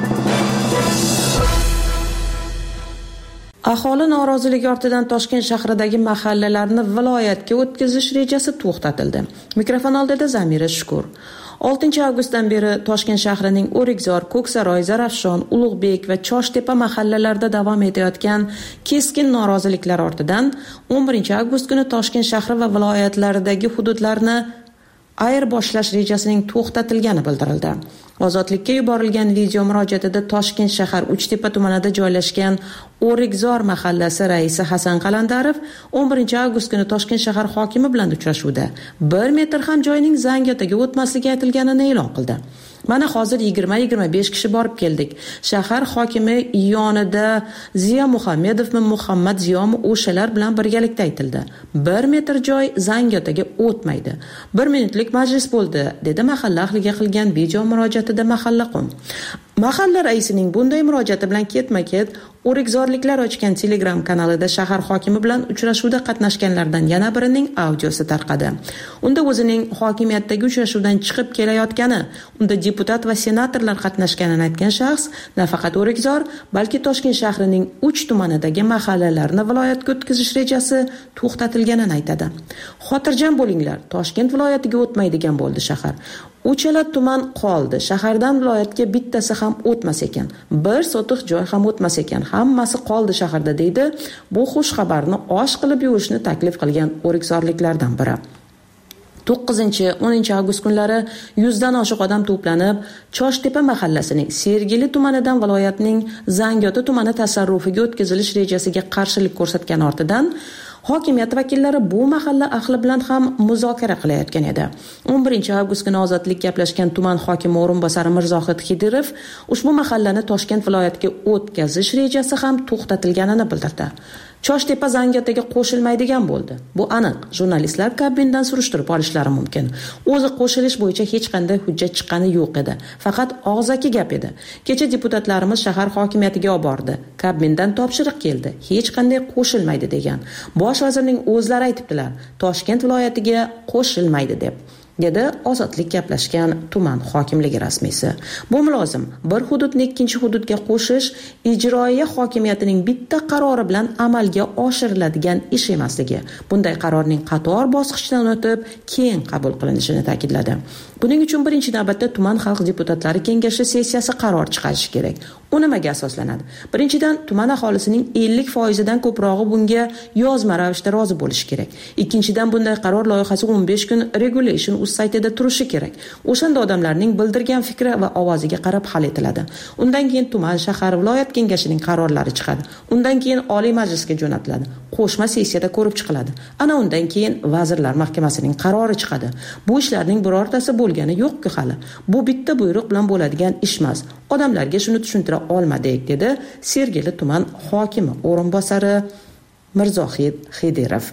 Aholi noroziligi ortidan Toshkent shahridagi mahallalarni viloyatga o'tkazish rejasi to'xtatildi. Mikrofon oldida Zamira Shukur. 6 avgustdan beri Toshkent shahrining O'rikzor, Ko'ksaroy, Zarafshon, Ulug'bek va Choshtepa mahallalarida davom etayotgan keskin noroziliklar ortidan 11 avgust kuni Toshkent shahri va viloyatlaridagi hududlarni ayirboshlash rejasining to'xtatilgani bildirildi. Ozodlikka yuborilgan video murojaatida Toshkent shahar Uchtepa tumanida joylashgan O'rikzor mahallasi raisi Hasan Qalandarov 11 avgust kuni Toshkent shahar hokimi bilan uchrashuvda 1 metr ham joyning Zangiotaga o'tmasligi aytilganini e'lon qildi. Mana hozir 20-25 kishi borib keldik. Shahar hokimi yonida Ziyo Muhammedovmi, Muhammad Ziyomi o'shalar bilan birgalikda aytildi. 1 metr joy Zangiotaga o'tmaydi. 1 minutlik majlis bo'ldi, dedi mahalla ahliga qilgan video murojaatida Mahallaqum. Mahalla raisining bunday murojaati bilan ketma-ket O'rikzorliklar ochgan Telegram kanalida shahar hokimi bilan uchrashuvda qatnashganlardan yana birining audiosi tarqadi. Unda o'zining hokimiyatdagi uchrashuvdan chiqib kelayotgani, unda deputat va senatorlar qatnashganini aytgan shaxs nafaqat O'rikzor, balki Toshkent shahrining 3 tumanidagi mahallalarni viloyatga o'tkazish rejasi to'xtatilganini aytadi. Xotirjam bo'linglar, Toshkent viloyatiga o'tmaydigan bo'ldi shahar. Uchala tuman qoldi. Shahardan viloyatga bittasi ham o'tmas ekan. 1 sotiq joy ham o'tmas ekan. Hammasi qoldi shaharda, deydi. Bu xush xabarni osh qilib yurishni taklif qilgan o'rikzorliklardan biri. 9-10 avgust kunlari 100 dan oshiq odam to'planib, Choshtepa mahallasining Sergeli tumanidan viloyatning Zangiota tumani tasarrufiga o'tkazilish rejasiga qarshilik ko'rsatgan ortidan hokimiyat vakillari bu mahalla ahli bilan ham muzokara qilayotgan edi. 11 avgust kuni Ozodlik gaplashgan tuman hokimi o'rinbosari Mirzohid Xidirov ushbu mahallani Toshkent viloyatiga o'tkazish rejasi ham to'xtatilganini bildirdi. Choshtepa Zangiotaga qo'shilmaydigan bo'ldi. Bu aniq. Jurnalistlar Kabmindan surishtirib olishlari mumkin. O'zi qo'shilish bo'yicha hech qanday hujjat chiqqani yo'q edi. Faqat og'zaki gap edi. Kecha deputatlarimiz shahar hokimiyatiga olib bordi. Kabmindan topshiriq keldi. Hech qanday qo'shilmaydi degan. Bosh vazirning o'zlari aytibdilar, Toshkent viloyatiga qo'shilmaydi deb. dedi Ozodlik gaplashgan tuman hokimligi rasmiysi. Bu mulozim bir hududni ikkinchi hududga qo'shish ijroiya hokimiyatining bitta qarori bilan amalga oshiriladigan ish emasligi. Bunday qarorning qator bosqichdan o'tib keyin qabul qilinishini ta'kidladi. Buning uchun birinchi navbatda tuman xalq deputatlari kengashi sessiyasi qaror chiqarishi kerak. U nimaga asoslanadi? Birinchidan, tuman aholisining 50% dan ko'prog'i bunga yozma ravishda rozi bo'lishi kerak. Ikkinchidan, bunday qaror loyihasi 15 kun regulation saytida turishi kerak. O'shanda odamlarning bildirgan fikri va ovoziga qarab hal etiladi. Undan keyin tuman, shahar, viloyat kengashining qarorlari chiqadi. Undan keyin Oliy Majlisga jo'natiladi. Qo'shma sessiyada ko'rib chiqiladi. Ana undan keyin Vazirlar Mahkamasining qarori chiqadi. Bu ishlarning birortasi bo'lgani yo'q-ku hali. Bu bitta buyruq bilan bo'ladigan ish emas. Odamlarga shuni tushuntira olmadik, dedi Sergeli tuman hokimi o'rinbosari Mirzohid Xidirov.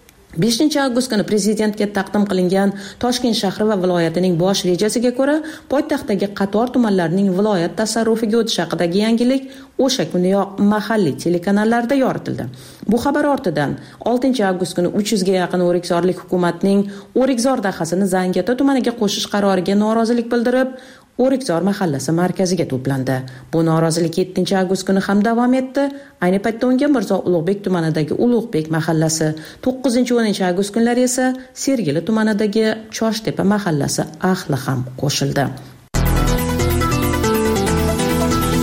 5 avgust kuni prezidentga taqdim qilingan Toshkent shahri va viloyatining bosh rejasiga ko'ra, poytaxtdagi qator tumanlarning viloyat tasarrufiga o'tishi haqidagi yangilik o'sha kuniyoq mahalliy telekanallarda yoritildi. Bu xabar ortidan 6 avgust kuni 300 ga yaqin o'rikzorlik hukumatning O'rikzor dahasini Zangiota tumaniga qo'shish qaroriga norozilik bildirib, O'rikzor mahallasi markaziga to'plandi. Bu norozilik 7 avgust kuni ham davom etdi. Ayni paytda unga Mirzo Ulug'bek tumanidagi Ulug'bek mahallasi, 9-10 avgust kunlari esa Sergeli tumanidagi Choshtepa mahallasi ahli ham qo'shildi.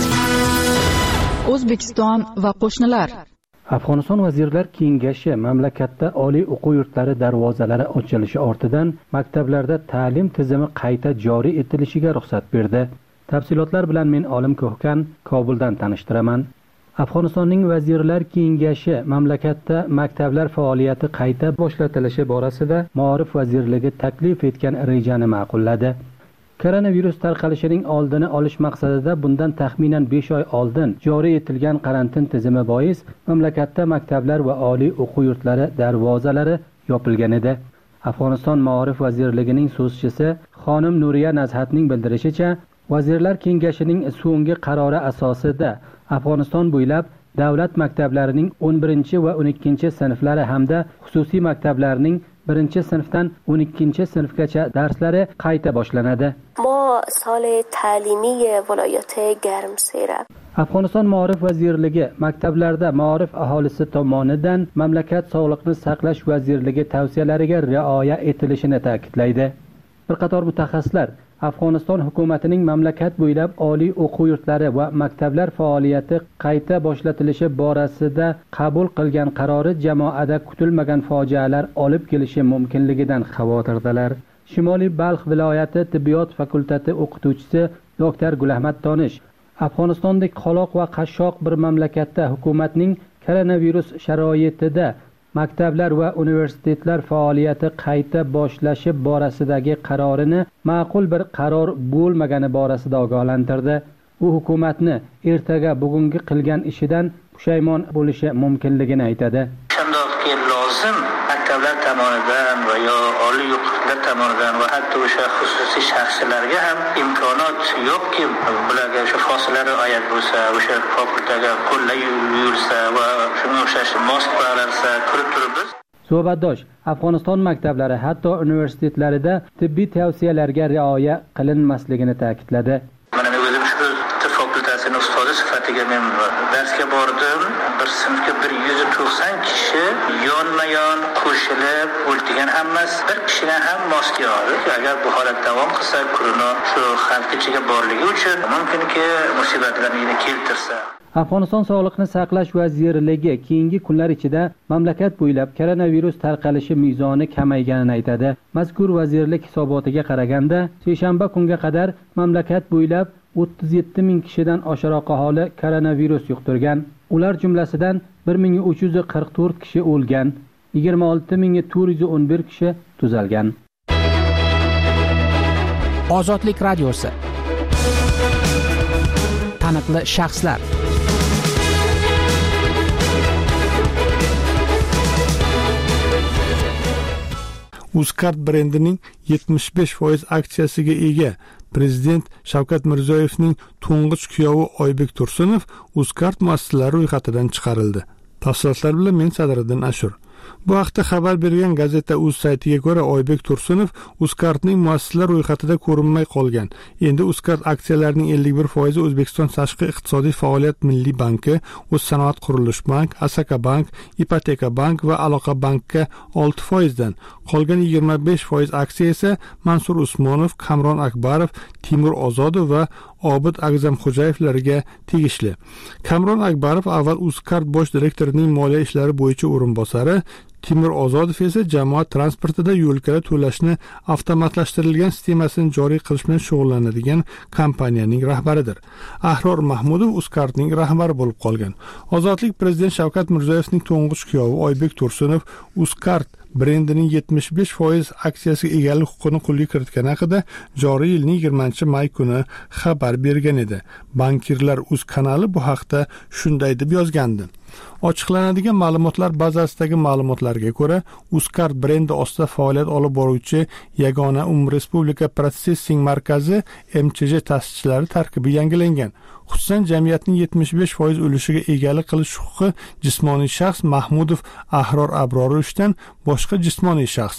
O'zbekiston va qo'shnilar. Afg'oniston Vazirlar Kengashi mamlakatda oliy o'quv yurtlari darvozalari ochilishi ortidan maktablarda ta'lim tizimi qayta joriy etilishiga ruxsat berdi. Tafsilotlar bilan men Olim Ko'hkan Kobuldan tanishtiraman. Afg'onistonning Vazirlar Kengashi mamlakatda maktablar faoliyati qayta boshlatilishi borasida Ma'rif vazirligi taklif etgan rejani ma'qulladi. Koronavirus tarqalishining oldini olish maqsadida bundan taxminan 5 oy oldin joriy etilgan karantin tizimi bois mamlakatda maktablar va oliy o'quv yurtlari darvozalari yopilgan edi. Afg'oniston Ma'rif vazirligining so'zchisi xonim Nuriya Nazhatning bildirishicha, Vazirlar Kengashining so'nggi qarori asosida Afg'oniston bo'ylab davlat maktablarining 11 va 12 sinflari hamda xususiy maktablarning 1-sinfdan 12-sinfgacha darslari qayta boshlanadi. ما سال تعلیمی ولایت گرمسیر. Afg'oniston Ma'rif vazirligi maktablarda ma'rif aholisi tomonidan mamlakat Sog'liqni saqlash vazirligi tavsiyalariga rioya etilishini ta'kidlaydi. Bir qator mutaxassislar Afg'oniston hukumatining mamlakat bo'ylab oliy o'quv yurtlari va maktablar faoliyati qayta boshlatilishi borasida qabul qilgan qarori jamoada kutilmagan fojialar olib kelishi mumkinligidan xavotirdalar. Shimoliy Balx viloyati tibbiyot fakulteti o'qituvchisi Dr. Gulahmad Tonish Afg'onistondek qoloq va qashshoq bir mamlakatda hukumatning koronavirus sharoitida maktablar va universitetlar faoliyati qayta boshlashi borasidagi qarorini ma'qul bir qaror bo'lmagani borasida ogohlantirdi. U hukumatni ertaga bugungi qilgan ishidan pushaymon bo'lishi mumkinligini aytadi. Shundoqki lozim maktablar tomonidan va yo oliy o'quvchilar tomonidan va hatto o'sha xususiy shaxslarga ham imkoniyat yo'qki, bularga o'sha fosilalar oyat bo'lsa, o'sha fakultaga qo'llay yursa va shunga o'xshash moskvalarsa ko'rib turibmiz. Suhbatdosh Afg'oniston maktablari hatto universitetlarida tibbiy tavsiyalarga rioya qilinmasligini ta'kidladi. Mana men o'zim shu tibb fakultasining ustozi sifatida men darsga bordim. Bir sinfga 190 kishi yonma-yon qo'shilib o'ldigan, hammasi bir kishidan ham moska oldi. Agar bu holat davom qilsa, korona shu xalq ichiga borligi uchun mumkinki musibatlarni keltirsa. Afg'oniston Sog'liqni saqlash vazirligi keyingi kunlar ichida mamlakat bo'ylab koronavirus tarqalishi mezoni kamayganini aytadi. Mazkur vazirlik hisobotiga qaraganda, seshanba kunga qadar mamlakat bo'ylab 37 ming kishidan oshiqroq aholi koronavirus yuqtirgan. Ular jumlasidan 1344 kishi o'lgan, 26411 kishi tuzalgan. Ozodlik radiosi. Taniqli shaxslar. Uzcard brendining 75% aksiyasiga ega Prezident Shavkat Mirziyoyevning to'ng'ich kuyovi Oybek Tursunov Uzcard muassasalari ro'yxatidan chiqarildi. Tafsilotlar bilan men Sadriddin Ashur. Bu haqda xabar bergan gazeta Uz saytiga ko'ra, Oybek Tursunov Uzcardning muassasalar ro'yxatida ko'rinmay qolgan. Endi Uzcard aksiyalarining 51% O'zbekiston Tashqi iqtisodiy faoliyat milliy banki, O'zsanoat qurilish bank, Asaka bank, Ipoteka bank va Aloqa bankka 6% dan, qolgan 25% aksiya esa Mansur Usmonov, Kamron Akbarov, Timur Ozodov va Obid Agzamxo'jayevlarga tegishli. Kamron Akbarov avval Uzcard bosh direktorining moliya ishlari bo'yicha o'rinbosari, Timur Ozodov esa jamoat transportida yo'lkala to'lashni avtomatlashtirilgan sistemasini joriy qilish bilan shug'ullanadigan kompaniyaning rahbaridir. Ahror Mahmudov Uzcardning rahbari bo'lib qolgan. Ozodlik prezident Shavkat Mirziyoyevning to'ng'ich kuyovi Oybek Tursunov Uzcard brendining 75% aksiyasiga egalik huquqini qo'lga kiritgani haqida joriy yilning 20-may kuni xabar bergan edi. Bankirlar Uz kanali bu haqda shunday deb yozgandi. Ochiqlanadigan ma'lumotlar bazasidagi ma'lumotlarga ko'ra, Uzcard brendi ostida faoliyat olib boruvchi yagona umumrespublika protsessing markazi MCJ ta'sischilari tarkibi yangilangan. Xususan, jamiyatning 75% ulušiga egalik qilish huquqi jismoniy shaxs Mahmudov Ahror Abrorovichdan boshqa jismoniy shaxs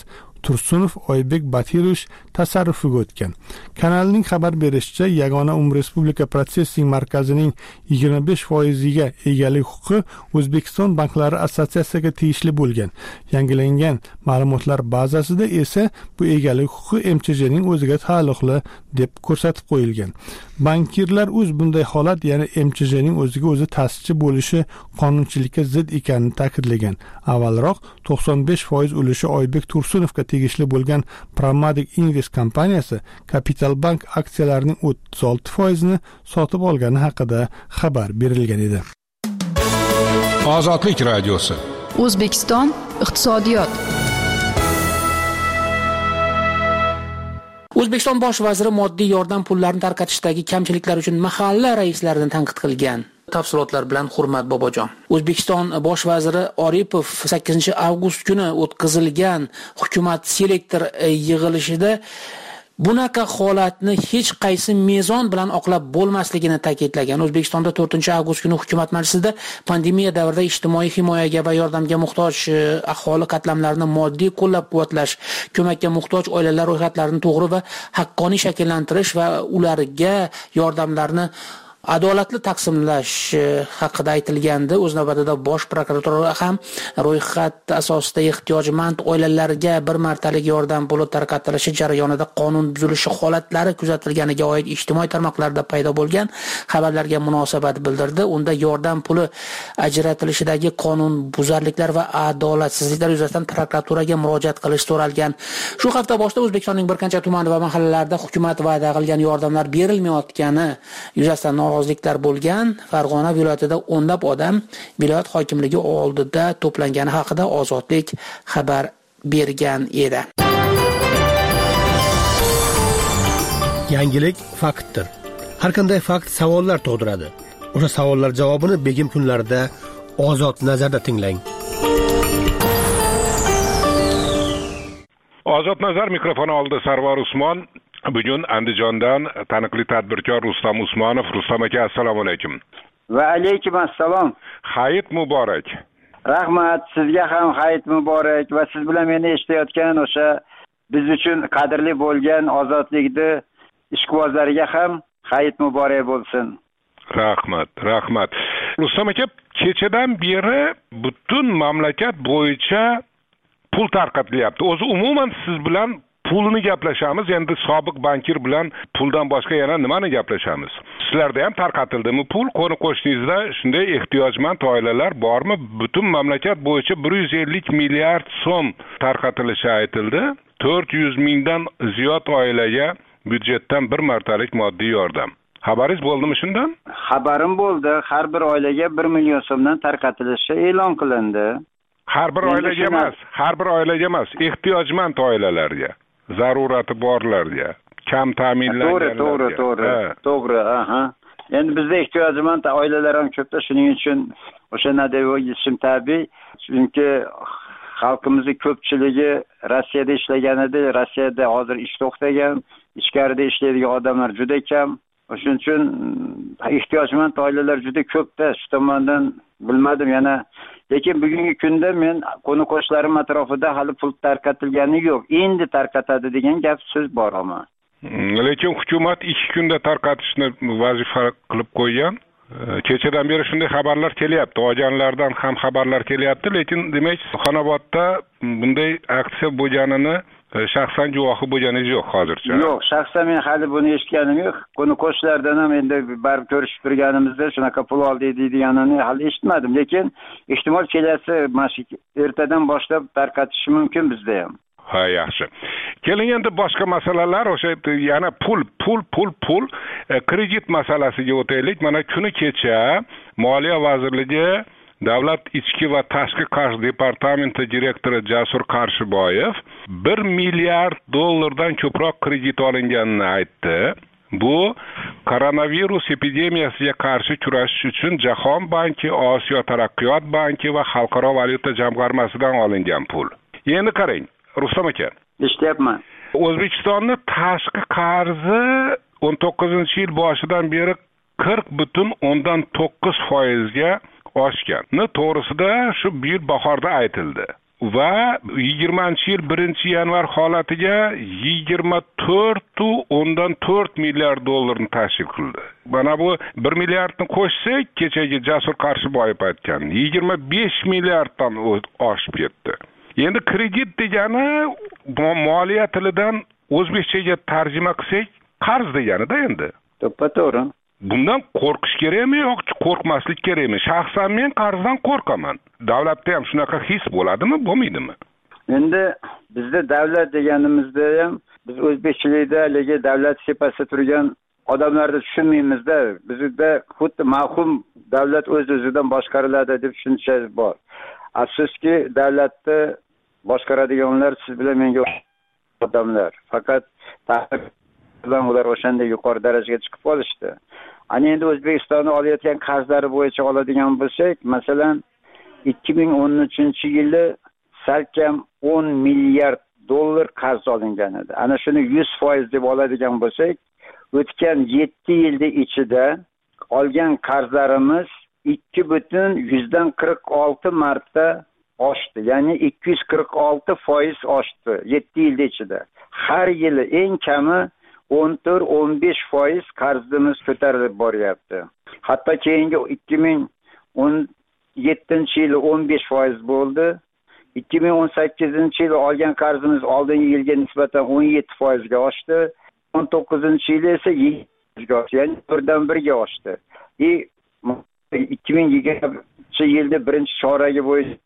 Tursunov Oybek Batirovich tasarrufiga o'tgan. Kanalning xabar berishicha, Yagona Respublika protsessing markazining 25%ga egalik huquqi O'zbekiston banklari assotsiatsiyasiga tegishli bo'lgan. Yangilangan ma'lumotlar bazasida esa bu egalik huquqi MCJning o'ziga taalluqli deb ko'rsatib qo'yilgan. Bankirlar bunday holat, ya'ni MCJning o'ziga o'zi ta'sischi bo'lishi qonunchilikka zid ekanini ta'kidlagan. Avvalroq 95% ulushi Oybek Tursunovga tegishli bo'lgan Pramatic Invest kompaniyasi Capital Bank aksiyalarining 36%ni sotib olgani haqida xabar berilgan edi. Ozodlik radiosi. O'zbekiston iqtisodiyot. O'zbekiston bosh vaziri moddiy yordam pullarini tarqatishdagi kamchiliklar uchun mahalla raislarini tanqid qilgan. Tafsilotlar bilan Hurmat Bobojon. O'zbekiston bosh vaziri Oripov 8-avgust kuni o'tkazilgan hukumat selektor yig'ilishida bunaqa holatni hech qaysi mezon bilan oqlab bo'lmasligini ta'kidlagan. O'zbekistonda 4-avgust kuni hukumat majlisida pandemiya davrida ijtimoiy himoyaga va yordamga muhtoj aholi qatlamlarini moddiy qo'llab-quvvatlash, ko'makka muhtoj oilalar ro'yxatlarini to'g'ri va haqqoniy shakllantirish va ularga yordamlarni adolatli taqsimlash haqida aytilgandi. O'z navbatida bosh prokuratura ham ro'yxat asosida ehtiyojmand oilalarga bir martalik yordam puli tarqatilishi jarayonida qonun buzilishi holatlari kuzatilganiga oid ijtimoiy tarmoqlarda paydo bo'lgan xabarlarga munosabat bildirdi. Unda yordam puli ajratilishidagi qonun buzarliklar va adolatsizliklar yuzasidan prokuraturaga murojaat qilish so'ralgan. Shu hafta boshida O'zbekistonning bir qancha tuman va mahallalarida hukumat va'da qilgan yordamlar berilmayotgani yuzasidan noroziliklar bo'lgan. Farg'ona viloyatida o'nlab odam viloyat hokimligi oldida to'plangani haqida Ozodlik xabar bergan edi. Yangilik faktdir. Har qanday fakt savollar tug'diradi. O'sha savollar javobini begim kunlarida Ozod nazarda tinglang. Ozod nazar mikrofoni oldida Sarvar Usmon. Bugun Andijondan taniqli tadbirkor Rustam Usmonov. Rustam aka, assalomu alaykum. Va alaykum assalom. Hayit muborak. Rahmat, sizga ham hayit muborak va siz bilan meni eshitayotgan o'sha biz uchun qadrli bo'lgan ozodlikni ishqibozlariga ham hayit muborak bo'lsin. Rahmat. Rustam aka, kechadan beri butun mamlakat bo'yicha pul tarqatilyapti. O'zi umuman siz bilan pulni gaplashamiz. Endi sobiq bankir bilan puldan boshqa yana nimani gaplashamiz? Sizlarda ham tarqatildimi pul? Qo'ni-qo'shningizda shunday ehtiyojmand oilalar bormi? Butun mamlakat bo'yicha 150 milliard so'm tarqatilishi aytildi. 400 mingdan ziyod oilaga byudjetdan bir martalik moddiy yordam. Xabaringiz bo'ldimi shundan? Xabarim bo'ldi. Har bir oilaga 1 million so'mdan tarqatilishi e'lon qilindi. Har bir oilaga emas, ehtiyojmand oilalarga, zarurati borlarga, kam ta'minlanganlarga. To'g'ri, aha. Endi bizda ehtiyojmand oilalar ham ko'pda, shuning uchun o'sha nadevo yetishim tabiiy. Chunki xalqimizning ko'pchiligi Rossiyada ishlagan edi. Rossiyada hozir ish to'xtagan, ichkarida ishlaydigan odamlar juda kam. Shuning uchun ehtiyojmand oilalar juda ko'pda. Shu tomondan bilmadim yana. Lekin bugungi kunda men qo'ni-qo'shlarim atrofida hali pul tarqatilgani yo'q. Endi tarqatadi degan gap so'z bor ama. Lekin hukumat 2 kunda tarqatishni vazifa qilib qo'ygan. Kechadan beri shunday xabarlar kelyapti. Ojanlardan ham xabarlar kelyapti, lekin demak, Xonobodda bunday aksiya bo'lganini shaxsan guvohi bo'lganingiz yo'q hozircha. Yo'q, shaxsan men hali buni eshitganim yo'q. Qo'ni-qo'shlardan ham endi barib ko'rishib turganimizda shunaqa pul oldik deydiganini hali eshitmadim, lekin ehtimol kelasi ertadan boshlab tarqatishi mumkin bizda ham. Ha, yaxshi. Keling endi boshqa masalalar, o'sha yana pul, kredit masalasiga o'taylik. Mana kuni kecha Moliya vazirligi Davlat ichki va tashqi qarz departamenti direktori Jasur Qarshiboyev 1 milliard dollardan ko'proq kredit olinganini aytdi. Bu koronavirus epidemiyasiga qarshi kurashish uchun Jahon banki, Osiyo taraqqiyot banki va Xalqaro valyuta jamg'armasidan olingan pul. Endi qarang, Rustam aka. Eshityapman. O'zbekistonning tashqi qarzi 19-yil boshidan beri 40,9% ga oshgan. To'g'risida shu bir bahorda aytildi. va 20-yil 1-yanvar holatiga 24,4 milliard dollarni tashkil qildi. Mana bu 1 milliardni qo'shsak, kechagi Jasur Qarshiboyev aytgan 25 milliarddan oshib ketdi. Endi kredit degani moliya tilidan o'zbekchaga tarjima qilsak, qarz degani-da endi. To'g'ri. Bundan qo'rqish kerakmi yoki qo'rqmaslik kerakmi? Shaxsan men qarzdan qo'rqaman. Davlatda ham shunaqa his bo'ladimi, bo'lmaydimi? Endi bizda davlat deganimizda ham biz o'zbekchilikda ligi davlat sepasida turgan odamlarni tushunmaymizda. Bizda xuddi mavhum davlat o'z-o'zidan boshqariladi deb tushuncha bor. Afsuski davlatni boshqaradiganlar siz bilan menga odamlar. Faqat bilan ular o'shanda yuqori darajaga chiqib qolishdi. Ana endi O'zbekistonning olayotgan qarzlari bo'yicha oladigan bo'lsak, masalan 2013-yili salkam 10 milliard dollar qarz olingan edi. Ana shuni 100% deb oladigan bo'lsak, o'tgan 7 yilda ichida olgan qarzlarimiz 2,46 marta oshdi. Ya'ni 246% oshdi 7 yilda ichida. Har yili eng kami 14-15% qarzimiz ko'tarilib boryapti. Hatto keyingi 2017-yili 15% bo'ldi. 2018-yili olgan qarzimiz oldingi yilga nisbatan 17% ga oshdi. 19-yili esa 7% ga oshdi. Ya'ni birdan birga oshdi. 2020-yilda birinchi choragi bo'yicha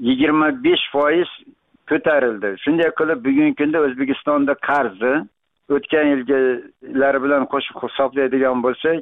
25% ko'tarildi. Shunday qilib bugungi kunda O'zbekistonda qarzi o'tgan yilgilari bilan qo'shib hisoblaydigan bo'lsak,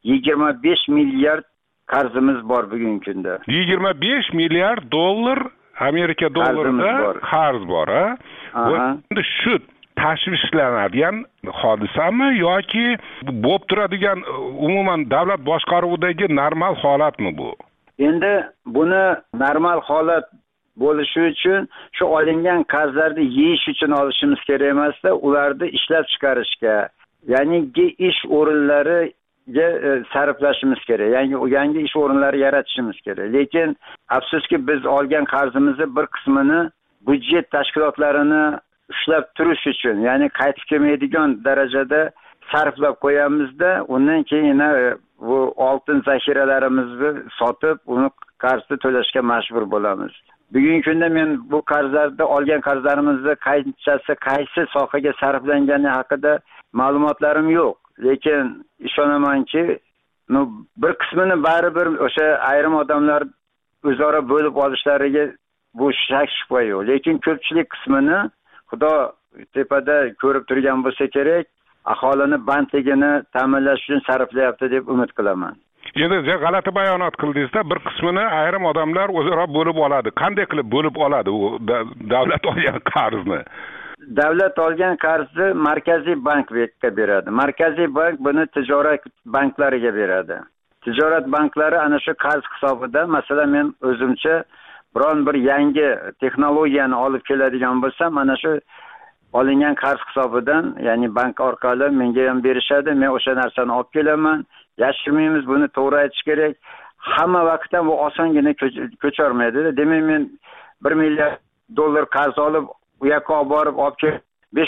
25 milliard qarzimiz bor bugungi kunda. 25 milliard dollar Amerika dollarida qarz bor, ha? Endi shu tashvishlanadigan hodisami yoki bo'lib turadigan umuman davlat boshqaruvidagi normal holatmi bu? Endi buni normal holat bo'lishi uchun shu olingan qarzlarni yeyish uchun olishimiz kerak emasda, ularni ishlab chiqarishga, ya'ni ish o'rinlariga sarflashimiz kerak. Yangi ish o'rinlari yaratishimiz kerak. Lekin afsuski biz olgan qarzimizni bir qismini budjet tashkilotlarini ushlab turish uchun, ya'ni qaytib kelmaydigan darajada sarflab qo'yamizda, undan keyin bu oltin zaxiralarimizni sotib, uni qarzni to'lashga majbur bo'lamiz. Bugungi kunda men bu qarzlarda olgan qarzlarimizni qanchasi qaysi sohaga sarflangani haqida ma'lumotlarim yo'q. Lekin ishonamanki, bir qismini baribir o'sha ayrim odamlar o'zaro bo'lib olishlariga bu shak shubha yo'q. Lekin ko'pchilik qismini Xudo tepada ko'rib turgan bo'lsa kerak, aholini bandligini ta'minlash uchun sarflayapti deb umid qilaman. Endi g'alati bayonot qildingizda, bir qismini ayrim odamlar o'zaro bo'lib oladi. Qanday qilib bo'lib oladi u davlat olgan qarzni? Davlat olgan qarzni Markaziy bankga beradi. Markaziy bank buni tijorat banklariga beradi. Tijorat banklari ana shu qarz hisobidan, masalan men o'zimcha biron bir yangi texnologiyani olib keladigan bo'lsam, mana shu olingan qarz hisobidan, ya'ni bank orqali menga ham berishadi. Men o'sha narsani olib kelaman. Yashirmaymiz, buni to'g'ri aytish kerak. Hamma vaqtda bu osongina ko'charmaydi. Demak men 1 milliard dollar qarz olib, u yoqqa olib borib olib kelib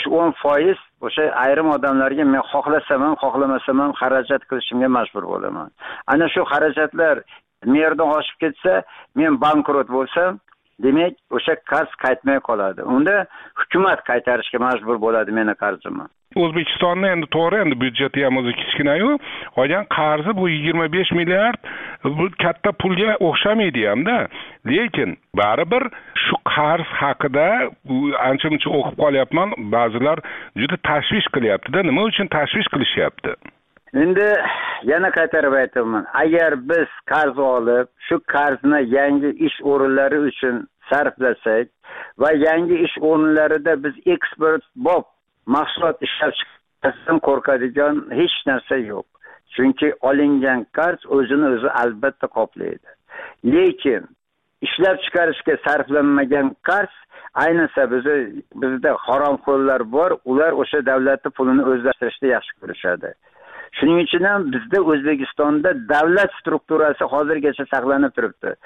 5-10% o'sha ayrim odamlarga men xohlasam ham, xohlamasam ham xarajat qilishimga majbur bo'laman. Ana shu xarajatlar me'yordan oshib ketsa, men bankrot bo'lsam, demak o'sha qarz qaytmay qoladi. Unda hukumat qaytarishga majbur bo'ladi meni qarzimni. O'zbekistonning endi to'g'ri, endi byudjeti ham o'zi kichkina-yu, olgan qarzi bu 25 milliard bu katta pulga o'xshamaydi hamda. Lekin baribir shu qarz haqida ancha-muncha o'qib qolyapman, ba'zilar juda tashvish qilyapti-da. Nima uchun tashvish qilishyapti? Endi yana qaytarib aytaman. Agar biz qarz olib, shu qarzni yangi ish o'rinlari uchun sarflasak va yangi ish o'rinlarida biz eksport bob mahsulot ishlab chiqarishdan qo'rqadigan hech narsa yo'q. Chunki olingan qarz o'zini o'zi albatta qoplaydi. Lekin ishlab chiqarishga sarflanmagan qarz, ayniqsa bizda haromxo'rlar bor, ular o'sha davlatning pulini o'zlashtirishni yaxshi ko'rishadi. Shuning uchun ham bizda O'zbekistonda davlat strukturasi hozirgacha saqlanib turibdi.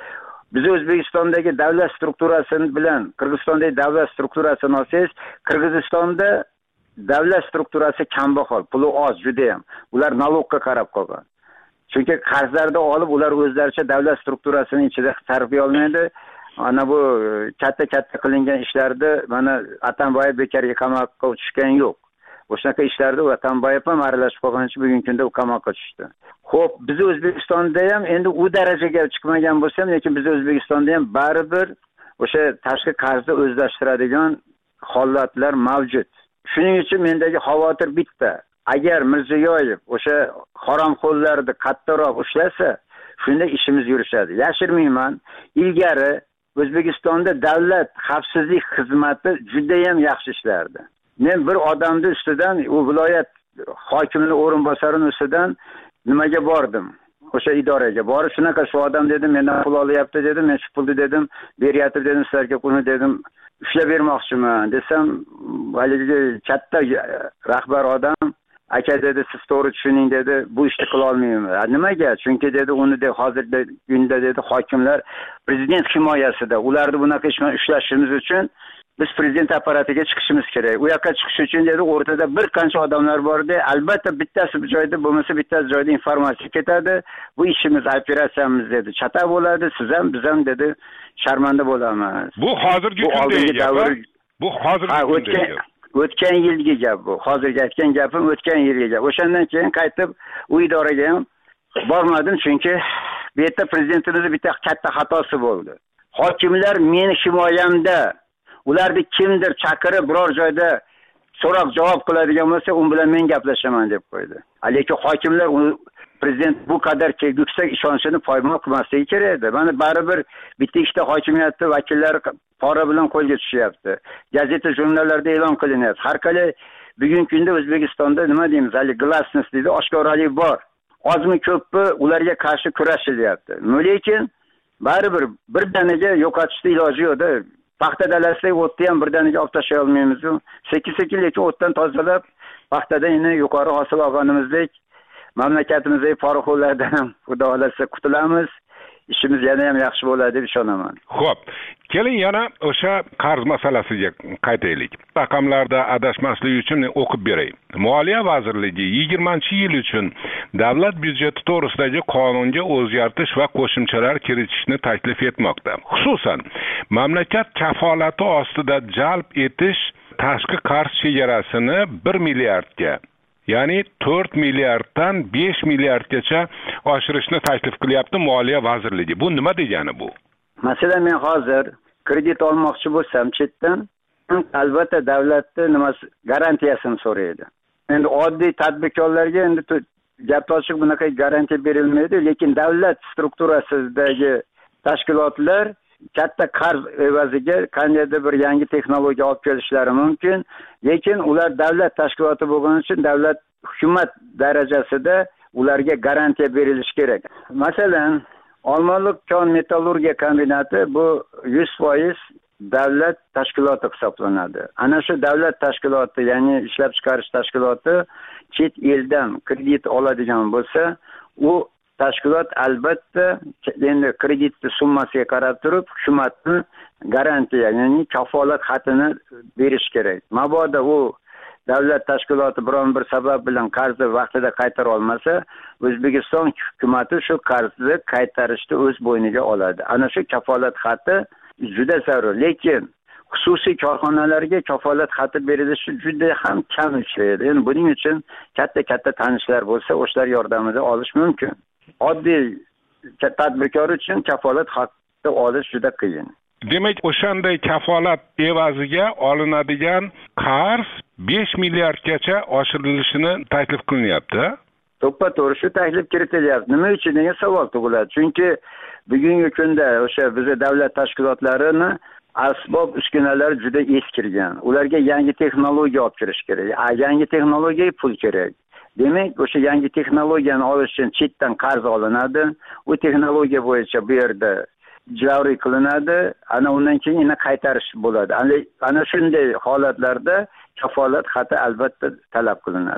Biz O'zbekistondagi davlat strukturasi bilan Qirg'izistondagi davlat strukturasini olsangiz, Qirg'izistonda davlat strukturasi kambag'al, puli oz juda ham. Ular nalogga qarab qolgan. Chunki qarzlarni olib, ular o'zlaricha davlat strukturasining ichida sarflay olmaydi. Ana bu katta qilingan ishlarda mana Atambayev bekarga qamoqqa tushgan yo'q. O'shanaqa ishlarda Atambayev ham aralashib qolgan uchun bugungi kunda u qamoqqa tushdi. Xo'p, biz O'zbekistonda ham endi u darajaga chiqmagan bo'lsa ham, lekin biz O'zbekistonda ham baribir o'sha tashqi qarzni o'zlashtiradigan holatlar mavjud. Shuning uchun mendagi xavotir bitta. Agar Mirziyoyev o'sha haromxo'rlarni qattiqroq ushlasa, shunda ishimiz yurishadi. Yashirmayman, ilgari O'zbekistonda davlat xavfsizlik xizmati juda ham yaxshi ishlardi. Men bir odamni ustidan, u viloyat hokimining o'rinbosarining ustidan nimaga bordim? O'sha idoraga borib, shunaqa shu odam dedim, mendan pul olyapti dedim, men shu pulni dedim, beryapti dedim, sizlarga uni dedim, ushlab bermoqchiman desam, haligi katta rahbar odam aka dedi, siz to'g'ri tushuning dedi, bu ishni qila olmayman. Nimaga? Chunki dedi, uni de hozirgi kunda dedi, hokimlar prezident himoyasida. Ularni bunaqa ishni ushlashimiz uchun biz prezident apparatiga chiqishimiz kerak. U yoqqa chiqish uchun dedi, o'rtada bir qancha odamlar bor-da, albatta bittasi bir joyda bo'lmasa bittasi joyda informatsiya ketadi. Bu ishimiz, operatsiyamiz dedi, chata bo'ladi, siz ham biz ham dedi, sharmanda bo'lamiz. Bu hozirgi kundagi gap. Bu hozirgi o'tgan yilgi gap bu. Hozirgi aytgan gapim o'tgan yilgi gap. O'shandan keyin qaytib u idoraga ham bormadim, chunki bu yerda prezidentimizning bitta katta xatosi bo'ldi. Hokimlar meni himoyamda, ularni kimdir chaqirib biror joyda so'roq javob qiladigan bo'lsa, u bilan men gaplashaman deb qo'ydi. Lekin hokimlar prezident bu qadar yuksak ishonchini poymol qilmasligi kerak edi. Mana baribir bitta ikkita hokimiyatni vakillari pora bilan qo'lga tushyapti. Gazeta, jurnallarda e'lon qilinyapti. Har qalay bugungi kunda O'zbekistonda nima deymiz, hali glassness deydi, oshkoralik bor. Ozmi ko'pmi ularga qarshi kurashilyapti. Lekin baribir birdaniga yo'qotishda iloji yo'q-da. Paxta dalasidagi o'tni ham birdaniga olib tashlay olmaymiz. Sekin lekin o'tdan tozalab, paxtadan yana yuqori hosil olganimizdek mamlakatimizdagi poraxo'rlardan ham xudo xolasa qutulamiz. Ishimiz yana ham yaxshi bo'ladi deb ishonaman. Xo'p, keling yana o'sha qarz masalasiga qaytaylik. Raqamlarda adashmaslik uchun o'qib beray. Moliya vazirligi 20-yil uchun davlat byudjeti to'g'risidagi qonunga o'zgartirish va qo'shimchalar kiritishni taklif etmoqda. Xususan, mamlakat kafolati ostida jalb etish tashqi qarz chegarasini 1 milliardga, ya'ni 4 milliarddan 5 milliardgacha oshirishni taklif qilyapti Moliya vazirligi. Bu nima degani bu? Masalan, men hozir kredit olmoqchi bo'lsam chetdan, albatta davlatning garantiyasini so'raydi. Endi oddiy tadbirkorlarga endi gap ochiq bunaqa garantiya berilmaydi, lekin davlat strukturasidagi tashkilotlar katta qarz evaziga qandaydir bir yangi texnologiya olib kelishlari mumkin, lekin ular davlat tashkiloti bo'lgani uchun davlat hukumat darajasida ularga garantiya berilishi kerak. Masalan, Olmaliq kon metallurgiya kombinati bu 100% davlat tashkiloti hisoblanadi. Ana shu davlat tashkiloti, ya'ni ishlab chiqarish tashkiloti chet eldan kredit oladigan bo'lsa, u tashkilot albatta endi kreditni summasiga qarab turib hukumatni garantiya, ya'ni kafolat xatini berish kerak. Mabodo u davlat tashkiloti biron bir sabab bilan qarzni vaqtida qaytara olmasa, O'zbekiston hukumatı shu qarzni qaytarishni o'z bo'yniga oladi. Ana shu kafolat xati juda zarur, lekin xususiy korxonalarga kafolat xati berilishi juda ham kam ishlaydi. Endi buning uchun katta tanishlar bo'lsa, o'shalar yordamida olish mumkin. Oddiy tadbirkor uchun kafolat xati olish juda qiyin. Demak, o'shanday kafolat evaziga olinadigan qarz 5 milliardgacha oshirilishini taklif qilinyapti. To'ppa-to'g'ri shu taklif kiritilyapti. Nima uchun degan savol tug'iladi. Chunki bugungi kunda o'sha bizning davlat tashkilotlarini asbob uskunalar juda eskirgan. Ularga yangi texnologiya olib kirish kerak. Yangi texnologiyaga pul kerak. Demak, o'sha yangi texnologiyani olish uchun chetdan qarz olinadi. U texnologiya bo'yicha bu yerda joriy qilinadi. Ana undan keyin yana qaytarish bo'ladi. Ana shunday holatlarda kafolat xati albatta talab qilinadi.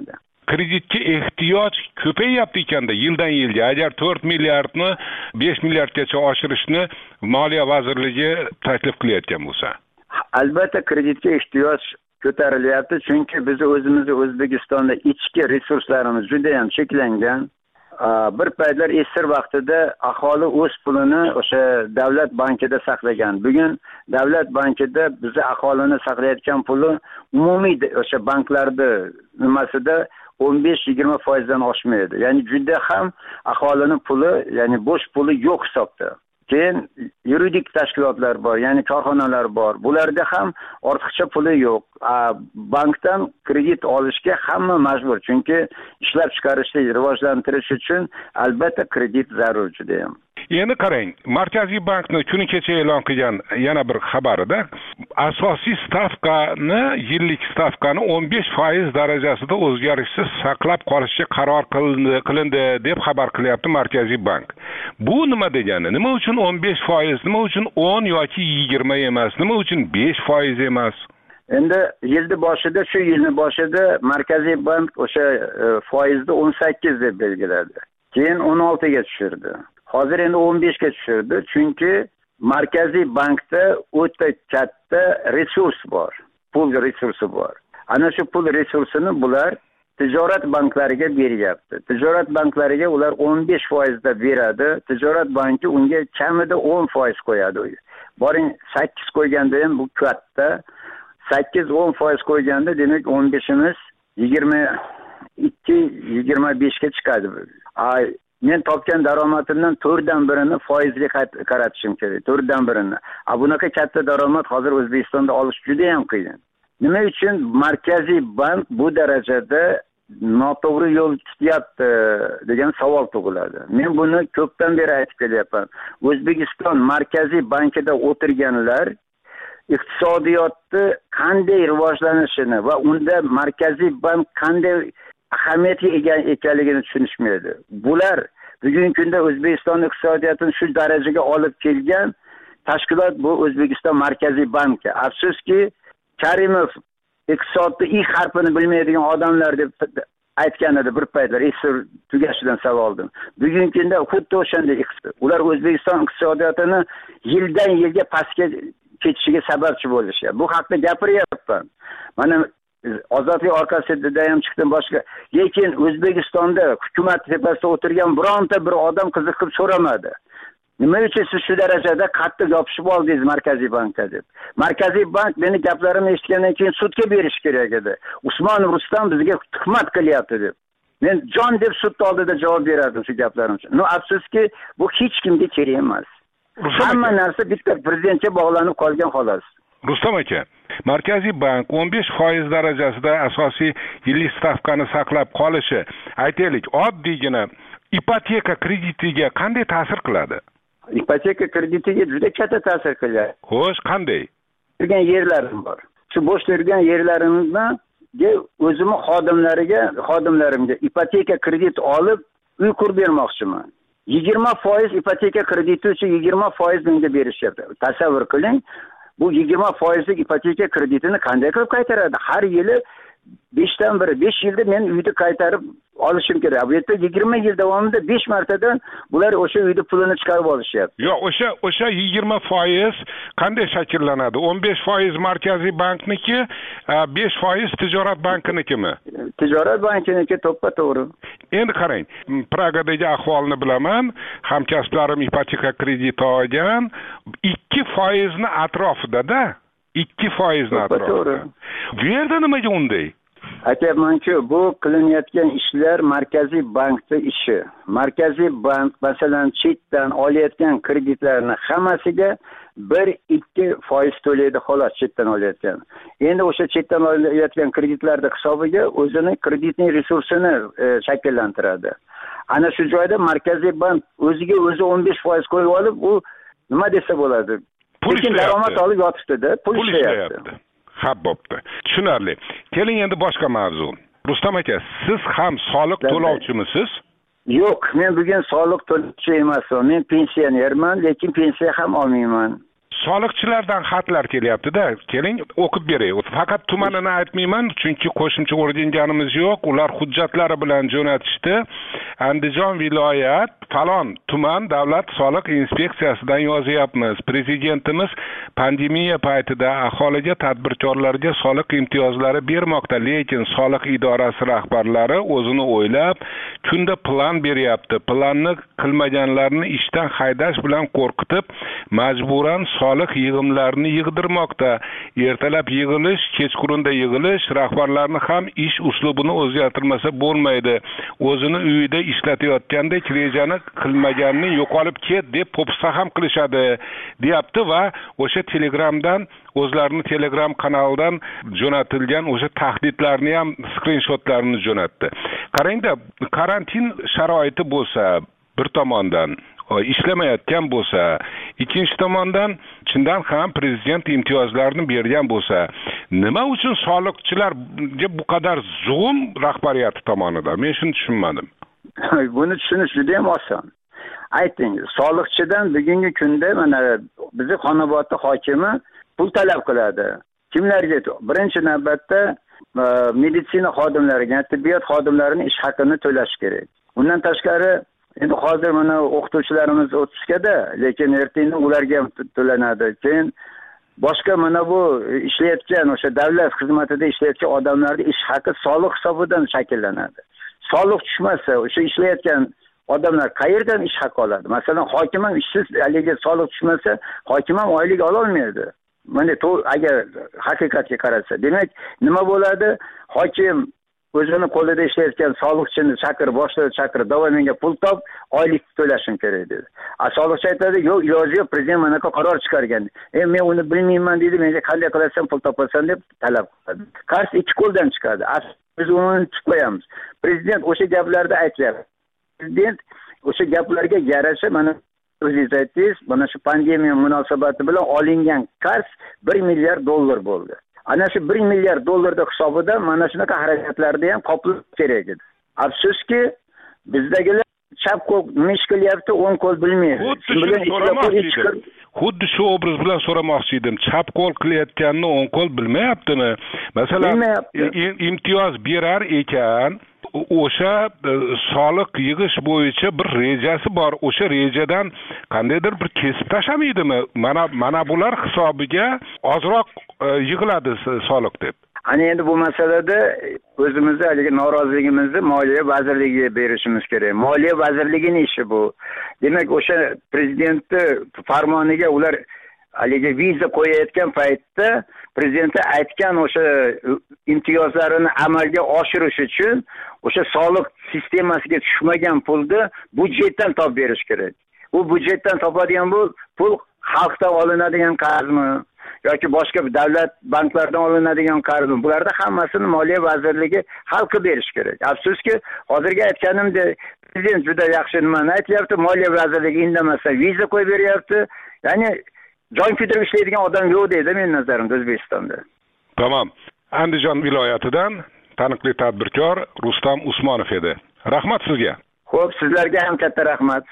kreditga ehtiyoj ko'payyapti ekanda yildan yilga. Agar 4 milliardni 5 milliardgacha oshirishni Moliya vazirligi taklif qilayotgan bo'lsa. Albatta kreditga ehtiyoj ko'tarilyapti, chunki biz o'zimizni O'zbekistonda ichki resurslarimiz juda ham cheklangan. Bir paytlar esir vaqtida aholi o'z pulini o'sha davlat bankida saqlagan. Bugun davlat bankida biz aholini saqlayotgan puli umumiy o'sha banklarda nimasida 15-20% dan oshmaydi. Ya'ni juda ham aholining puli, ya'ni bo'sh puli yo'q hisobda. Keyin yuridik tashkilotlar bor, ya'ni korxonalar bor. Bularda ham ortiqcha puli yo'q. Bankdan kredit olishga hamma majbur, chunki ishlab chiqarishni rivojlantirish uchun albatta kredit zarur juda ham. Endi qarang, Markaziy bankni kuni kecha e'lon qilgan yana bir xabarida asosiy stavkani, yillik stavkani 15% darajasida o'zgarishsiz saqlab qolishga qaror qilindi deb xabar qilyapti Markaziy bank. Bu nima degani? Nima uchun 15%, nima uchun 10 yoki 20 emas, nima uchun 5% emas? Endi shu yilning boshida Markaziy bank o'sha foizni 18 deb belgiladi. Keyin 16 ga tushirdi. Hozir endi 15 ga tushirdi, chunki Markaziy bankda o'ta katta resurs bor, pul resursi bor. Ana shu pul resursini bular tijorat banklariga beryapti. Tijorat banklariga ular 15% da beradi. Tijorat banki unga kamida 10% qo'yadi. Boring 8 qo'yganda ham bu katta. 8-10% qo'yganda demak 15imiz 22-25 ga chiqadi. Men topgan daromadimdan 4dan birini foizga qaratishim kerak. 4dan birini. Bunaqa katta daromad hozir O'zbekistonda olish juda ham qiyin. Nima uchun Markaziy bank bu darajada noto'g'ri yo'l tutyapti degan savol tug'iladi. Men buni ko'pdan beri aytib kelyapman. O'zbekiston Markaziy bankida o'tirganlar iqtisodiyotni qanday rivojlanishini va unda Markaziy bank qanday ahamiyatga ega ekanligini tushunishmaydi. Bular bugungi kunda O'zbekiston iqtisodiyotini shu darajaga olib kelgan tashkilot bu O'zbekiston Markaziy banki. Afsuski, Karimov iqtisodni ilk harfini bilmaydigan odamlar deb aytgan edi bir paytlar, esir tugashidan savoldim. Bugungi kunda xuddi o'shanday ular O'zbekiston iqtisodiyotini yildan yilga pastga ketishiga sababchi bo'lishyapti. Bu haqda gapiryapman. Mana ozodlik orqasida ham chiqdim boshqa. Lekin O'zbekistonda hukumat tepasida o'tirgan bironta bir odam qiziqib so'ramadi. Nima uchun siz shu darajada qattiq yopishib oldingiz Markaziy bankka deb. Markaziy bank meni gaplarimni eshitgandan keyin sudga berish kerak edi. Usmonov Rustam bizga tuhmat qilyapti deb. Men jon deb sud oldida javob berardim shu gaplarim uchun. Afsuski, bu hech kimga kerak emas. Hamma narsa bitta prezidentga bog'lanib qolgan xolos. Rustam aka, Markaziy bank 15% darajasida asosiy yillik stavkani saqlab qolishi, aytaylik, oddiygina ipoteka kreditiga qanday ta'sir qiladi? Ipoteka kreditiga juda katta ta'sir qiladi. Xo'sh, qanday? Turgan yerlarim bor. Shu bo'sh turgan yerlarimizdan o'zimni xodimlarimga ipoteka kredit olib uy qurib bermoqchiman. 20% ipoteka krediti uchun 20% menga berishyapti. Tasavvur qiling, bu 20% ipoteka kreditini qanday qilib qaytaradi? Har yili 5 yilda men uyni qaytarib olishim kerak. Bu yerda 20 yil davomida 5 martadan bular o'sha uyni pulini chiqarib olishyapti. Yo'q, o'sha 20% qanday shakllanadi? 15% Markaziy bankniki, 5% tijorat bankinikimi? Tijorat bankiniki to'ppa-to'g'ri. Endi qarang, Pragadagi ahvolni bilaman, hamkasblarim ipoteka krediti olgan, 2% ni atrofida-da. 2% ni atrofida. Bu yerda nimaga unday? Aytayapman-ku, bu qilinayotgan ishlar Markaziy bankning ishi. Markaziy bank masalan chetdan olayotgan kreditlarni hammasiga 1-2% to'laydi xolos chetdan olayotgan. Endi o'sha chetdan olayotgan kreditlarning hisobiga o'zining kreditning resursini shakllantiradi. Ana shu joyda Markaziy bank o'ziga o'zi 15% qo'yib olib, u nima desa bo'ladi? Lekin daromad olib yotibdi-da, pul ishlayapti. Ha, bo'pti. Tushunarli. Keling endi boshqa mavzu. Rustam aka, siz ham soliq to'lovchimisiz? Yo'q, men bugun soliq to'lovchi emasman. Men pensionerman, lekin pensiya ham olmayman. soliqchilardan xatlar kelyapti-da. Keling, o'qib beray. Faqat tumanini aytmayman, chunki qo'shimcha o'rganganimiz yo'q. Ular hujjatlari bilan jo'natishdi. Andijon viloyat falon tuman davlat soliq inspeksiyasidan yozyapmiz. Prezidentimiz pandemiya paytida aholiga, tadbirkorlarga soliq imtiyozlari bermoqda, lekin soliq idorasi rahbarlari o'zini o'ylab, kunda plan beryapti. Planni qilmaganlarni ishdan haydash bilan qo'rqitib, majburan soliq yig'imlarini yig'dirmoqda. Ertalab yig'ilish, kechqurunda yig'ilish, rahbarlarni ham ish uslubini o'zgartirmasa bo'lmaydi. O'zini uyida ishlatayotgandek rejani qilmaganni yo'qolib ket deb po'pisa ham qilishadi, deyapti va o'sha Telegramdan o'zlarini Telegram kanalidan jo'natilgan o'sha tahdidlarni ham skrinshotlarini jo'natdi. Qarangda, karantin sharoiti bo'lsa bir tomondan ishlamayotgan bo'lsa, ikkinchi tomondan chindan ham prezident imtiyozlarini bergan bo'lsa, nima uchun soliqchilarga bu qadar zulm rahbariyati tomonidan? Men shuni tushunmadim. Buni tushunish juda ham oson. Ayting, soliqchidan bugungi kunda mana bizning Xonobodning hokimi pul talab qiladi. Kimlarga? Birinchi navbatda meditsina xodimlariga, tibbiyot xodimlarining ish haqini to'lash kerak. Undan tashqari, endi hozir mana o'qituvchilarimiz o'tishgada, lekin ertaga ularga ham to'lanadi. Keyin boshqa mana bu ishlayotgan o'sha davlat xizmatida ishlayotgan odamlarning ish haqi soliq hisobidan shakllanadi. Soliq tushmasa, o'sha ishlayotgan odamlar qayerdan ish haqi oladi? Masalan, hokim ham ishsiz, aliga soliq tushmasa, hokim ham oylik ola olmaydi. Mana agar haqiqatga qarasa, demak, nima bo'ladi? Hokim o'zini qo'lida ishlayotgan soliqchini boshlig'i chaqirib, "Davay menga pul top, oylik to'lashim kerak" dedi. Soliqchi aytadi, "Yo'q, iloji yo'q, prezident mana qaror chiqargan. Men uni bilmayman" deydi, "Menga qanday qilasan pul topasan" deb talab qiladi. Qars ikki qo'ldan chiqadi. Biz uni tutmaymiz. Prezident o'sha gaplarda aytyapti. Prezident o'sha gaplarga yarasha mana o'zingiz aytdingiz, mana shu pandemiya munosabati bilan olingan qarz $1 milliard bo'ldi. Ana shu $1 milliard hisobidan mana shunaqa harakatlarni ham qoplash kerak edi. Afsuski, bizdagilar chap qo'l nima ish qilyapti, o'ng qo'l bilmaydi. Xuddi shu obraz bilan so'ramoqchi edim. Chap qo'l qilayotganini o'ng qo'l bilmayaptimi? Masalan, imtiyoz berar ekan, o'sha soliq yig'ish bo'yicha bir rejasi bor. O'sha rejadan qandaydir bir kesib tashlamaydimi? Mana bular hisobiga ozroq yig'iladi soliq deb. Ana endi bu masalada o'zimizni haligi noroziligimizni Moliya vazirligiga berishimiz kerak. Moliya vazirligining ishi bu. Demak, o'sha prezidentni farmoniga ular haligi viza qo'yayotgan paytda prezident aytgan o'sha imtiyozlarini amalga oshirish uchun o'sha soliq sistemasiga tushmagan pulni budjetdan topib berish kerak. Bu budjetdan topadigan bu pul xalqdan olinadigan qarzmi yoki boshqa davlat banklardan olinadigan qarzmi? Bularda hammasini Moliya vazirligi hal qilib berish kerak. Afsuski, hozirgi aytganimdek, prezident juda yaxshi nimani aytyapti, Moliya vazirligi indamasdan viza qo'yib beryapti. Ya'ni jon kuydirib ishlaydigan odam yo'q deydi men nazarimda O'zbekistonda. Tamam. Andijon viloyatidan taniqli tadbirkor Rustam Usmonov edi. Rahmat sizga. Xo'p, sizlarga ham katta rahmat.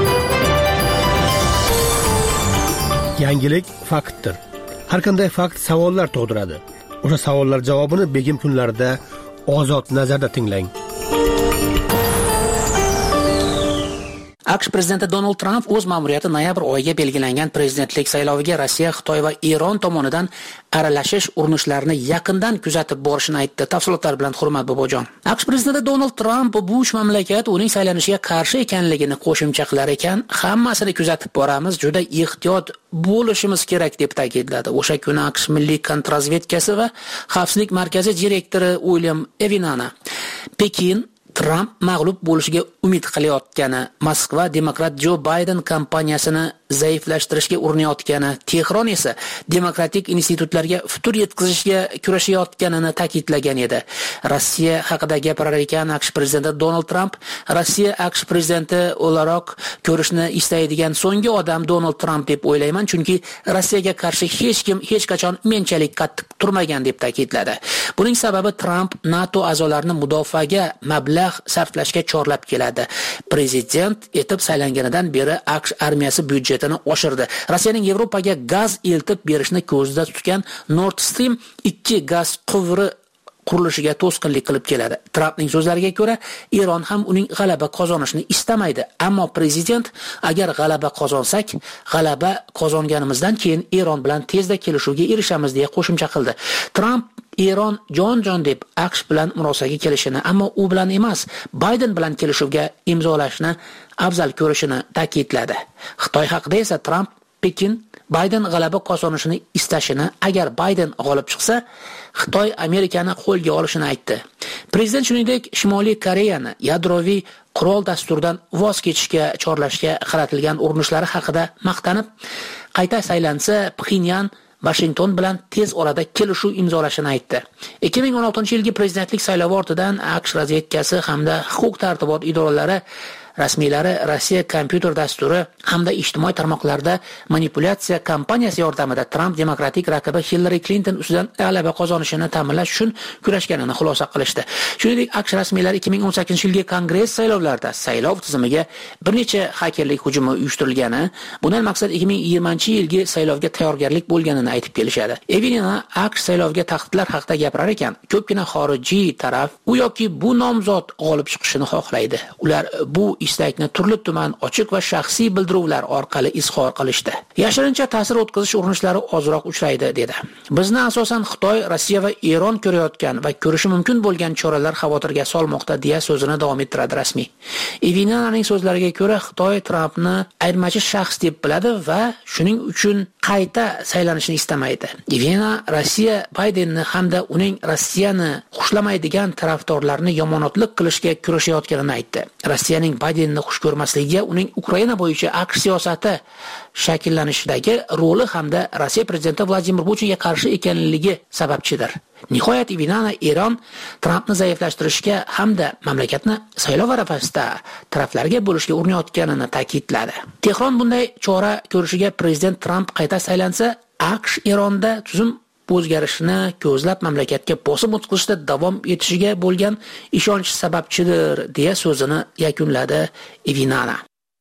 Yangilik faktdir. Har qanday fakt savollar tug'diradi. O'sha savollar javobini begim kunlarida Ozod nazarda tinglang. AQSh prezidenti Donald Tramp o'z ma'muriyati noyabr oyiga belgilangan prezidentlik sayloviga Rossiya, Xitoy va Eron tomonidan aralashish urinishlarini yaqindan kuzatib borishini aytdi. Tafsilotlar bilan Hurmat Bobojon. AQSh prezidenti Donald Tramp bu uch mamlakat uning saylanishiga qarshi ekanligini qo'shimcha qilar ekan, hammasini kuzatib boramiz, juda ehtiyot bo'lishimiz kerak deb ta'kidladi. O'sha kuni AQSh Milliy kontrrazvedkasi va xavfsizlik markazi direktori William Evinana Pekin Tramp mag'lub bo'lishiga umid qilayotgani, Moskva demokrat Jo Bayden kampaniyasini zaiflashtirishga urinayotgani, Tehron esa demokratik institutlarga futur yetkazishga kurashayotganini ta'kidlagan edi. Rossiya haqida gapirar ekan AQSh prezidenti Donald Tramp, Rossiya AQSh prezidenti o'laroq ko'rishni istaydigan so'nggi odam Donald Tramp deb o'ylayman, chunki Rossiyaga qarshi hech kim hech qachon menchalik qattiq turmagan deb ta'kidladi. Buning sababi Trump NATO a'zolarini mudofaaga mablag' sarflashga chorlab keladi. Prezident etib saylanganidan beri AQSh armiyasi byudjetini oshirdi. Rossiyaning Yevropaga gaz eltib berishni ko'zda tutgan Nord Stream 2 gaz quvuri qurilishiga to'sqinlik qilib keladi. Trampning so'zlariga ko'ra, Eron ham uning g'alaba qozonishini istamaydi. Ammo prezident agar g'alaba qozonsak, g'alaba qozonganimizdan keyin Eron bilan tezda kelishuvga erishamiz deya qo'shimcha qildi. Tramp Eron jon deb AQSh bilan murosaga kelishini, ammo u bilan emas, Bayden bilan kelishuvga imzolashni afzal ko'rishini ta'kidladi. Xitoy haqida esa Tramp Pekin Bayden g'alaba qozonishini istashini, agar Bayden g'olib chiqsa, Xitoy Amerikani qo'lga olishini aytdi. Prezident shuningdek Shimoliy Koreyani yadroviy qurol dasturidan voz kechishga chorlashga qaratilgan urinishlari haqida maqtanib, qayta saylansa Pxenyan Washington bilan tez orada kelishuv imzolashini aytdi. 2016-yilgi prezidentlik saylovi ortidan AQSh razvedkasi hamda huquq-tartibot idoralari rasmiylari Rossiya kompyuter dasturi hamda ijtimoiy tarmoqlarda manipulyatsiya kampaniyasi yordamida Trump demokratik raqibi Hillary Clinton ustidan g'alaba qozonishini ta'minlash uchun kurashganini xulosa qilishdi. Shuningdek, AQSh rasmiylari 2018-yilgi Kongress saylovlarida saylov tizimiga bir necha xakerlik hujumi uyushtirilgani, bundan maqsad 2020-yilgi saylovga tayyorgarlik bo'lganini aytib kelishadi. Evinina AQSh saylovga tahdidlar haqida gapirar ekan, ko'pgina xorijiy taraf u yoki bu nomzod g'olib chiqishini xohlaydi. Ular bu istakni turli-tuman ochiq va shaxsiy bildiruvlar orqali izhor qilishdi. Yashirincha ta'sir o'tkazish urinishlari ozroq uchraydi, dedi. Bizni asosan Xitoy, Rossiya va Eron ko'rayotgan va ko'rishi mumkin bo'lgan choralar xavotirga solmoqda, deya so'zini davom ettiradi rasmiy. Evininaning so'zlariga ko'ra, Xitoy Trampni ayirmachi shaxs deb biladi va shuning uchun qayta saylanishni istamaydi. Evinina Rossiya Baydenni hamda uning Rossiyani xushlamaydigan tarafdorlarini yomonotlik qilishga kurashayotganini aytdi. Rossiyaning Baydenni xush ko'rmasligiga uning Ukraina bo'yicha AQSh siyosati shakllanishidagi roli hamda Rossiya prezidenti Vladimir Putinga qarshi ekanligi sababchidir. Nihoyat Evinina Eron Trampni zaiflashtirishga hamda mamlakatni saylov arafasida taraflarga bo'lishga urinayotganini ta'kidladi. Tehron bunday chora ko'rishiga prezident Tramp qayta saylansa, AQSh Eronda tuzum o'zgarishini ko'zlab mamlakatga bosim o'tkazishda davom etishiga bo'lgan ishonch sababchidir, deya so'zini yakunladi Evinina.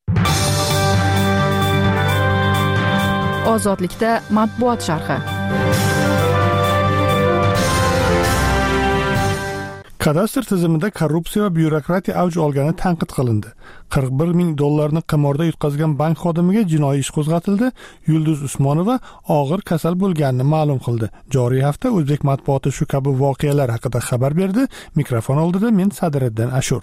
Ozodlikda matbuot sharhi. Kadastr tizimida korrupsiya va byurokratiya avj olgani tanqid qilindi. $41 ming qimorda yutqazgan bank xodimiga jinoiy ish qo'zg'atildi. Yulduz Usmonova og'ir kasal bo'lganini ma'lum qildi. Joriy hafta o'zbek matbuoti shu kabi voqealar haqida xabar berdi. Mikrofon oldida men Sadiriddin Ashur.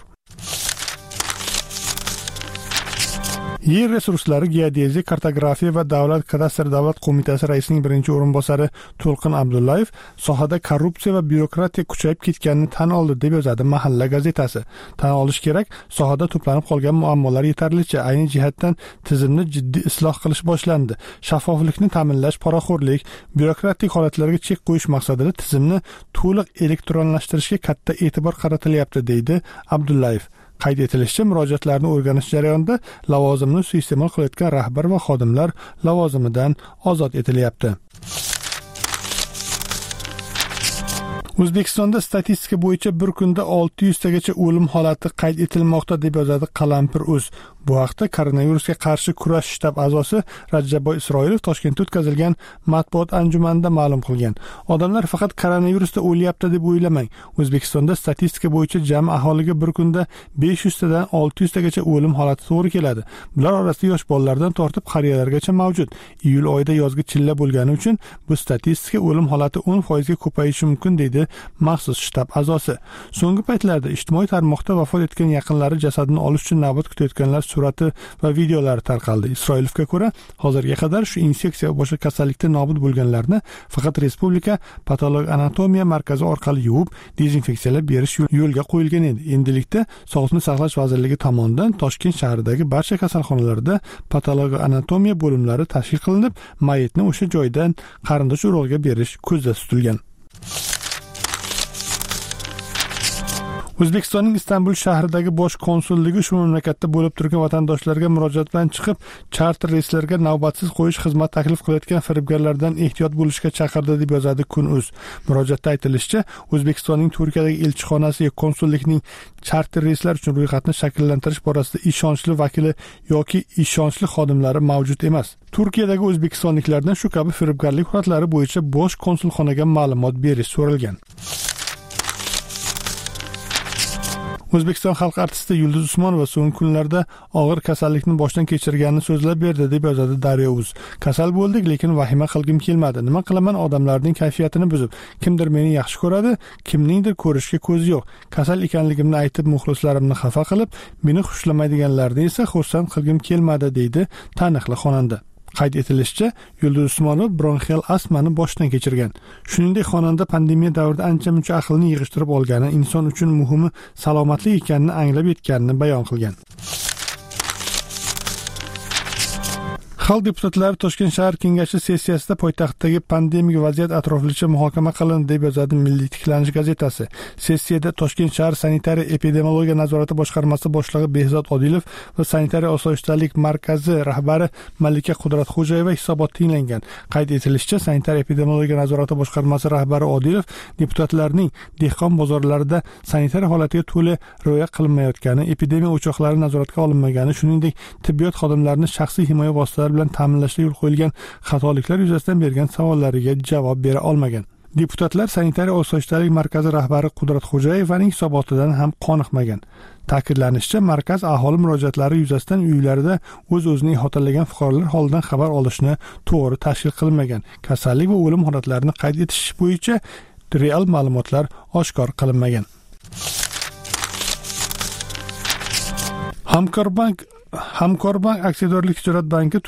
Yer resurslari, geodeziya, kartografiya va davlat kadastr davlat qo'mitasi raisining birinchi o'rinbosari To'lqin Abdullayev sohada korrupsiya va byurokratiya kuchayib ketganini tan oldi, deb yozadi Mahalla gazetasi. Tan olish kerak, sohada to'planib qolgan muammolar yetarlicha. Ayni jihatdan tizimni jiddiy isloh qilish boshlandi. Shaffoflikni ta'minlash, poraxo'rlik, byurokratik holatlarga chek qo'yish maqsadida tizimni to'liq elektronlashtirishga katta e'tibor qaratilyapti, deydi Abdullayev. Qayd etilishicha, murojaatlarni o'rganish jarayonida lavozimni suiiste'mol qilayotgan rahbar va xodimlar lavozimidan ozod etilyapti. O'zbekistonda statistika bo'yicha bir kunda 600 tagacha o'lim holati qayd etilmoqda, deb yozadi Qalampir.uz. Bu haqda koronavirusga qarshi kurash shtab a'zosi Rajabboy Isroilov Toshkentda o'tkazilgan matbuot anjumanida ma'lum qilgan. Odamlar faqat koronavirusda o'lyapti deb o'ylamang. O'zbekistonda statistika bo'yicha jami aholiga bir kunda 500 tadan 600 tagacha o'lim holati to'g'ri keladi. Bular orasida yosh bolalardan tortib qariyalargacha mavjud. Iyul oyida yozgi chilla bo'lgani uchun bu statistika o'lim holati 10% ga ko'payishi mumkin, deydi maxsus shtab a'zosi. So'nggi paytlarda ijtimoiy tarmoqda vafot etgan yaqinlari jasadini olish uchun navbat kutayotganlar surati va videolari tarqaldi. Isroilovga ko'ra, hozirga qadar shu infeksiya va boshqa kasallikda nobud bo'lganlarni faqat respublika patolog anatomiya markazi orqali yuvib, dezinfeksiyalab berish yo'lga qo'yilgan edi. Endilikda Sog'liqni saqlash vazirligi tomonidan Toshkent shahridagi barcha kasalxonalarda patolog anatomiya bo'limlari tashkil qilinib, mayitni o'sha joydan qarindosh urug'iga berish ko'zda tutilgan. O'zbekistonning Istanbul shahridagi bosh konsulligi shu mamlakatda bo'lib turgan vatandoshlarga murojaat bilan chiqib, charter reyslarga navbatsiz qo'yish xizmat taklif qilayotgan firibgarlardan ehtiyot bo'lishga chaqirdi deb yozadi Kun.uz. Murojaatda aytilishicha, O'zbekistonning Turkiyadagi elchixonasi konsullikning charter reyslar uchun ro'yxatni shakllantirish borasida ishonchli vakili yoki ishonchli xodimlari mavjud emas. Turkiyadagi o'zbekistonliklardan shu kabi firibgarlik holatlari bo'yicha bosh konsulxonaga ma'lumot berish so'ralgan. O'zbekiston xalq artisti Yulduz Usmonova so'nggi kunlarda og'ir kasallikni boshdan kechirganini so'zlab berdi deb yozadi Daryo.uz. Kasal bo'ldik, lekin vahima qilgim kelmadi. Nima qilaman, odamlarning kayfiyatini buzib. Kimdir meni yaxshi ko'radi, kimningdir ko'rishga ko'zi yo'q. Kasal ekanligimni aytib, muxlislarimni xafa qilib, meni xushlamaydiganlarni esa xursand qilgim kelmadi, deydi taniqli xonanda. Qayd etilishicha, Yulduz Usmonova bronxial astmani boshdan kechirgan. Shuningdek, xonanda pandemiya davrida ancha-muncha aqlni yig'ishtirib olgani, inson uchun muhimi salomatlik ekanini anglab yetganini bayon qilgan. Xalq deputatlari Toshkent shahar kengashi sessiyasida poytaxtdagi pandemik vaziyat atroflicha muhokama qilindi deb yozadi Milliy tiklanish gazetasi. Sessiyada Toshkent shahar sanitariya epidemiologiya nazorati boshqarmasi boshlig'i Behzod Odilov va sanitariya osoyishtalik markazi rahbari Malika Qudratxo'jayeva hisobot tinglangan. Qayd etilishicha, sanitariya epidemiologiya nazorati boshqarmasi rahbari Odilov deputatlarning dehqon bozorlarida sanitariya holatiga to'la rioya qilinmayotgani, epidemiya o'choqlari nazoratga olinmagani, shuningdek tibbiyot xodimlarining shaxsiy himoya vositalari bilan ta'minlashda yo'l qo'yilgan xatoliklar yuzasidan bergan savollariga javob bera olmagan. Deputatlar sanitariya osoyishtalik markazi rahbari Qudratxo'jayevaning hisobotidan ham qoniqmagan. Ta'kidlanishicha, markaz aholi murojaatlari yuzasidan uylarida o'z-o'zini ihotalagan fuqarolar holidan xabar olishni to'g'ri tashkil qilmagan. Kasallik va o'lim holatlarini qayd etish bo'yicha real ma'lumotlar oshkor qilinmagan. Hamkorbank aksiyadorlik tijorat banki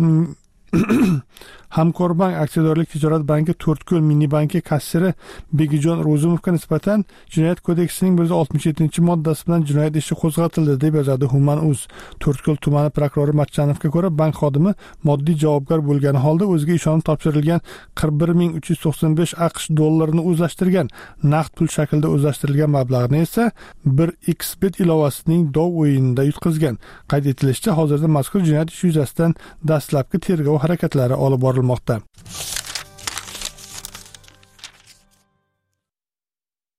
To'rtko'l minibanki kassiri Begijon Ro'zimovga nisbatan Jinoyat kodeksining 167-moddasi bilan jinoyat ishi qo'zg'atildi deb yozadi Human.uz. To'rtko'l tumani prokurori Matchanovga ko'ra, bank xodimi moddiy javobgar bo'lgani holda o'ziga ishonib topshirilgan 41.395 AQSh dollarini o'zlashtirgan. Naqd pul shaklida o'zlashtirilgan mablag'ni esa 1xbet ilovasining dov o'yinida yutqizgan. Qayd etilishicha, hozirda mazkur jinoyat ishi yuzasidan dastlabki tergov harakatlari olib borilmoqda.